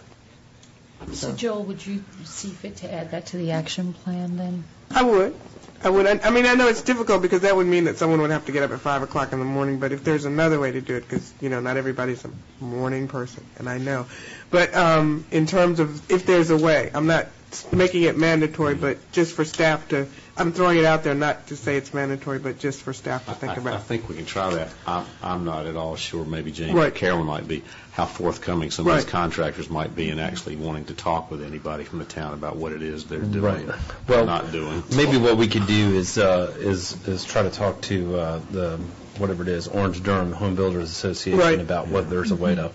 So, Joel, would you see fit to add that to the action plan then?
I would. I mean, I know it's difficult because that would mean that someone would have to get up at 5 o'clock in the morning, but if there's another way to do it, because, not everybody's a morning person, and I know. But in terms of if there's a way, I'm not making it mandatory, but just for staff to, I'm throwing it out there not to say it's mandatory, but just for staff to think about.
I think we can try that. I'm not at all sure, maybe James or Carolyn might be, how forthcoming some of these contractors might be in actually wanting to talk with anybody from the town about what it is they're doing or not doing.
Maybe what we could do is try to talk to the, whatever it is, Orange Durham Home Builders Association about whether there's a way to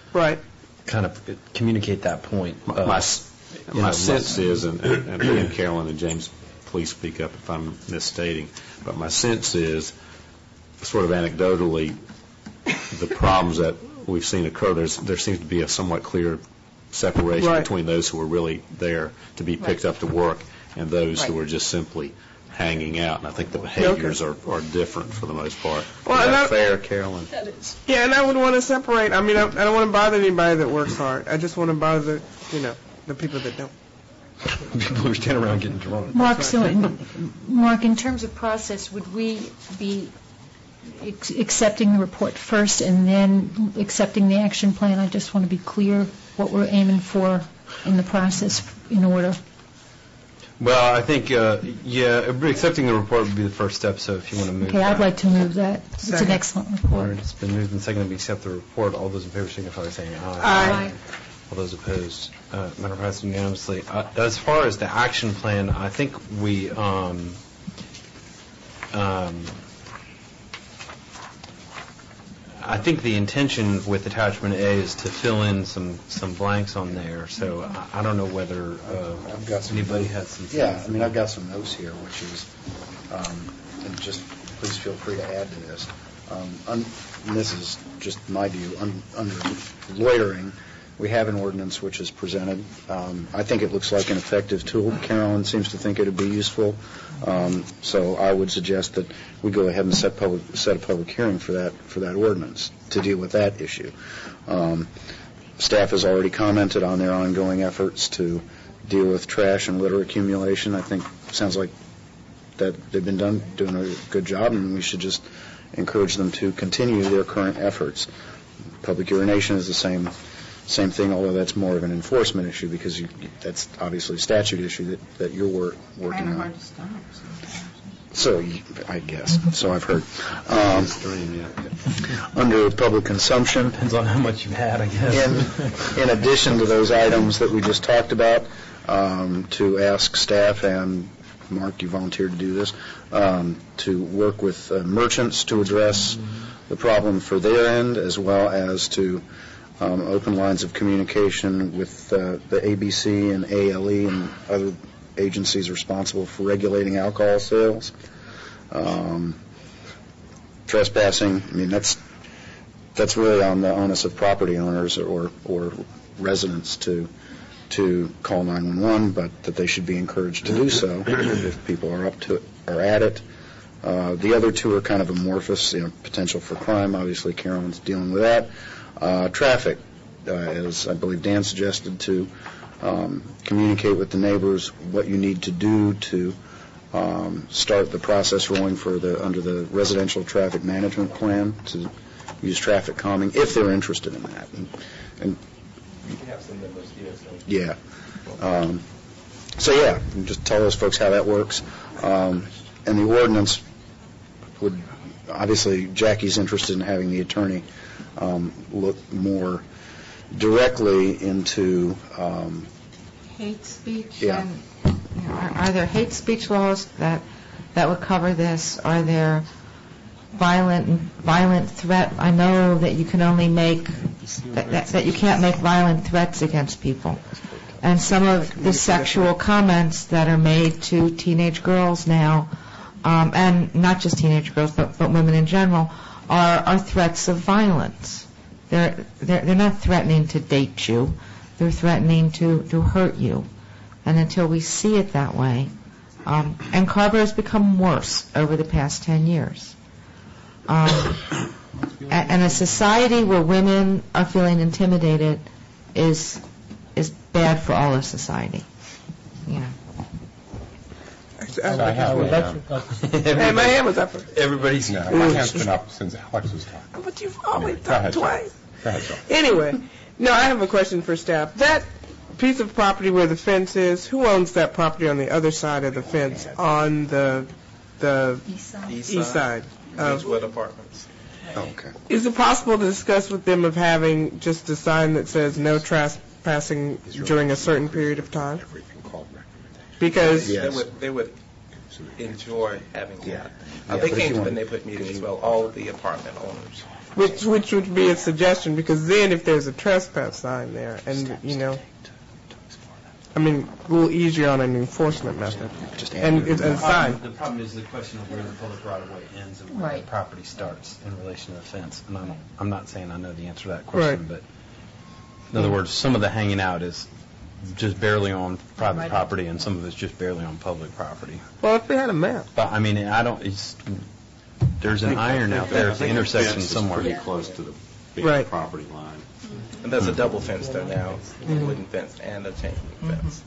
kind of communicate that point.
My sense is, and Carolyn and James, please speak up if I'm misstating, but my sense is, sort of anecdotally, the problems that we've seen occur, there seems to be a somewhat clear separation between those who are really there to be picked up to work and those who are just simply hanging out. And I think the behaviors are different for the most part.
Well,
is that fair, Carolyn?
That is.
Yeah, and I would want to separate. I mean, I don't want to bother anybody that works hard. I just want to bother, the people that don't.
People who stand around getting drunk.
Mark, Mark, in terms of process, would we be accepting the report first and then accepting the action plan? I just want to be clear what we're aiming for in the process in order.
Well, I think, accepting the report would be the first step, so if you want to move
that. I'd like to move that. It's an excellent report.
It's been moved and seconded to accept the report. All those in favor signify by saying aye.
Aye.
All those opposed, matter passed unanimously. As far as the action plan, I think we, I think the intention with attachment A is to fill in some blanks on there. So I don't know whether anybody has some.
Yeah, I mean, I've got some notes here, which is, and just please feel free to add to this. And this is just my view. Under loitering, We have an ordinance which is presented. I think it looks like an effective tool. Carolyn seems to think it would be useful. So I would suggest that we go ahead and set a public hearing for that ordinance to deal with that issue. Staff has already commented on their ongoing efforts to deal with trash and litter accumulation. I think it sounds like that they've been doing a good job, and we should just encourage them to continue their current efforts. Public urination is the same thing, although that's more of an enforcement issue because that's obviously a statute issue that you're working on.
Hard to stop.
So, I guess. So I've heard. Under public consumption.
Depends on how much you've had, I guess.
In addition to those items that we just talked about, to ask staff, and Mark, you volunteered to do this, to work with merchants to address the problem for their end, as well as to open lines of communication with the ABC and ALE and other agencies responsible for regulating alcohol sales. Trespassing, I mean, that's really on the onus of property owners or residents to call 911, but that they should be encouraged to do so if people are at it. The other two are kind of amorphous, potential for crime. Obviously, Carolyn's dealing with that. Traffic, as I believe Dan suggested, to communicate with the neighbors what you need to do to start the process rolling under the residential traffic management plan to use traffic calming if they're interested in that. And yeah. Just tell those folks how that works. And the ordinance would, obviously, Jackie's interested in having the attorney look more directly into
hate speech.
Yeah.
And, are there hate speech laws that would cover this? Are there violent threat? I know that you can only make that you can't make violent threats against people. And some of the sexual comments that are made to teenage girls now, and not just teenage girls, but women in general, are threats of violence. They're not threatening to date you. They're threatening to hurt you. And until we see it that way, and Carver has become worse over the past 10 years. And a society where women are feeling intimidated is bad for all of society. Yeah.
My
hand was up.
Everybody's my hand's been up since Alex was talking.
But you've always talked twice.
Go ahead,
Anyway, no, I have a question for staff. That piece of property where the fence is, who owns that property on the other side of the fence on the east side?
Ridgewood Apartments.
Okay.
Is it possible to discuss with them of having just a sign that says no trespassing during a certain period of time? Because
they would enjoy having that. They came to the neighborhood meeting as well, all of the apartment owners.
Which would be a suggestion, because then if there's a trespass sign there, and, a little easier on an enforcement method. And it's a sign.
The problem is the question of where the public right-of-way ends and where the property starts in relation to the fence. And I'm not saying I know the answer to that question, but in other words, some of the hanging out is just barely on private property, and some of it's just barely on public property.
Well, if they had a map.
But, there's an iron out there at the intersection somewhere.
Pretty close to the big property line.
And there's a double fence there now, a wooden fence and a chain link fence.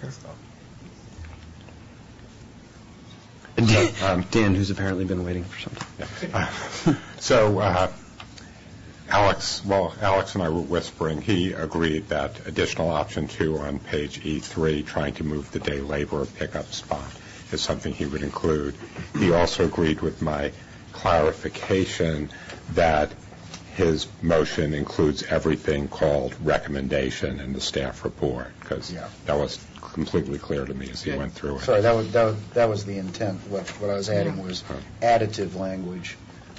Okay. Dan, who's apparently been waiting for something.
So, Alex and I were whispering. He agreed that additional option 2 on page E3, trying to move the day labor pickup spot, is something he would include. He also agreed with my clarification that his motion includes everything called recommendation in the staff report, because that was completely clear to me as he went through it.
Sorry, that was the intent. What I was adding was additive language.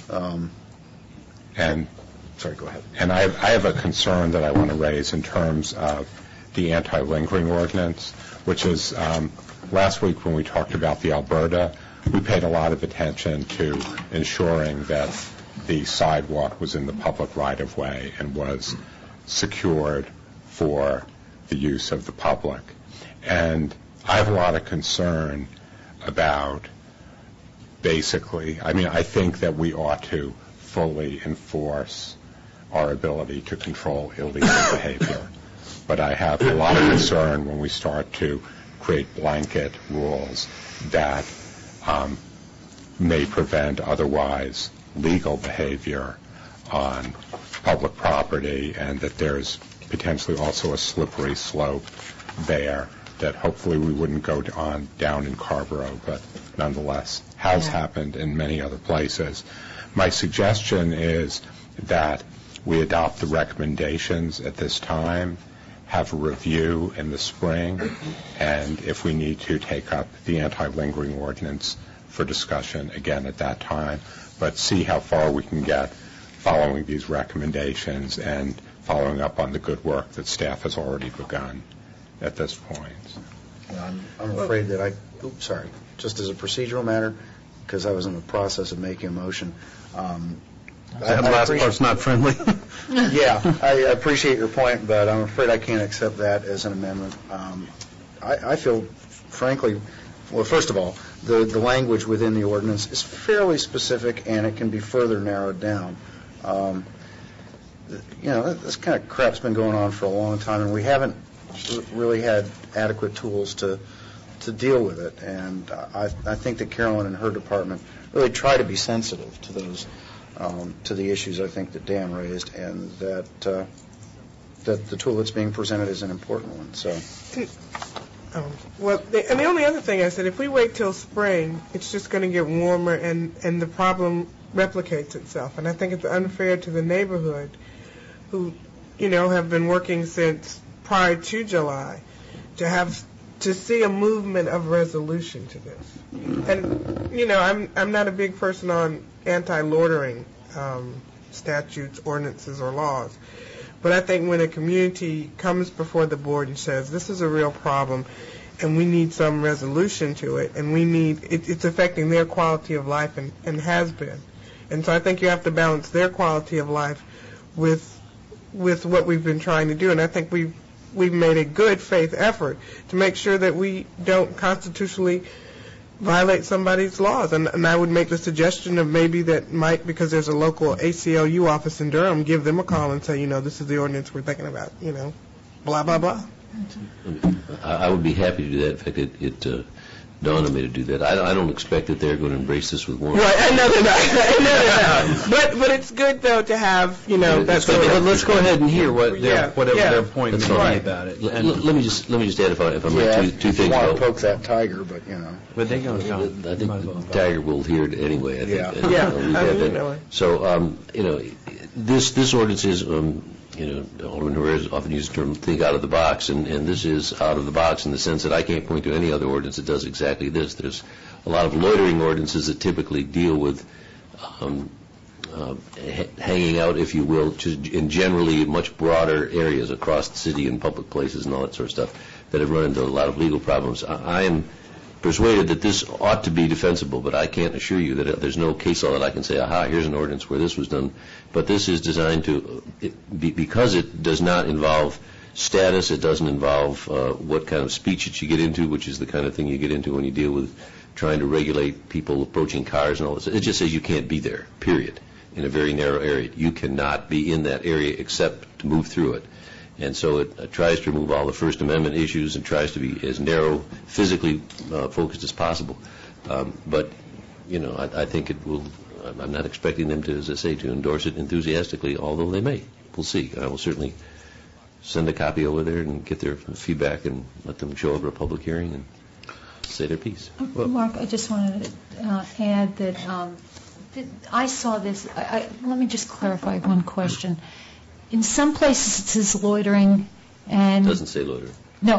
Sorry, go ahead.
And I have a concern that I want to raise in terms of the anti-lingering ordinance, which is last week when we talked about the Alberta, we paid a lot of attention to ensuring that the sidewalk was in the public right-of-way and was secured for the use of the public. And I have a lot of concern about basically, I think that we ought to fully enforce our ability to control illegal behavior. But I have a lot of concern when we start to create blanket rules that may prevent otherwise legal behavior on public property, and that there's potentially also a slippery slope there that hopefully we wouldn't go on down in Carrboro, but nonetheless has happened in many other places. My suggestion is that we adopt the recommendations at this time, have a review in the spring, and if we need to, take up the anti-lingering ordinance for discussion again at that time, but see how far we can get following these recommendations and following up on the good work that staff has already begun at this point.
I'm afraid that just as a procedural matter, because I was in the process of making a motion.
That last part's not friendly.
Yeah, I appreciate your point, but I'm afraid I can't accept that as an amendment. I feel, frankly, well, first of all, the language within the ordinance is fairly specific, and it can be further narrowed down. This kind of crap's been going on for a long time, and we haven't really had adequate tools to deal with it. And I think that Carolyn and her department really try to be sensitive to those, to the issues I think that Dan raised, and that the tool that's being presented is an important one. So.
And the only other thing I said, if we wait till spring, it's just going to get warmer, and the problem replicates itself. And I think it's unfair to the neighborhood who, have been working since prior to July to see a movement of resolution to this. And, I'm not a big person on anti-loitering statutes, ordinances, or laws. But I think when a community comes before the board and says, this is a real problem, and we need some resolution to it, and it's affecting their quality of life and has been. And so I think you have to balance their quality of life with what we've been trying to do. And I think we've made a good faith effort to make sure that we don't constitutionally violate somebody's laws. And I would make the suggestion of maybe that might, because there's a local ACLU office in Durham, give them a call and say, this is the ordinance we're thinking about, blah, blah, blah.
I would be happy to do that. In fact, it dawned on me to do that. I don't expect that they're going to embrace this with warmth.
Right, I know they're not. But it's good, though, to have, that sort of...
Let's go ahead and hear whatever their point may be about it.
Let me just add, if I might, two things.
I want to poke that tiger, but,
But they go
I think Tiger will hear it anyway, I think.
Yeah.
So, this ordinance is, Alderman Herrera often uses the term think out of the box, and this is out of the box in the sense that I can't point to any other ordinance that does exactly this. There's a lot of loitering ordinances that typically deal with hanging out, if you will, in generally much broader areas across the city and public places and all that sort of stuff that have run into a lot of legal problems. I am persuaded that this ought to be defensible, but I can't assure you that there's no case law that I can say, aha, here's an ordinance where this was done. But this is designed to, because it does not involve status, it doesn't involve what kind of speech that you get into, which is the kind of thing you get into when you deal with trying to regulate people approaching cars and all this. It just says you can't be there, period, in a very narrow area. You cannot be in that area except to move through it. And so it tries to remove all the First Amendment issues and tries to be as narrow, physically focused as possible. But, I think it will, I'm not expecting them to, as I say, to endorse it enthusiastically, although they may. We'll see. I will certainly send a copy over there and get their feedback and let them show up at a public hearing and say their piece.
Mark, I just wanted to add that I saw this. Let me just clarify one question. In some places it says loitering, and...
It doesn't say loitering.
No,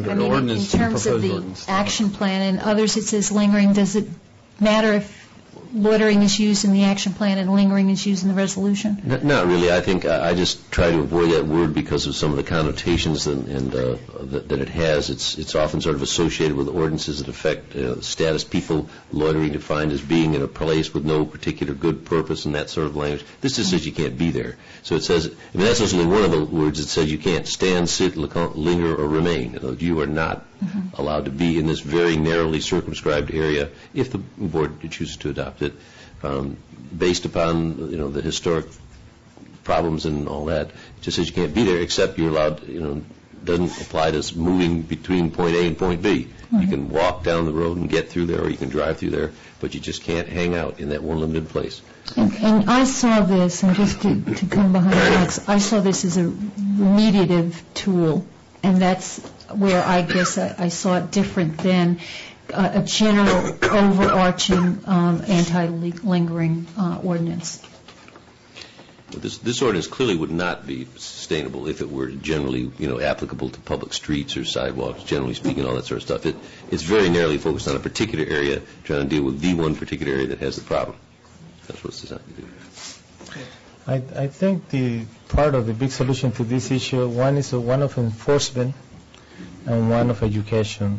in terms of the action plan, and others it says lingering. Does it matter if loitering is used in the action plan and lingering is used in the resolution?
Not really. I think I just try to avoid that word because of some of the connotations that it has. It's often sort of associated with ordinances that affect status people, loitering defined as being in a place with no particular good purpose and that sort of language. This just says you can't be there. So it says, I mean, that's only one of the words that says you can't stand, sit, linger, or remain. You are not allowed to be in this very narrowly circumscribed area if the board chooses to adopt it, based upon the historic problems and all that. It just says you can't be there except you're allowed. Doesn't apply to moving between point A and point B. You can walk down the road and get through there, or you can drive through there, but you just can't hang out in that one limited place.
And I saw this, and just to come behind Max, I saw this as a remediative tool, and that's where I guess I saw it different than a general overarching anti-lingering ordinance.
This ordinance clearly would not be sustainable if it were generally, applicable to public streets or sidewalks, generally speaking, all that sort of stuff. It's very narrowly focused on a particular area, trying to deal with the one particular area that has the problem. That's what it's designed to do.
I think the part of the big solution to this issue, one is one of enforcement and one of education.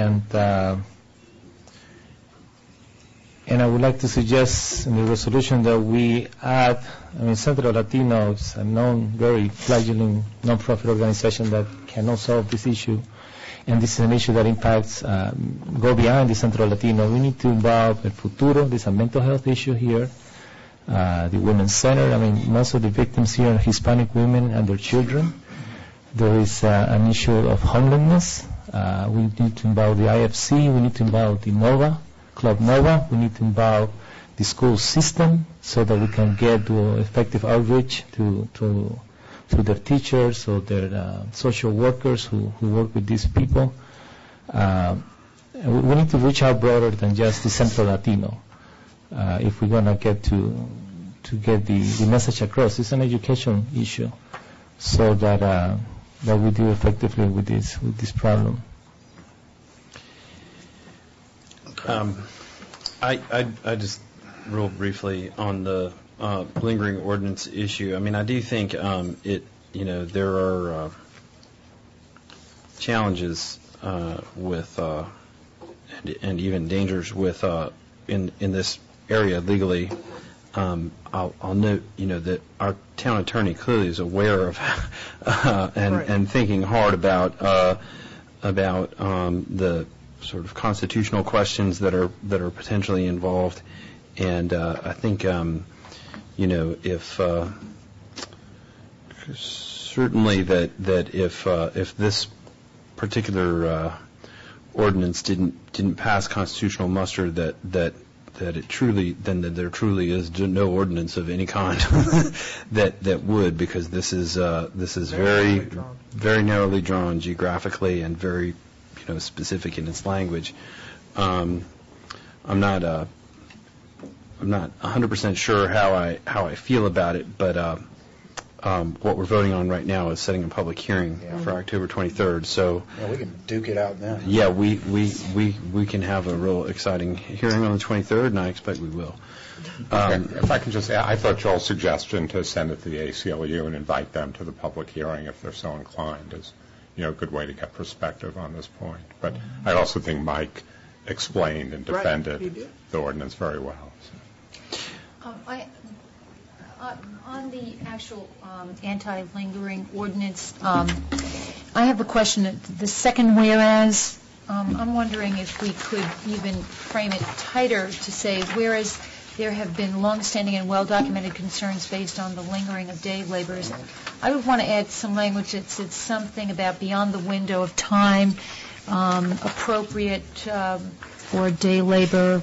And I would like to suggest in the resolution that we add, Centro Latino is a very fledgling non-profit organization that cannot solve this issue. And this is an issue that impacts, go beyond the Centro Latino. We need to involve El Futuro. There's a mental health issue here. The Women's Center. Most of the victims here are Hispanic women and their children. There is an issue of homelessness. We need to involve the IFC. We need to involve the NOVA. Club Nova. We need to involve the school system so that we can get to effective outreach to their teachers or their social workers who work with these people. We need to reach out broader than just the Centro Latino if we're going to get the message across. It's an education issue so that we deal effectively with this problem.
I just real briefly on the lingering ordinance issue. I do think there are challenges with and even dangers with in this area legally. I'll note that our town attorney clearly is aware of and thinking hard about the sort of constitutional questions that are potentially involved, and I think if certainly that if this particular ordinance didn't pass constitutional muster, that it truly there truly is no ordinance of any kind that would, because this is very very narrowly drawn geographically and very specific in its language. I'm not 100% sure how I feel about it, but what we're voting on right now is setting a public hearing for October 23rd. So
we can duke it out then.
Yeah, we can have a real exciting hearing on the 23rd, and I expect we will.
If I can just add, I thought Joel's suggestion to send it to the ACLU and invite them to the public hearing if they're so inclined is a good way to get perspective on this point. But I also think Mike explained and defended the ordinance very well. So.
On the actual anti-lingering ordinance, I have a question. The second whereas, I'm wondering if we could even frame it tighter to say, whereas there have been long-standing and well-documented concerns based on the lingering of day laborers, I would want to add some language that said something about beyond the window of time, appropriate for day labor,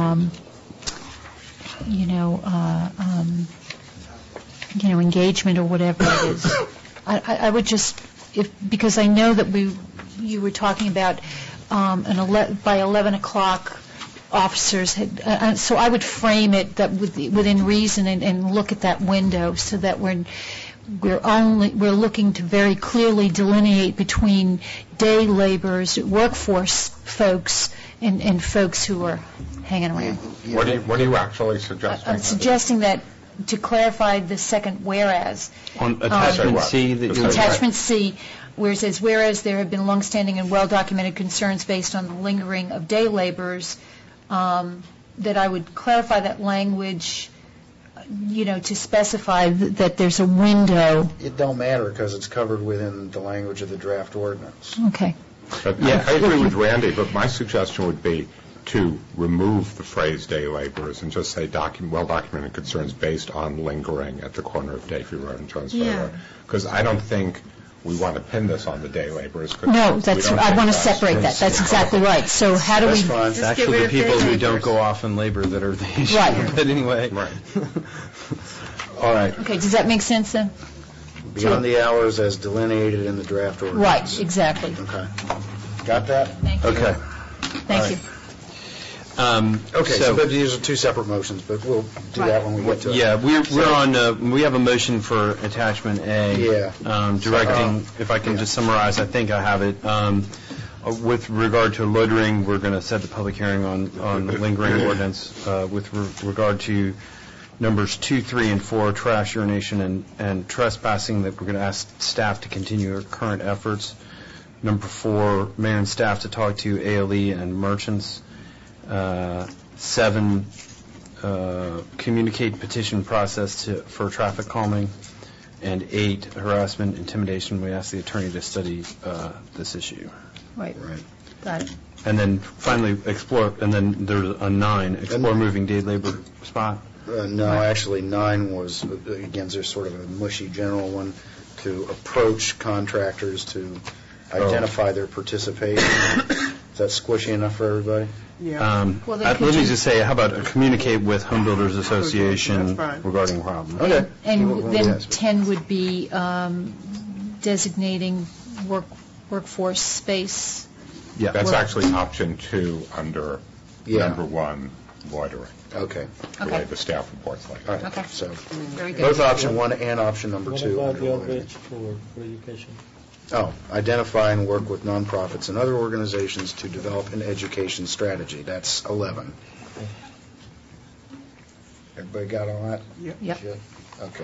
engagement or whatever it is. I would just, because I know that you were talking about by 11 o'clock officers had, so I would frame it that within reason and look at that window so that we're looking to very clearly delineate between day laborers, workforce folks and folks who are hanging around.
What are you actually suggesting?
I'm suggesting that to clarify the second whereas.
On attachment C.
Attachment C, where it says, whereas there have been longstanding and well-documented concerns based on the lingering of day laborers, that I would clarify that language, to specify that there's a window.
It don't matter because it's covered within the language of the draft ordinance.
Okay.
I agree with Randy, but my suggestion would be to remove the phrase day laborers and just say well-documented concerns based on lingering at the corner of Dayview Road and Jonesboro Road. Because I don't think we want to pin this on the day laborers.
No, I want to separate that. That's exactly right. So how do we...
It's actually the people who don't go off and labor that are the issue.
Right.
But anyway.
Right.
All right.
Okay, does that make sense then?
Beyond the hours as delineated in the draft ordinance.
Right, exactly.
Okay. Got that?
Thank you.
Okay.
Thank you.
Okay, so these are two separate motions, but we'll do that when we get to it.
Yeah, we have a motion for attachment A.
Yeah.
Directing, if I can just summarize, I think I have it. With regard to loitering, we're going to set the public hearing on the lingering ordinance. With regard to numbers 2, 3, and 4, trash, urination, and trespassing, that we're going to ask staff to continue our current efforts. Number 4, mayor and staff to talk to ALE and merchants. 7, communicate petition process for traffic calming. And 8, harassment, intimidation. We ask the attorney to study this issue.
Right. Got it.
And then finally, explore, and then there's a 9, explore moving day labor spot.
No, actually 9 was, again, there's sort of a mushy general one, to approach contractors to identify their participation. Is that squishy enough for everybody?
Yeah.
Let me just say, how about communicate with Home Builders Association regarding problems?
Okay.
And then 10 would be designating workforce space.
Yeah. That's actually option 2 under number 1, loitering.
Okay.
The way the staff reports like that.
Okay.
So
very good.
both option 1 and option number 2.
What about the outreach for education?
Identify and work with nonprofits and other organizations to develop an education strategy. That's 11. Everybody got all that?
Yep.
Okay.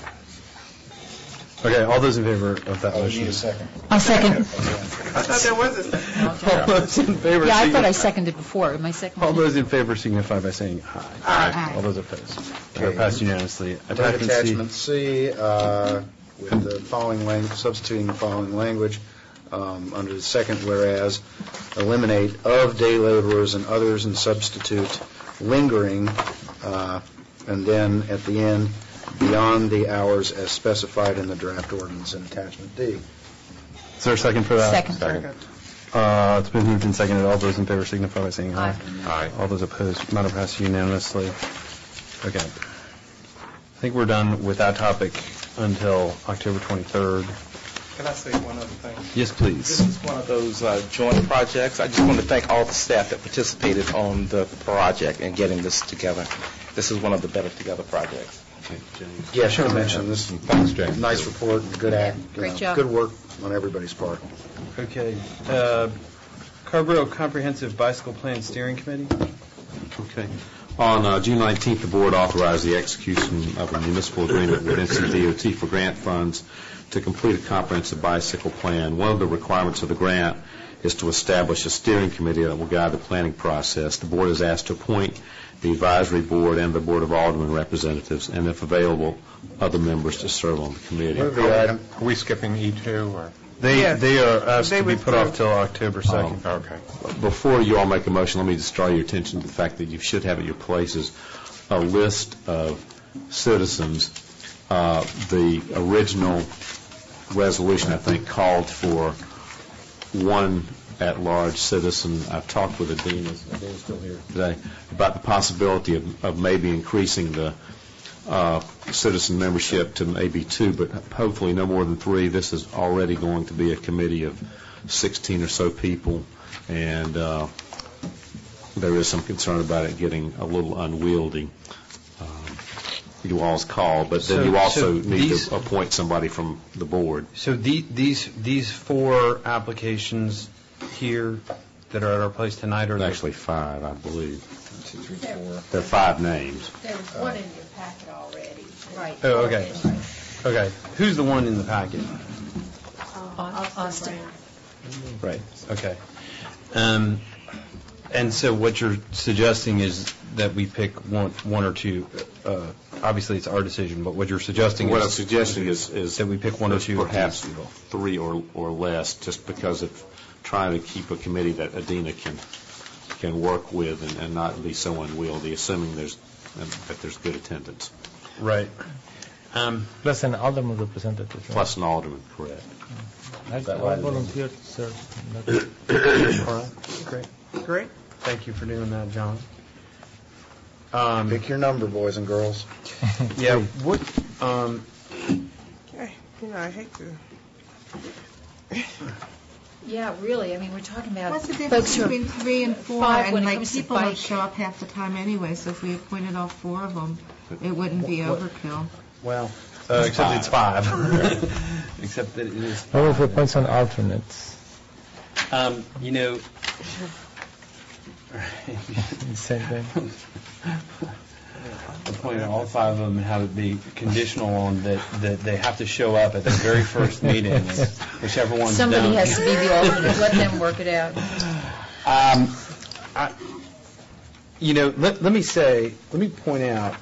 Okay, all those in favor of that motion?
You need a second.
I'll second.
I thought there was a second.
All those in favor?
Yeah, I thought I seconded before. Am I second?
All those in favor signify by saying aye.
Aye.
All those opposed.
Okay.
Passed unanimously.
Attachment C, with the following language, substituting the following language under the second whereas, eliminate of day laborers and others and substitute lingering, and then at the end, beyond the hours as specified in the draft ordinance in attachment D.
Is there a second for that?
Second.
It's been moved and seconded. All those in favor signify by saying aye.
Aye.
All those opposed, matter passed unanimously. Okay. I think we're done with that topic until October 23rd.
Can I say one other thing?
Yes, please.
This is one of those joint projects. I just want to thank all the staff that participated on the project and getting this together. This is one of the better together projects.
Yeah, I should have mentioned this.
Thanks, James.
Nice report, good act.
Great job.
Good work on everybody's part.
Okay. Carborough Comprehensive Bicycle Plan Steering Committee.
Okay. On June 19th, the board authorized the execution of a municipal agreement with NCDOT for grant funds to complete a comprehensive bicycle plan. One of the requirements of the grant is to establish a steering committee that will guide the planning process. The board is asked to appoint the advisory board and the Board of Aldermen representatives, and if available, other members to serve on the committee.
Are we skipping E2? Or?
They are asked to be put off till October 2nd.
Okay.
Before you all make a motion, let me just draw your attention to the fact that you should have at your places a list of citizens. The original resolution, I think, called for one at-large citizen. I've talked with the dean, is Dean still here today, about the possibility of maybe increasing the citizen membership to maybe 2, but hopefully no more than 3. This is already going to be a committee of 16 or so people, and there is some concern about it getting a little unwieldy. You all's call, but then you also need to appoint somebody from the board.
So these 4 applications here, that are at our place tonight? Or
Actually 5, I believe.
2, 3, 4.
There are 5 names.
There was one in your packet already.
Right.
Oh, okay. Okay. Who's the one in the packet?
Austin.
Right. Okay. And so what you're suggesting is that we pick one or two. Obviously, it's our decision, but what you're suggesting
What
is
I'm suggesting is
that we pick one or two,
perhaps 3 or less, just because of trying to keep a committee that Adina can work with and not be so unwieldy, assuming that there's good attendance.
Right.
Plus an alderman representative. Right?
Plus an alderman, correct.
I volunteer to serve.
All right. Great.
Great.
Thank you for doing that, John.
Pick your number, boys and girls.
Yeah. What?
Okay. I hate to.
Yeah, really. I mean, we're talking about
What's the
folks
difference
who are
between 3 and 4?
5
And
when it
like
comes to
people don't
bike.
show up half the time anyway, so if we appointed all 4 of them, it wouldn't be overkill.
Well, except it's 5. Except that it is 5.
What if we appoint some alternates?
You know.
Same thing.
Appointed all 5 of them and have it be conditional on that they have to show up at the very first meeting, whichever one's
somebody
done.
has to be the alternate. Let them work it out.
Let me point out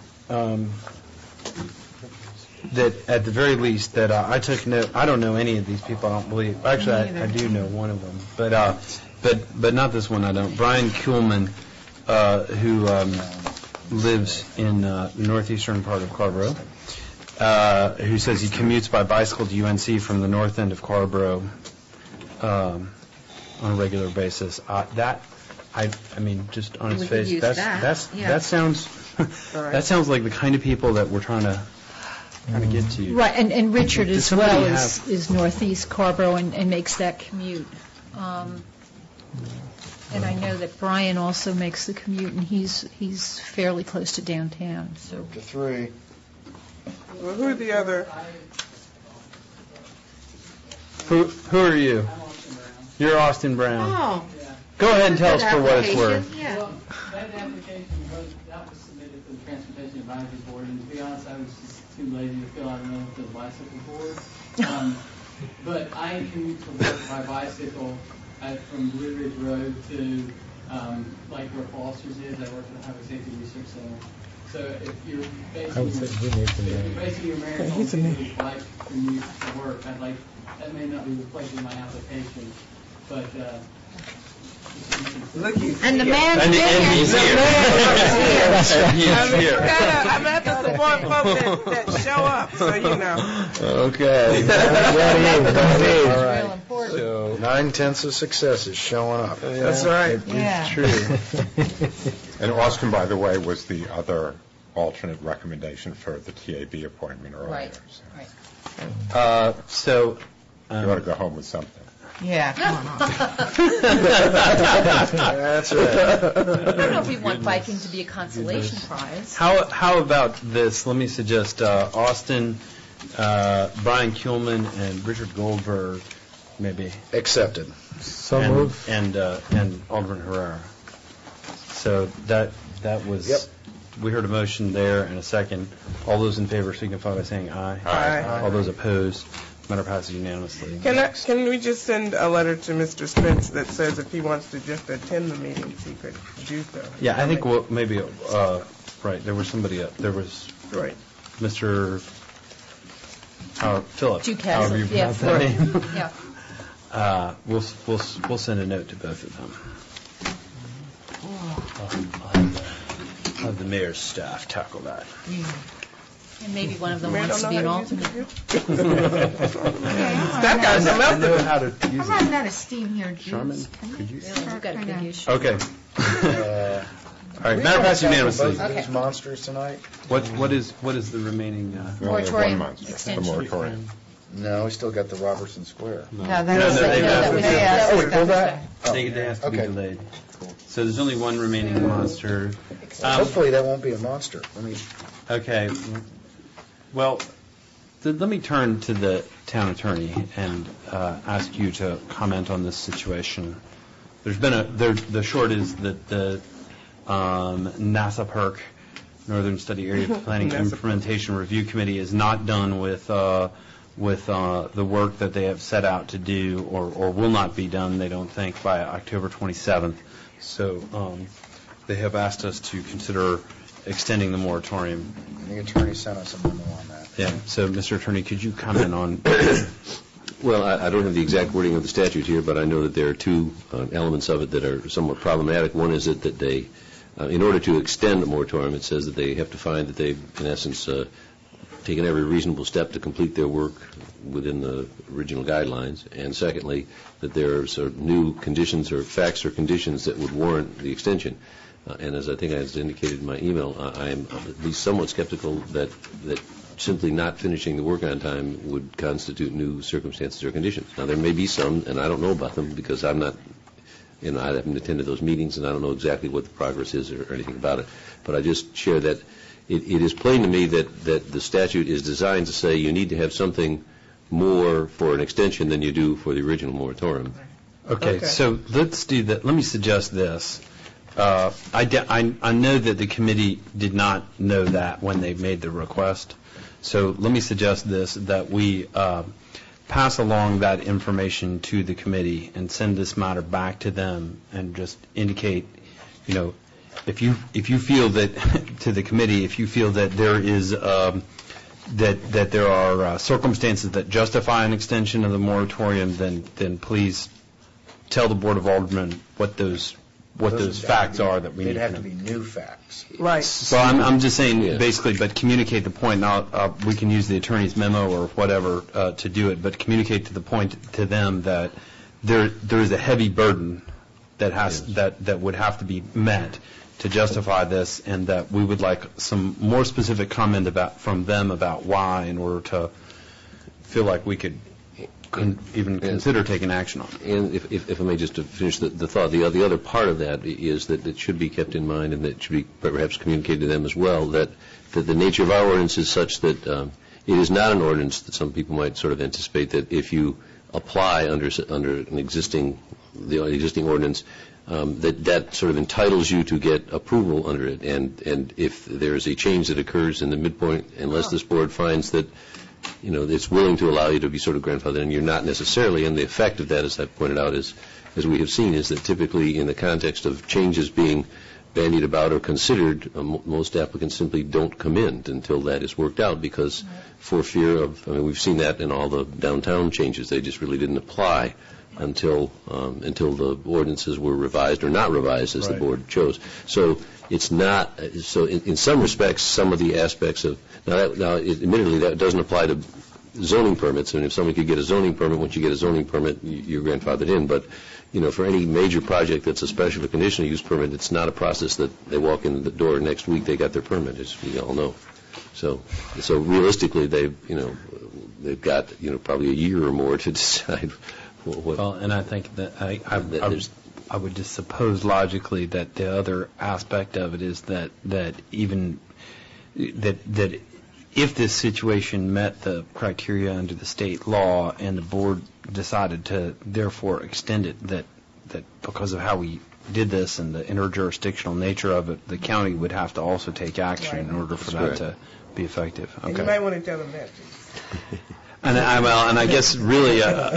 that at the very least that I took note. I don't know any of these people. I don't believe. Actually, I do know one of them, but not this one. I don't. Brian Kuhlman, who lives in the northeastern part of Carrboro, who says he commutes by bicycle to UNC from the north end of Carrboro on a regular basis. I mean, just on his face, that sounds that sounds like the kind of people that we're trying to get to.
Right, and Richard
Does
as
somebody
well is northeast Carrboro and makes that commute. And I know that Brian also makes the commute, and he's fairly close to downtown. So
to 3.
Well, who are the other?
Who are you? You're Austin Brown.
Oh.
Go ahead and tell us for what it's worth.
Yeah.
Well, that application that was submitted to the Transportation Advisory Board, and to be honest, I was just too lazy to fill out a note to the bicycle board. But I commute to work by bicycle from Blue Ridge Road to like where Foster's is. I work at the Highway Safety Research Center. So if you're basing your marathon on bike commute to work, that may not be reflected in my application, but.
And the man's
and he's here.
I'm at the support folks that show up, so you know.
Okay.
All right. So 9/10 of success is showing up.
That's right.
Yeah.
True.
And Austin, by the way, was the other alternate recommendation for the TAB appointment earlier.
Right.
So.
You ought to go home with something.
Yeah, come on.
That's right.
I don't know if we want biking to be a consolation prize.
How about this? Let me suggest Austin, Brian Kuhlman, and Richard Goldberg, maybe.
Accepted.
So moved.
And Alderman Herrera. So that was.
Yep.
We heard a motion there and a second. All those in favor signify by saying aye.
Aye.
All those opposed. Matter passes unanimously.
Can we just send a letter to Mr. Spence that says if he wants to just attend the meetings, he could do so?
Yeah, I think maybe right. There was somebody. There was
right.
Mr. Phillips.
Ducastle,
However you pronounce that name.
Yeah.
We'll send a note to both of them. I'll have the mayor's staff tackle that.
And maybe one of them wants to be an alternate.
That guy's a
I know how to use
I'm
it.
running out of steam here, Jude.
Sharman, could you?
We've got a big issue.
Okay. All right. Matter passes unanimously.
Both of these monsters tonight.
What is the remaining?
We only have
Moratorium
one month. The
extension.
moratorium.
No, we still got the Robertson Square.
No,
No,
that's
they asked me to-
asked
Oh, we pulled that?
They have to be
Okay.
delayed. So there's only one remaining monster.
Hopefully that won't be a monster.
Okay. Well, let me turn to the town attorney and ask you to comment on this situation there's been the short is that the NASA PERC, Northern Study Area Planning Implementation Review Committee, is not done with the work that they have set out to do, or will not be done, they don't think, by October 27th. So they have asked us to consider extending the moratorium.
The attorney sent us a memo on that.
Yeah. So, Mr. Attorney, could you comment on?
Well, I don't have the exact wording of the statute here, but I know that there are two elements of it that are somewhat problematic. One is that they, in order to extend the moratorium, it says that they have to find that they've, in essence, taken every reasonable step to complete their work within the original guidelines. And secondly, that there are sort of new conditions or facts or conditions that would warrant the extension. And as I think I has indicated in my email, I am at least somewhat skeptical that simply not finishing the work on time would constitute new circumstances or conditions. Now, there may be some, and I don't know about them because I'm not, I haven't attended those meetings, and I don't know exactly what the progress is or anything about it. But I just share that it is plain to me that the statute is designed to say you need to have something more for an extension than you do for the original moratorium.
Okay. So let's do that. Let me suggest this. I know that the committee did not know that when they made the request. So let me suggest this, that we pass along that information to the committee and send this matter back to them and just indicate, if you feel that, to the committee, if you feel that there is, that there are circumstances that justify an extension of the moratorium, then please tell the Board of Aldermen what those facts are that we need to know.
They'd have to be new facts.
Right.
So I'm just saying, basically, but communicate the point. Now, we can use the attorney's memo or whatever to do it, but communicate to the point to them that there is a heavy burden that would have to be met to justify this, and that we would like some more specific comment from them about why, in order to feel like we could even consider taking action on it.
And if I may just to finish the thought, the other part of that is that it should be kept in mind, and that it should be perhaps communicated to them as well, that the nature of our ordinance is such that it is not an ordinance that some people might sort of anticipate that if you apply under the existing ordinance, that sort of entitles you to get approval under it. And if there is a change that occurs in the midpoint, unless this board finds that it's willing to allow you to be sort of grandfathered, and you're not necessarily. And the effect of that, as I pointed out, as we have seen, is that typically in the context of changes being bandied about or considered, most applicants simply don't come in until that is worked out, because for fear of, we've seen that in all the downtown changes. They just really didn't apply until the ordinances were revised or not revised as the board chose. So it's not, so in some respects, some of the aspects of, now admittedly that doesn't apply to zoning permits, and if somebody could get a zoning permit, once you get a zoning permit, you're grandfathered in. But for any major project that's a special or conditional use permit, it's not a process that they walk in the door next week they got their permit, as we all know. So realistically, they've got probably a year or more to decide.
Well, and I think that I would just suppose logically that the other aspect of it is that even that if this situation met the criteria under the state law and the board decided to therefore extend it, that because of how we did this and the interjurisdictional nature of it, the county would have to also take action in order for that to be effective. Okay.
And you might want to tell them that.
And I guess really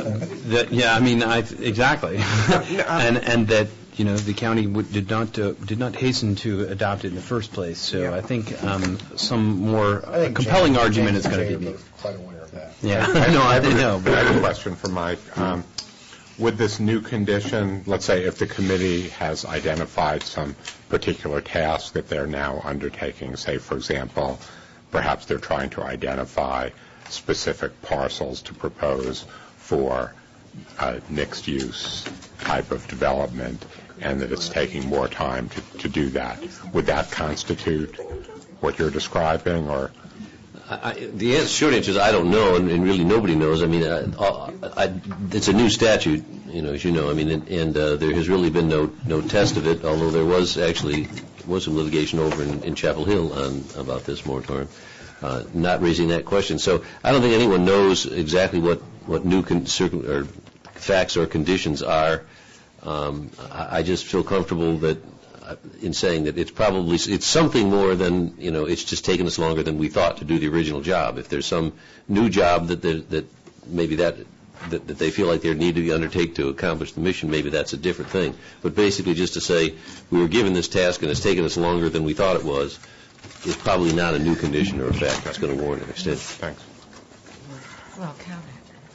exactly, and that the county did not hasten to adopt it in the first place. So I think some more compelling argument is going to be made.
Quite aware of that.
Yeah, I
have a question for Mike. Would this new condition, let's say if the committee has identified some particular task that they're now undertaking, say for example, perhaps they're trying to identify specific parcels to propose for a mixed-use type of development, and that it's taking more time to do that. Would that constitute what you're describing, or?
The short answer is I don't know, and really nobody knows. I mean, it's a new statute, as you know. I mean, and there has really been no test of it, although there was some litigation over in Chapel Hill about this moratorium. Not raising that question. So I don't think anyone knows exactly what new facts or conditions are I just feel comfortable that in saying that it's something more than, it's just taken us longer than we thought to do the original job. If there's some new job that maybe that they feel like they need to be undertake to accomplish the mission, maybe that's a different thing. But basically just to say we were given this task and it's taken us longer than we thought it was is probably not a new condition or a fact that's going to warrant an extension.
Thanks.
Well counted.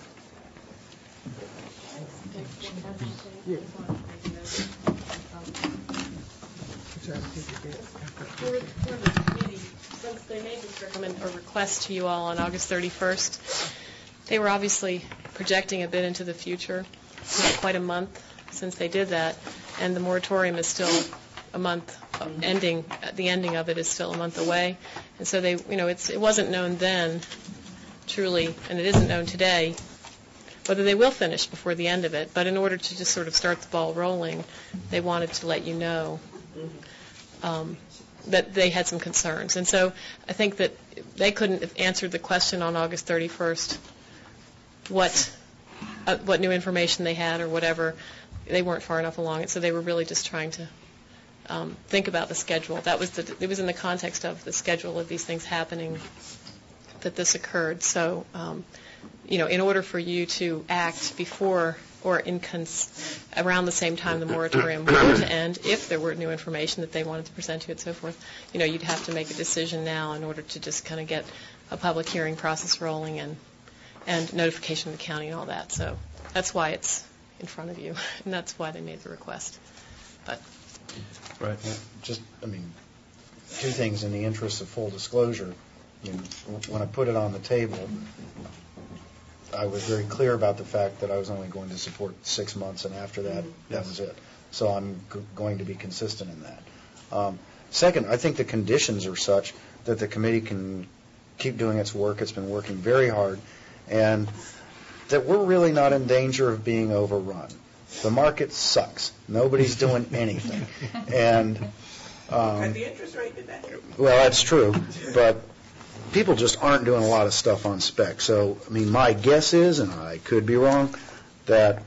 For the committee, since they made this request to you all on August 31st, they were obviously projecting a bit into the future. It's not quite a month since they did that, and the moratorium is still a month ending. The ending of it is still a month away, and so they, it wasn't known then, truly, and it isn't known today whether they will finish before the end of it. But in order to just sort of start the ball rolling, they wanted to let you know that they had some concerns. And so I think that they couldn't have answered the question on August 31st what new information they had or whatever. They weren't far enough along it, so they were really just trying to think about the schedule. It was in the context of the schedule of these things happening that this occurred. So, in order for you to act before or around the same time the moratorium were to end, if there were new information that they wanted to present to you and so forth, you'd have to make a decision now in order to just kind of get a public hearing process rolling and notification of the county and all that. So that's why it's in front of you, and that's why they made the request. But
right. Two things in the interest of full disclosure. When I put it on the table, I was very clear about the fact that I was only going to support 6 months, and after that, that was it. So I'm going to be consistent in that. Second, I think the conditions are such that the committee can keep doing its work. It's been working very hard, and that we're really not in danger of being overrun. The market sucks. Nobody's doing anything. And
the interest rate did that.
Well, that's true, but people just aren't doing a lot of stuff on spec. So, my guess is, and I could be wrong, that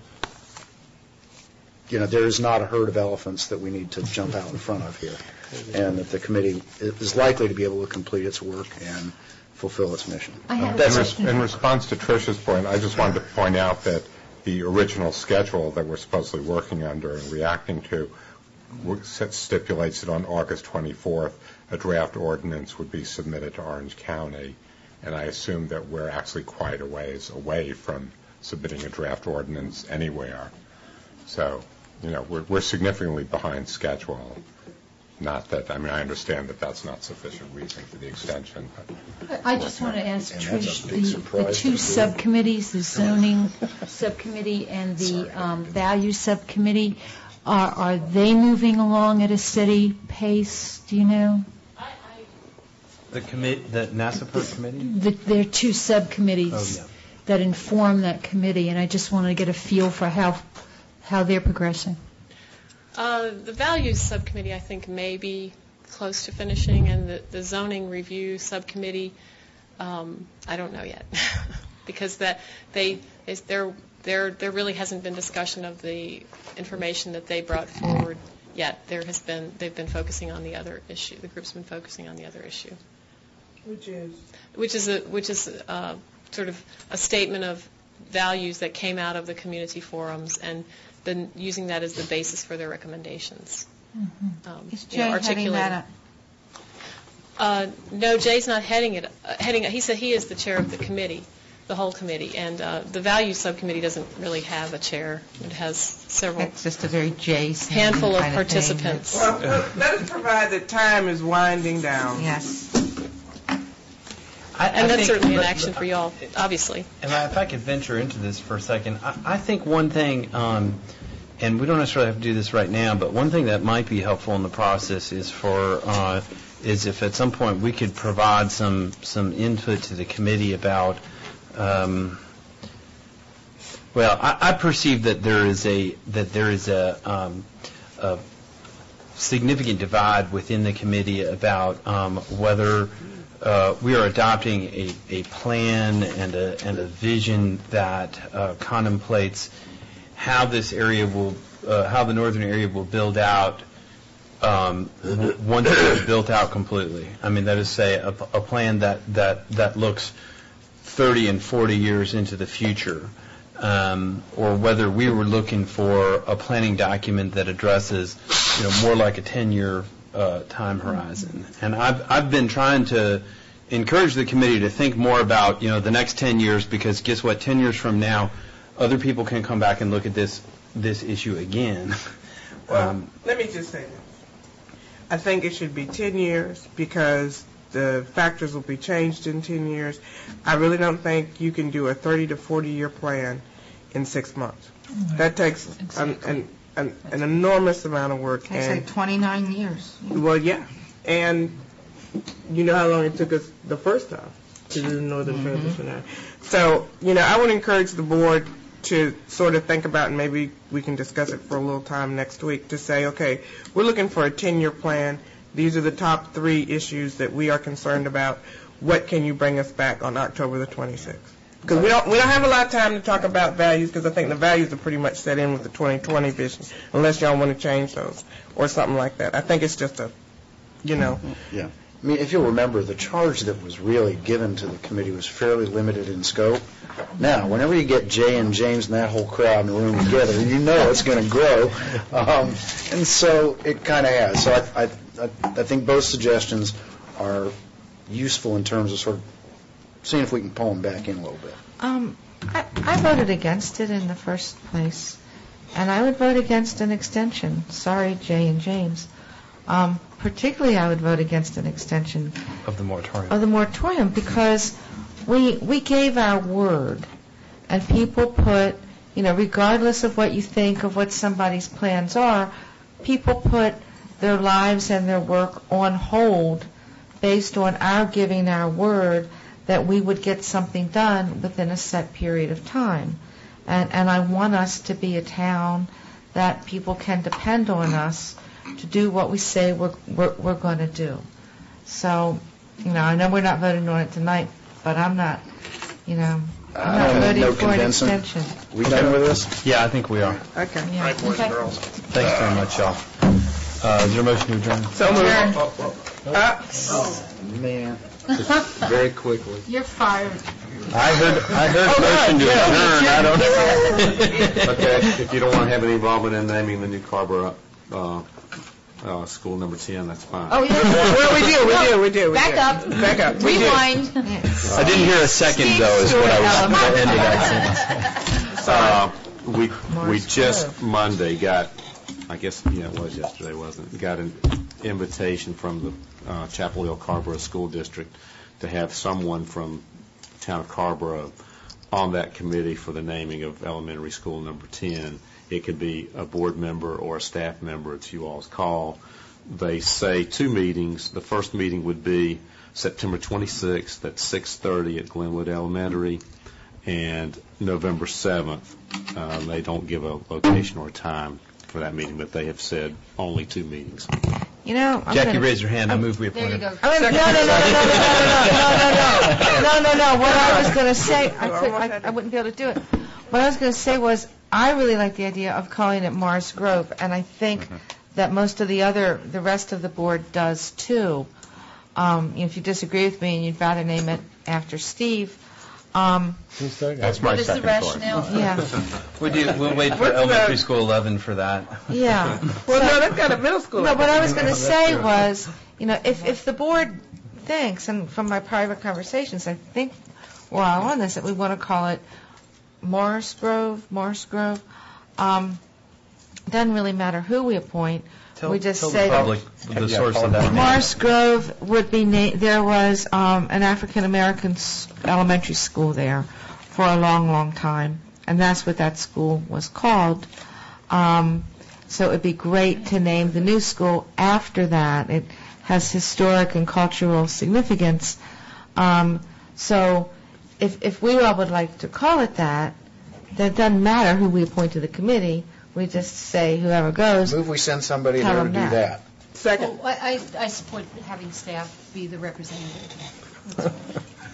there is not a herd of elephants that we need to jump out in front of here, and that the committee is likely to be able to complete its work and fulfill its mission.
In response to Tricia's point, I just wanted to point out that the original schedule that we're supposedly working under and reacting to stipulates that on August 24th, a draft ordinance would be submitted to Orange County, and I assume that we're actually quite a ways away from submitting a draft ordinance anywhere. So, we're significantly behind schedule. Not that, I understand that that's not sufficient reason for the extension. But
I just want to ask Trish, the two subcommittees, the zoning subcommittee and the value subcommittee, are they moving along at a steady pace? Do you know?
The NASAPERT committee?
There are two subcommittees that inform that committee, and I just want to get a feel for how they're progressing.
The values subcommittee, I think, may be close to finishing, and the zoning review subcommittee, I don't know yet, because there really hasn't been discussion of the information that they brought forward yet. They've been focusing on the other issue. The group's been focusing on the other issue, which is sort of a statement of values that came out of the community forums, and then using that as the basis for their recommendations.
Is Jay heading that
up? No, Jay's not heading it. He said he is the chair of the committee, the whole committee, and the value subcommittee doesn't really have a chair. It has several.
It's just a very
handful of participants.
Well, let us provide that time is winding down.
Yes.
And that's certainly an action for you all, obviously.
And if I could venture into this for a second, I think one thing, and we don't necessarily have to do this right now, but one thing that might be helpful in the process is if at some point we could provide some input to the committee about, I perceive that there is a significant divide within the committee about whether we are adopting a plan and a vision that contemplates how this area will how the northern area will build out once it's built out completely. I mean, that is, say, a plan that looks 30 and 40 years into the future, or whether we were looking for a planning document that addresses, more like a 10-year time horizon. And I've been trying to encourage the committee to think more about, the next 10 years, because guess what? 10 years from now, other people can come back and look at this issue again.
Well, let me just say this. I think it should be 10 years because the factors will be changed in 10 years. I really don't think you can do a 30 to 40-year plan in 6 months. That takes an enormous amount of work.
It takes like 29 years.
Well, yeah. And you know how long it took us the first time to do the Northern Transition Act. So, I would encourage the board to sort of think about, and maybe we can discuss it for a little time next week, to say, okay, we're looking for a 10-year plan. These are the top 3 issues that we are concerned about. What can you bring us back on October the 26th? Because we don't have a lot of time to talk about values, because I think the values are pretty much set in with the 2020 vision, unless y'all want to change those or something like that. I think it's just
Yeah. I mean, if you'll remember, the charge that was really given to the committee was fairly limited in scope. Now, whenever you get Jay and James and that whole crowd in the room together, it's going to grow. And so it kind of has. So I think both suggestions are useful in terms of sort of seeing if we can pull them back in a little bit.
I voted against it in the first place, and I would vote against an extension. Sorry, Jay and James. Particularly, I would vote against an extension
of the moratorium.
Because we gave our word, and people put, regardless of what you think of what somebody's plans are, people put their lives and their work on hold based on our giving our word that we would get something done within a set period of time. And I want us to be a town that people can depend on us to do what we say we're going to do. So, I know we're not voting on it tonight, but I'm not voting for an extension.
We done with this?
Yeah, I think we are.
Okay.
Yeah.
Right, boys and girls.
Thanks very much, y'all. Is there a motion to adjourn?
So moved.
Man. Very quickly.
You're fired.
I heard motion to adjourn. I don't know.
Okay, if you don't want to have any involvement in naming the new Carrboro school number 10, that's fine.
Oh, yeah.
Well, we do.
Back up. Rewind.
I didn't hear a second, though, is what I was at the end of that sentence.
We just Monday got, I guess, it was yesterday, wasn't it? Got an invitation from the Chapel Hill Carrboro School District to have someone from the town of Carrboro on that committee for the naming of elementary school number 10. It could be a board member or a staff member. It's you all's call. They say 2 meetings. The first meeting would be September 26th at 6:30 at Glenwood Elementary, and November 7th. They don't give a location or a time for that meeting, but they have said only 2 meetings.
Jackie, raise your hand. I move we appoint her.
No. What I was going to say, I wouldn't be able to do it. What I was going to say was, I really like the idea of calling it Morris Grove, and I think that most of the rest of the board does too. If you disagree with me and you'd rather name it after Steve.
That's my second choice.
Yeah.
We'll wait for elementary school 11 for that.
Yeah.
Well, no, that's got a middle school.
No, what I was going to say was, if the board thinks, and from my private conversations, I think we're all on this, that we want to call it Morris Grove, doesn't really matter who we appoint. We just say
the public the source of that.
Morris Grove would be there was an African American elementary school there for a long time, and that's what that school was called. So it'd be great to name the new school after that. It has historic and cultural significance. So if we all would like to call it that, then it doesn't matter who we appoint to the committee. We just say whoever goes.
Move we send somebody there to do that.
Second.
I support having staff be the representative.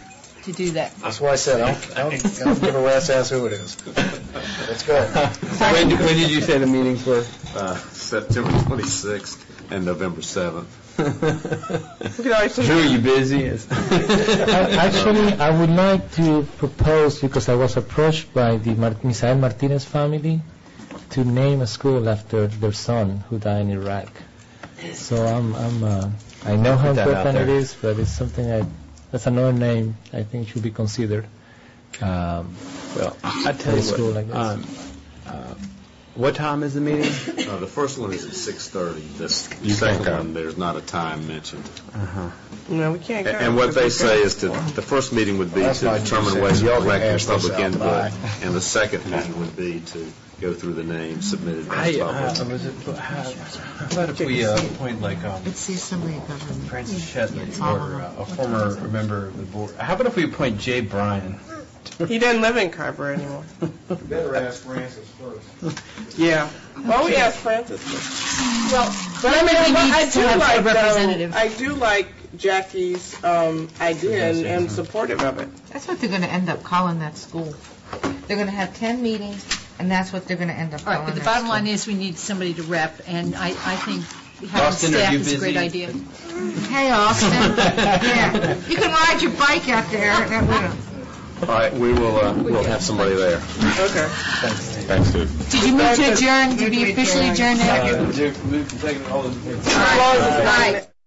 to do that.
That's why I said, I don't give a rat's ass who it is. Let's go.
When did you say the meetings were?
September 26th and November 7th.
Drew, are you busy?
Actually, I would like to propose, because I was approached by the Misael Martinez family, to name a school after their son who died in Iraq. So I know how
Put that out
important it
there.
is, but it's something that's another name I think should be considered.
Well, I tell you
school, I
what.
guess.
What time is the meeting?
The first one is at 6:30. The second one, there's not a time mentioned.
No, we can't go.
And what they say is the first meeting would be
That's
to
my
determine
two
ways
cents.
of
Y'all can
collecting
hash this
public
out.
input,
Bye.
and the second meeting would be to go through the names submitted by the public.
How about if we appoint like
It's the Assembly of Government.
Francis Shetley
It's all
or
of
a former member of the board? How about if we appoint Jay Bryan?
He doesn't live in Carver anymore.
You better ask Francis first.
Yeah. Well, we asked Francis first.
Well,
But I mean, I
needs to
do
have a
like
representative.
I do like Jackie's idea and supportive of it.
That's what they're going to end up calling that school. They're going to have 10 meetings, and that's what they're going to end up
All
calling
right, but the
that
bottom
school.
line is we need somebody to rep, and I think having
Austin, are
staff
you
is a great
busy?
idea.
Hey, Austin. Yeah. You can ride your bike out there.
All right, we'll have somebody there.
Okay.
Thanks, dude.
Did you move to adjourn? Did we officially adjourn now?
Move to take all the
All right.